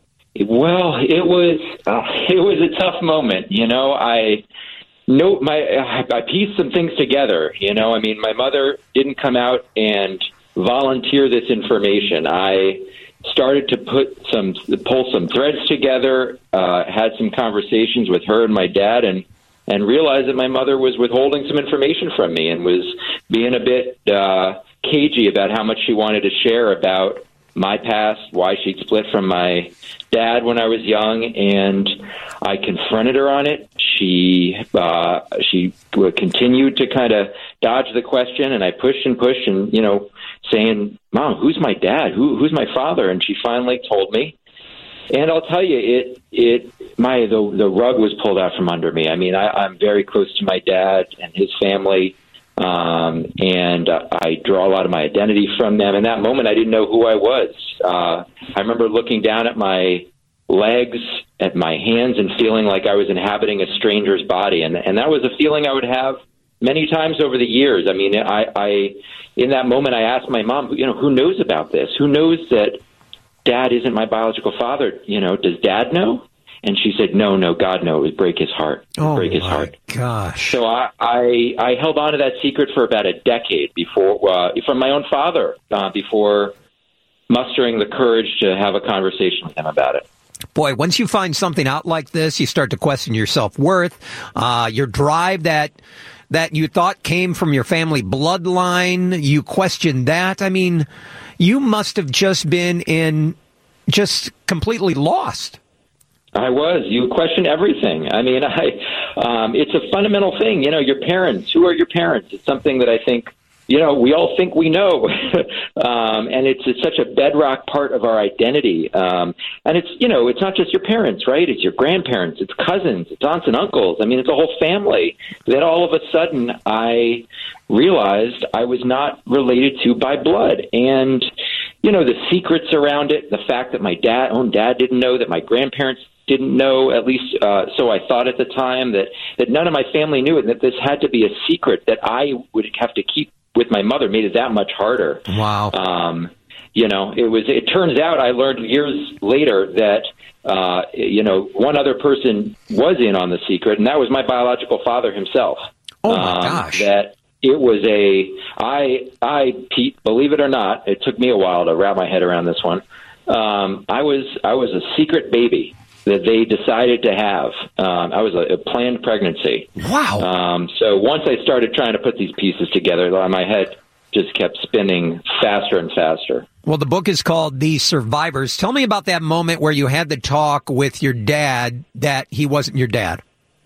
Well, it was uh, it was a tough moment. You know, I no my I pieced some things together. You know, I mean, my mother didn't come out and volunteer this information. I started to put some pull some threads together, uh, had some conversations with her and my dad, and and realized that my mother was withholding some information from me and was being a bit uh, cagey about how much she wanted to share about my past, why she'd split from my dad when I was young, and I confronted her on it. She uh, she continued to kind of dodge the question, and I pushed and pushed, and you know, saying, "Mom, who's my dad? Who who's my father?" And she finally told me. And I'll tell you, it it my the the rug was pulled out from under me. I mean, I, I'm very close to my dad and his family, um, and uh, I draw a lot of my identity from them. In that moment, I didn't know who I was. Uh, I remember looking down at my legs, at my hands, and feeling like I was inhabiting a stranger's body, and and that was a feeling I would have many times over the years. I mean, I, I in that moment, I asked my mom, you know, who knows about this? Who knows that Dad isn't my biological father? You know, does Dad know? And she said, no, no, God, no. It would break his heart. It would Oh, break his my heart. gosh. So I, I, I held on to that secret for about a decade before, uh, from my own father, uh, before mustering the courage to have a conversation with him about it. Boy, once you find something out like this, you start to question your self-worth, uh, your drive that that you thought came from your family bloodline. You question that. I mean, you must have just been in just completely lost. I was. You question everything. I mean, I um, it's a fundamental thing. You know, your parents. Who are your parents? It's something that I think, you know, we all think we know. um, and it's, it's such a bedrock part of our identity. Um, and it's, you know, it's not just your parents, right? It's your grandparents, it's cousins, it's aunts and uncles. I mean, it's a whole family that all of a sudden I realized I was not related to by blood. And, you know, the secrets around it, the fact that my dad, own dad didn't know, that my grandparents didn't know, at least uh, so I thought at the time, that, that none of my family knew it, and that this had to be a secret that I would have to keep with my mother, made it that much harder. Wow. Um, you know, it was, it turns out I learned years later that, uh, you know, one other person was in on the secret, and that was my biological father himself. Oh, my um, gosh. That it was a, I, I, Pete, believe it or not, it took me a while to wrap my head around this one. um, I was I was a secret baby that they decided to have. Um, I was a, a planned pregnancy. Wow. Um, so once I started trying to put these pieces together, my head just kept spinning faster and faster. Well, the book is called The Survivors. Tell me about that moment where you had the talk with your dad that he wasn't your dad.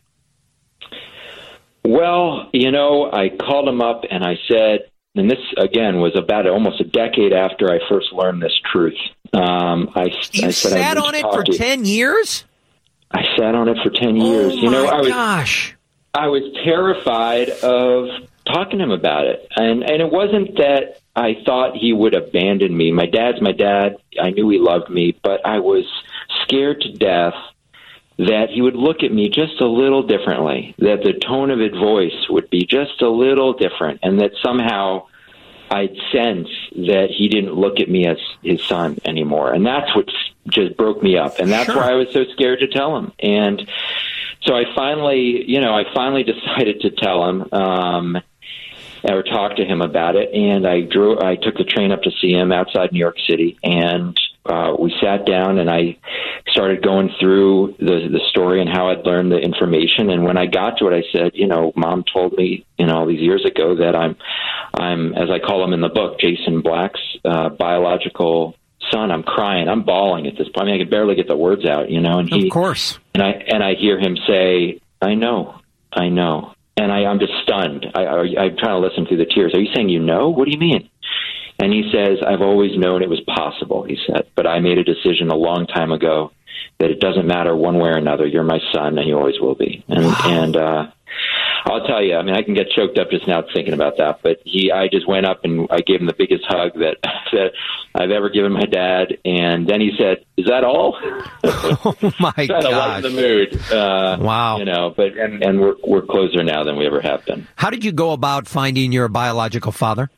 Well, you know, I called him up and I said, and this, again, was about almost a decade after I first learned this truth. Um, I, you I said sat I on it for to, ten years? I sat on it for ten years. Oh, you know, my I was, gosh. I was terrified of talking to him about it. And, and it wasn't that I thought he would abandon me. My dad's my dad. I knew he loved me, but I was scared to death that he would look at me just a little differently, that the tone of his voice would be just a little different, and that somehow I'd sense that he didn't look at me as his son anymore. And that's what just broke me up. And that's Sure. why I was so scared to tell him. And so I finally, you know, I finally decided to tell him, um, or talk to him about it. And I drew, I took the train up to see him outside New York City, and uh, we sat down and I started going through the the story and how I'd learned the information. And when I got to it, I said, you know, Mom told me, you know, all these years ago that I'm, I'm, as I call him in the book, Jason Black's uh, biological son. I'm crying. I'm bawling at this point. I mean, I could barely get the words out, you know. And he, of course. And I and I hear him say, "I know, I know," and I, I'm just stunned. I, I, I'm trying to listen through the tears. Are you saying you know? What do you mean? And he says, "I've always known it was possible," he said, "but I made a decision a long time ago that it doesn't matter one way or another. You're my son, and you always will be." And wow. and uh, I'll tell you, I mean, I can get choked up just now thinking about that. But he, I just went up and I gave him the biggest hug that that I've ever given my dad. And then he said, "Is that all?" Oh my Trying to lighten gosh. the mood. Uh, Wow. You know, but and and we're we're closer now than we ever have been. How did you go about finding your biological father?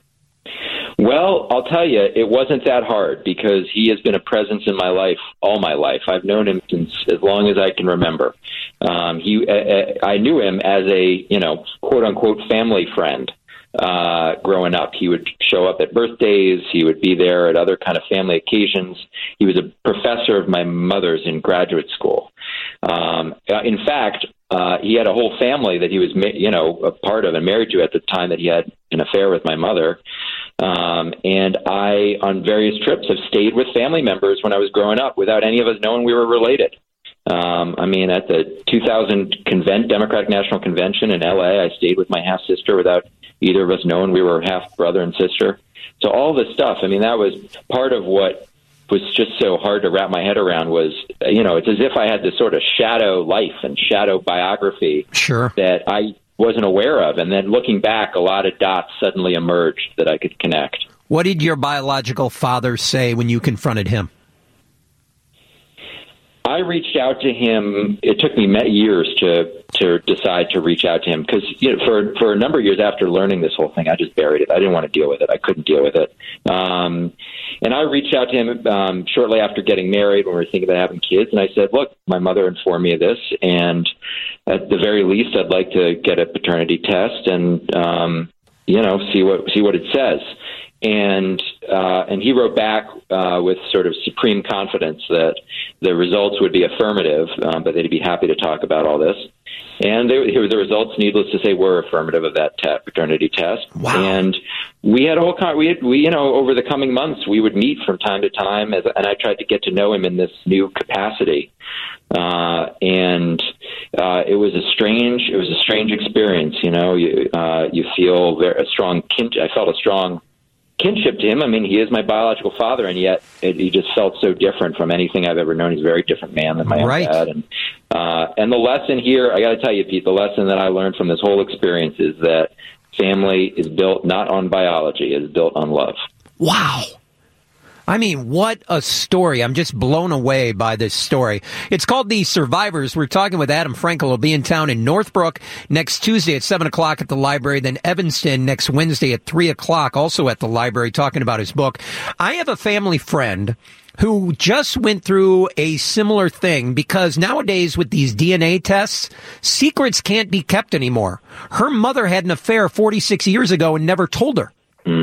Well, I'll tell you, it wasn't that hard because he has been a presence in my life all my life. I've known him since as long as I can remember. Um, he, uh, I knew him as a, you know, quote unquote family friend. Uh, growing up, he would show up at birthdays. He would be there at other kind of family occasions. He was a professor of my mother's in graduate school. Um, in fact, uh, he had a whole family that he was, you know, a part of and married to at the time that he had an affair with my mother. Um, and I, on various trips, have stayed with family members when I was growing up without any of us knowing we were related. Um, I mean, at the two thousand convent, Democratic National Convention in L A, I stayed with my half-sister without either of us knowing we were half brother and sister. So all this stuff, I mean, that was part of what was just so hard to wrap my head around was, you know, it's as if I had this sort of shadow life and shadow biography sure. that I wasn't aware of. And then looking back, a lot of dots suddenly emerged that I could connect. What did your biological father say when you confronted him? I reached out to him. It took me years to to decide to reach out to him because, you know, for for a number of years after learning this whole thing, I just buried it. I didn't want to deal with it. I couldn't deal with it. Um, and I reached out to him um, shortly after getting married when we were thinking about having kids. And I said, "Look, my mother informed me of this, and at the very least, I'd like to get a paternity test and um, you know see what see what it says." And uh, and he wrote back uh, with sort of supreme confidence that the results would be affirmative, um, but they'd be happy to talk about all this. And they, the results, needless to say, were affirmative of that te- paternity test. Wow. And we had a whole con- we had, we you know over the coming months we would meet from time to time, as, and I tried to get to know him in this new capacity. Uh, and uh, it was a strange it was a strange experience. You know, you uh, you feel very, a strong kin- I felt a strong kinship to him. I mean, he is my biological father, and yet it, he just felt so different from anything I've ever known. He's a very different man than my right. own dad. And uh, and the lesson here, I got to tell you, Pete, the lesson that I learned from this whole experience is that family is built not on biology, it is built on love. Wow. I mean, what a story. I'm just blown away by this story. It's called The Survivors. We're talking with Adam Frankel. He'll be in town in Northbrook next Tuesday at seven o'clock at the library, then Evanston next Wednesday at three o'clock, also at the library, talking about his book. I have a family friend who just went through a similar thing because nowadays with these D N A tests, secrets can't be kept anymore. Her mother had an affair forty-six years ago and never told her. Mm.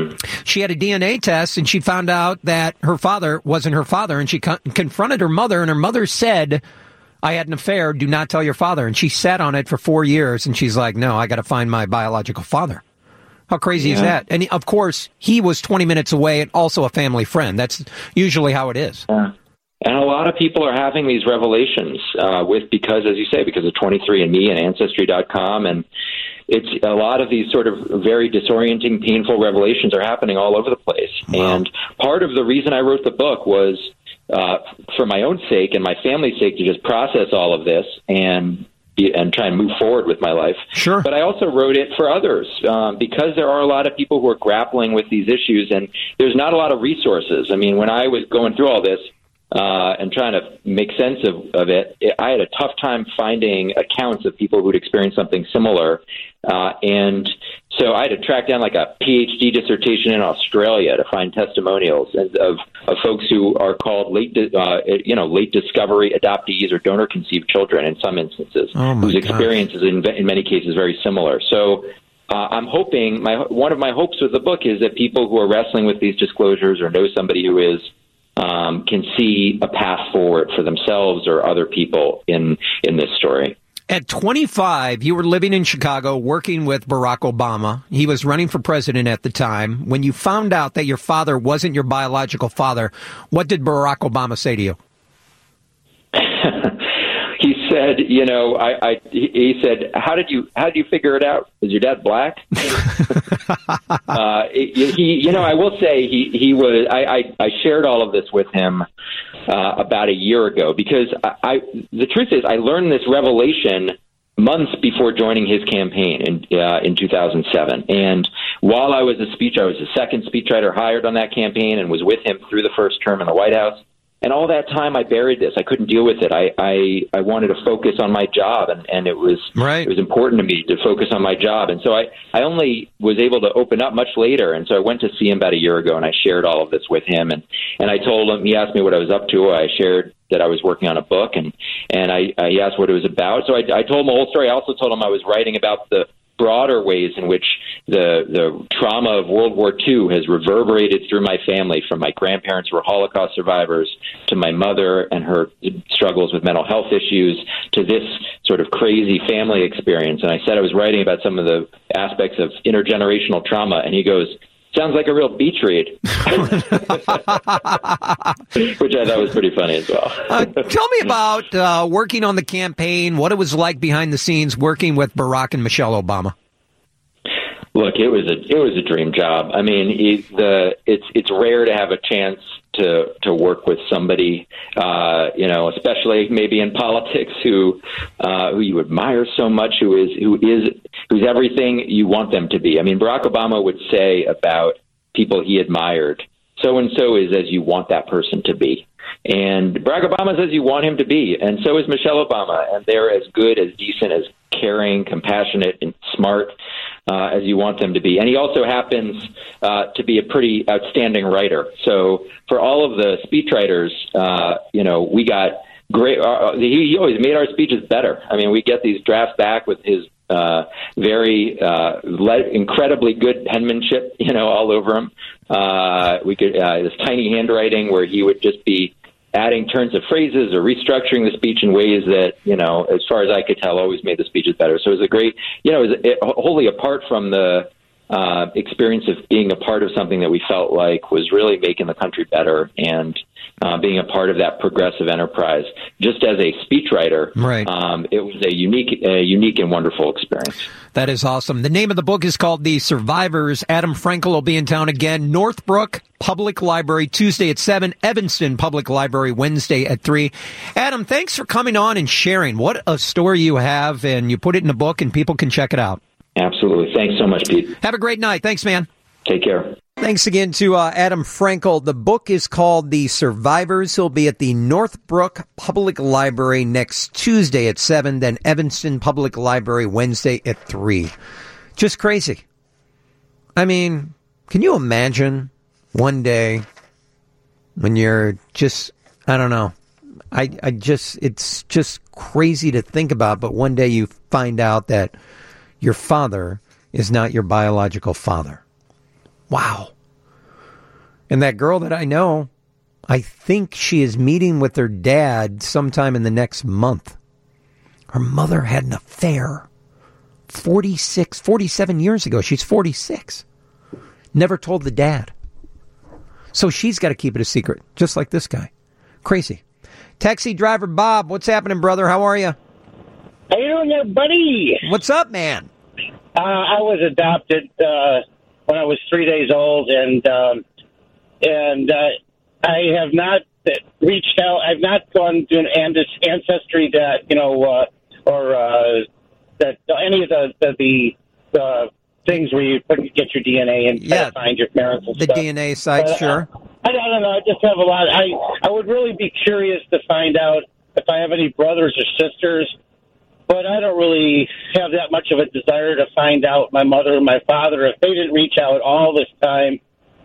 She had a D N A test, and she found out that her father wasn't her father, and she con- confronted her mother, and her mother said, I had an affair, do not tell your father. And she sat on it for four years, and she's like, no, I got to find my biological father. How crazy yeah. is that? And, of course, he was twenty minutes away and also a family friend. That's usually how it is. Yeah. And a lot of people are having these revelations uh, with because, as you say, because of twenty-three and me and Ancestry dot com. And it's a lot of these sort of very disorienting, painful revelations are happening all over the place. Wow. And part of the reason I wrote the book was uh, for my own sake and my family's sake to just process all of this and and try and move forward with my life. Sure. But I also wrote it for others um, because there are a lot of people who are grappling with these issues, and there's not a lot of resources. I mean, when I was going through all this uh, and trying to make sense of, of it, it, I had a tough time finding accounts of people who'd experienced something similar. Uh, and so I had to track down like a P H D dissertation in Australia to find testimonials of, of folks who are called late, uh, you know, late discovery adoptees or donor conceived children in some instances, oh whose experience is in, in many cases very similar. So uh, I'm hoping my one of my hopes with the book is that people who are wrestling with these disclosures or know somebody who is um, can see a path forward for themselves or other people in in this story. At twenty-five, you were living in Chicago working with Barack Obama. He was running for president at the time. When you found out that your father wasn't your biological father, what did Barack Obama say to you? He said, you know, I, I, he said, how did you, how did you figure it out? Is your dad black? uh, he, you know, I will say he, he was, I, I, I shared all of this with him uh, about a year ago because I, I, the truth is I learned this revelation months before joining his campaign in, uh, in two thousand seven. And while I was a speech, I was the second speechwriter hired on that campaign and was with him through the first term in the White House. And all that time, I buried this. I couldn't deal with it. I, I, I wanted to focus on my job, and, and it was right. it was important to me to focus on my job. And so I, I only was able to open up much later. And so I went to see him about a year ago, and I shared all of this with him. And, and I told him, he asked me what I was up to. I shared that I was working on a book, and, and I, I he asked what it was about. So I, I told him the whole story. I also told him I was writing about the broader ways in which the the trauma of World War Two has reverberated through my family, from my grandparents who were Holocaust survivors to my mother and her struggles with mental health issues to this sort of crazy family experience. And I said I was writing about some of the aspects of intergenerational trauma, and he goes, sounds like a real beach read, which I thought was pretty funny as well. uh, tell me about uh, working on the campaign, what it was like behind the scenes working with Barack and Michelle Obama. Look, it was a it was a dream job. I mean, it, the it's it's rare to have a chance to to work with somebody, uh, you know, especially maybe in politics, who uh, who you admire so much, who is who is who's everything you want them to be. I mean, Barack Obama would say about people he admired, so and so is as you want that person to be. And Barack Obama is as you want him to be, and so is Michelle Obama, and they're as good, as decent, as caring, compassionate, and smart uh, as you want them to be. And he also happens uh, to be a pretty outstanding writer. So for all of the speechwriters, uh, you know, we got great. Uh, he, he always made our speeches better. I mean, we get these drafts back with his uh, very uh, le- incredibly good penmanship, you know, all over him. Uh, we could uh, this tiny handwriting where he would just be adding turns of phrases or restructuring the speech in ways that, you know, as far as I could tell, always made the speeches better. So it was a great, you know, it was it, wholly apart from the uh, experience of being a part of something that we felt like was really making the country better and uh, being a part of that progressive enterprise. Just as a speechwriter, right. um, it was a unique, a unique and wonderful experience. That is awesome. The name of the book is called The Survivors. Adam Frankel will be in town again. Northbrook Public Library, Tuesday at seven. Evanston Public Library, Wednesday at three. Adam, thanks for coming on and sharing. What a story you have, and you put it in a book, and people can check it out. Absolutely. Thanks so much, Pete. Have a great night. Thanks, man. Take care. Thanks again to uh, Adam Frankel. The book is called The Survivors. He'll be at the Northbrook Public Library next Tuesday at seven, then Evanston Public Library Wednesday at three. Just crazy. I mean, can you imagine one day when you're just, I don't know, I, I just, it's just crazy to think about, but one day you find out that your father is not your biological father. Wow. And that girl that I know, I think she is meeting with her dad sometime in the next month. Her mother had an affair forty-six, forty-seven years ago. She's forty-six. Never told the dad. So she's got to keep it a secret, just like this guy. Crazy. Taxi driver Bob, what's happening, brother? How are you? How you doing there, buddy? What's up, man? Uh, I was adopted uh, when I was three days old, and um, and uh, I have not reached out. I've not gone to an ancestry that you know, uh, or uh, that any of the the, the the things where you put, get your D N A and yeah, find your parents and the stuff. D N A sites, but, sure. Uh, I, I don't know. I just have a lot. I I would really be curious to find out if I have any brothers or sisters. But I don't really have that much of a desire to find out my mother and my father if they didn't reach out all this time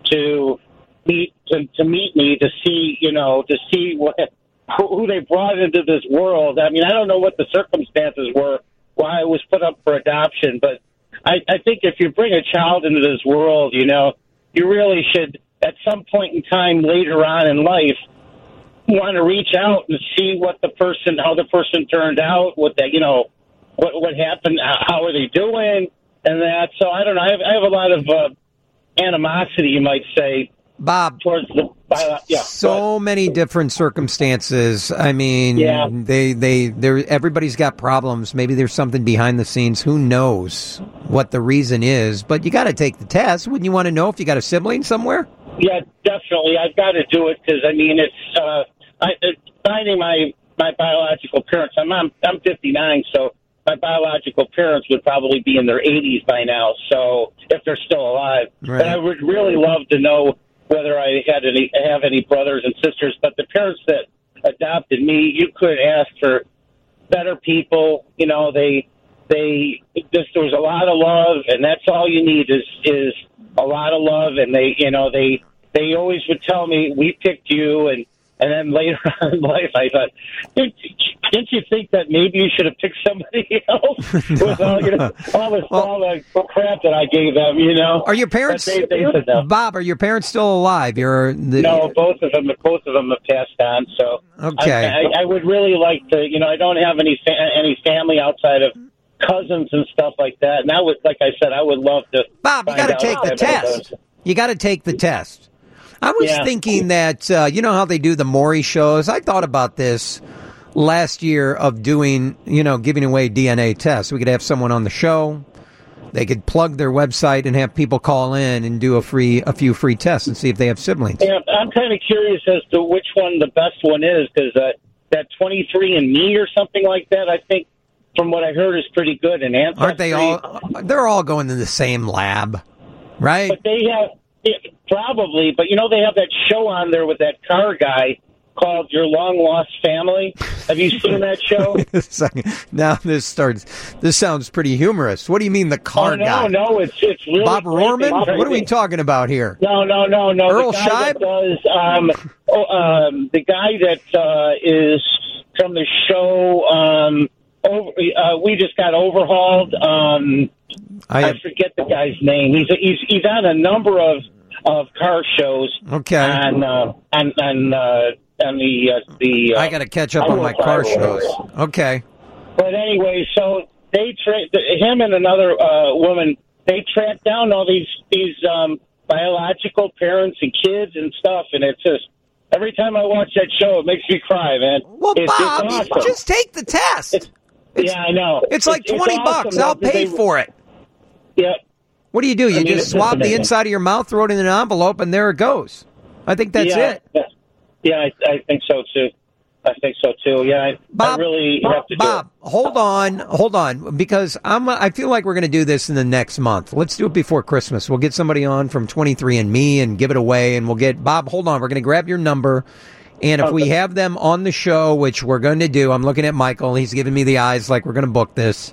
to meet to, to meet me to see you know to see what who they brought into this world. I mean, I don't know what the circumstances were why I was put up for adoption, but I, I think if you bring a child into this world, you know, you really should at some point in time later on in life want to reach out and see what the person, how the person turned out, what that, you know, what what happened, how are they doing, and that. So I don't know. I have, I have a lot of uh, animosity, you might say, Bob. Towards the uh, yeah. So many different circumstances. I mean, yeah. they they there. Everybody's got problems. Maybe there's something behind the scenes. Who knows what the reason is? But you got to take the test. Wouldn't you want to know if you got a sibling somewhere? Yeah, definitely. I've got to do it because I mean, it's. Uh, I, finding my, my biological parents, I'm, I'm I'm fifty-nine, so my biological parents would probably be in their eighties by now, so if they're still alive. Right. But I would really love to know whether I had any have any brothers and sisters. But the parents that adopted me, you could ask for better people. You know, they they just there was a lot of love, and that's all you need is is a lot of love. And they, you know, they they always would tell me, "We picked you," and And then later on in life, I thought, didn't you think that maybe you should have picked somebody else with all, you know, all the all the crap that I gave them? You know, are your parents, they, they said no. Bob? Are your parents still alive? You're the, no, both of them. Both of them have passed on. So okay, I, I, I would really like to. You know, I don't have any fa- any family outside of cousins and stuff like that. And I would, like I said, I would love to. Bob, you got to take the test. You got to take the test. I was yeah. thinking that, uh, you know how they do the Maury shows? I thought about this last year of doing, you know, giving away D N A tests. We could have someone on the show. They could plug their website and have people call in and do a free, a few free tests and see if they have siblings. Yeah, I'm kind of curious as to which one the best one is because uh, that twenty-three and me or something like that, I think, from what I heard, is pretty good. And Ancestry, aren't they all? They're all going to the same lab, right? But they have. Yeah, probably, but you know they have that show on there with that car guy called Your Long Lost Family. Have you seen that show? Wait a second. Now this starts. This sounds pretty humorous. What do you mean the car oh, no, guy? No, no, it's it's really Bob Rorman. What are we talking about here? No, no, no, no. Earl the guy Scheib that does um, oh, um, the guy that uh, is from the show. Um, over, uh, we just got overhauled. Um, I, I forget the guy's name. He's he's he's on a number of. Of car shows, okay, and uh, and and uh, and the uh, the. Uh, I got to catch up on my car shows. Okay, but anyway, so they tra- him and another uh, woman. They track down all these these um, biological parents and kids and stuff, and it's just every time I watch that show, it makes me cry, man. Well, it's, Bob, it's awesome. just take the test. It's, yeah, I know. It's like it's, twenty it's bucks. awesome, I'll pay they, for it. Yeah. What do you do? You I mean, just swab the inside of your mouth, throw it in an envelope, and there it goes. I think that's yeah, it. Yeah, yeah I, I think so too. I think so too. Yeah, I, Bob, I really have to Bob, do it. hold on, hold on, because I'm. I feel like we're going to do this in the next month. Let's do it before Christmas. We'll get somebody on from twenty-three and me and give it away, and we'll get Bob. Hold on, we're going to grab your number, and if okay. we have them on the show, which we're going to do, I'm looking at Michael. He's giving me the eyes like we're going to book this,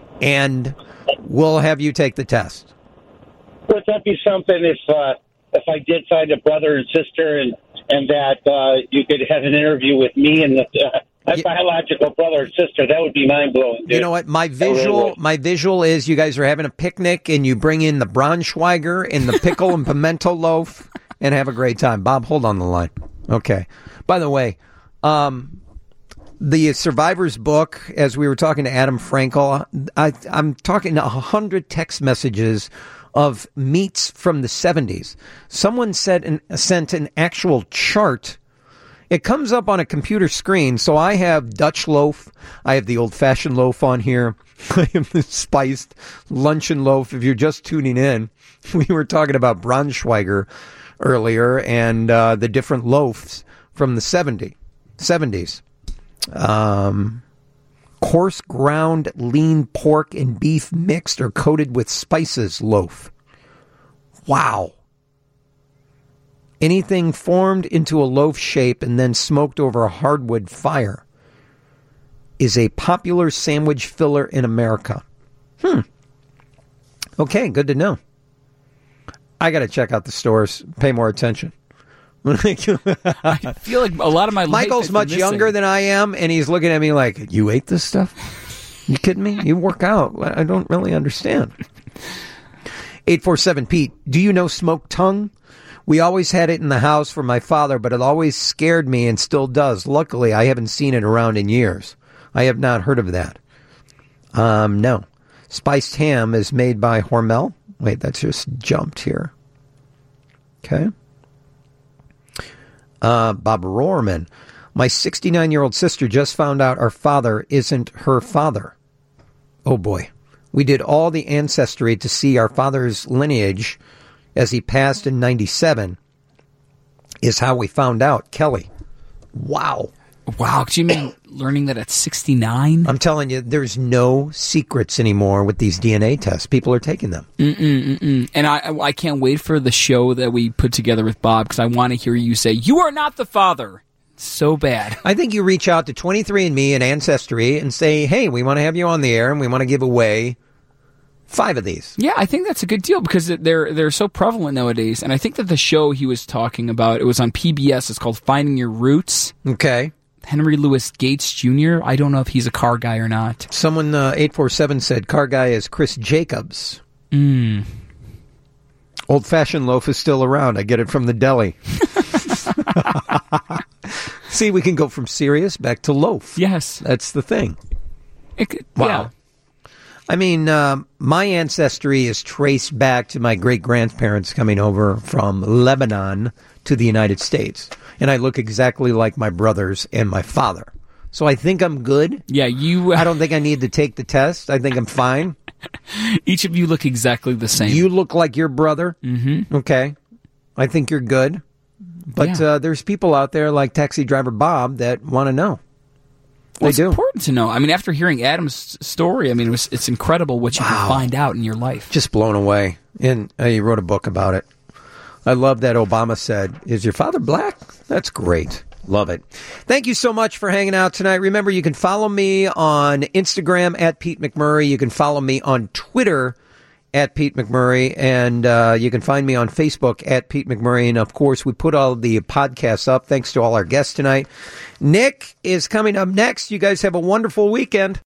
and we'll have you take the test. Would that be something if uh, if I did find a brother and sister and and that uh, you could have an interview with me and the, uh, my yeah. biological brother and sister? That would be mind blowing. You know what? My visual, really my visual is you guys are having a picnic and you bring in the Braunschweiger and the pickle and pimento loaf and have a great time. Bob, hold on the line. Okay. By the way, um, the Survivor's book, as we were talking to Adam Frankel, I, I'm talking a hundred text messages of meats from the seventies. Someone said an, sent an actual chart. It comes up on a computer screen, so I have Dutch loaf, I have the old-fashioned loaf on here, I have the spiced luncheon loaf. If you're just tuning in, we were talking about Braunschweiger earlier and uh, the different loaves from the seventies. Um, coarse ground lean pork and beef mixed or coated with spices loaf. Wow. Anything formed into a loaf shape and then smoked over a hardwood fire is a popular sandwich filler in America. Hmm. Okay, good to know. I got to check out the stores, pay more attention. I feel like a lot of my life Michael's much missing. younger than I am, and he's looking at me like, you ate this stuff? You kidding me? You work out. I don't really understand. eight four seven Pete, do you know smoked tongue? We always had it in the house for my father, but it always scared me and still does. Luckily, I haven't seen it around in years. I have not heard of that. Um, no. Spiced ham is made by Hormel. Wait, that's just jumped here. Okay. Uh, Bob Rohrman. My sixty-nine-year-old sister just found out our father isn't her father. Oh, boy. We did all the ancestry to see our father's lineage as he passed in ninety-seven is how we found out. Kelly. Wow. Wow. Do you mean learning that at sixty-nine? I'm telling you, there's no secrets anymore with these D N A tests. People are taking them. Mm-mm, mm-mm. And I, I can't wait for the show that we put together with Bob because I want to hear you say, you are not the father. So bad. I think you reach out to twenty-three and me and Ancestry and say, hey, we want to have you on the air and we want to give away five of these. Yeah, I think that's a good deal because they're they're so prevalent nowadays. And I think that the show he was talking about, it was on P B S. It's called Finding Your Roots. Okay. Henry Louis Gates Junior I don't know if he's a car guy or not. Someone, uh, eight four seven said car guy is Chris Jacobs. Mm. Old-fashioned loaf is still around. I get it from the deli. See, we can go from serious back to loaf. Yes. That's the thing. It could, wow. Yeah. I mean, um, my ancestry is traced back to my great-grandparents coming over from Lebanon to the United States. And I look exactly like my brothers and my father. So I think I'm good. Yeah, you... Uh, I don't think I need to take the test. I think I'm fine. Each of you look exactly the same. You look like your brother. Mm-hmm. Okay. I think you're good. But yeah. uh, there's people out there like Taxi Driver Bob that want to know. They well, it's do. important to know. I mean, after hearing Adam's story, I mean, it was, it's incredible what you wow. can find out in your life. Just blown away. And uh, he wrote a book about it. I love that Obama said, is your father black? That's great. Love it. Thank you so much for hanging out tonight. Remember, you can follow me on Instagram at Pete McMurray. You can follow me on Twitter at Pete McMurray. And uh, you can find me on Facebook at Pete McMurray. And, of course, we put all the podcasts up thanks to all our guests tonight. Nick is coming up next. You guys have a wonderful weekend.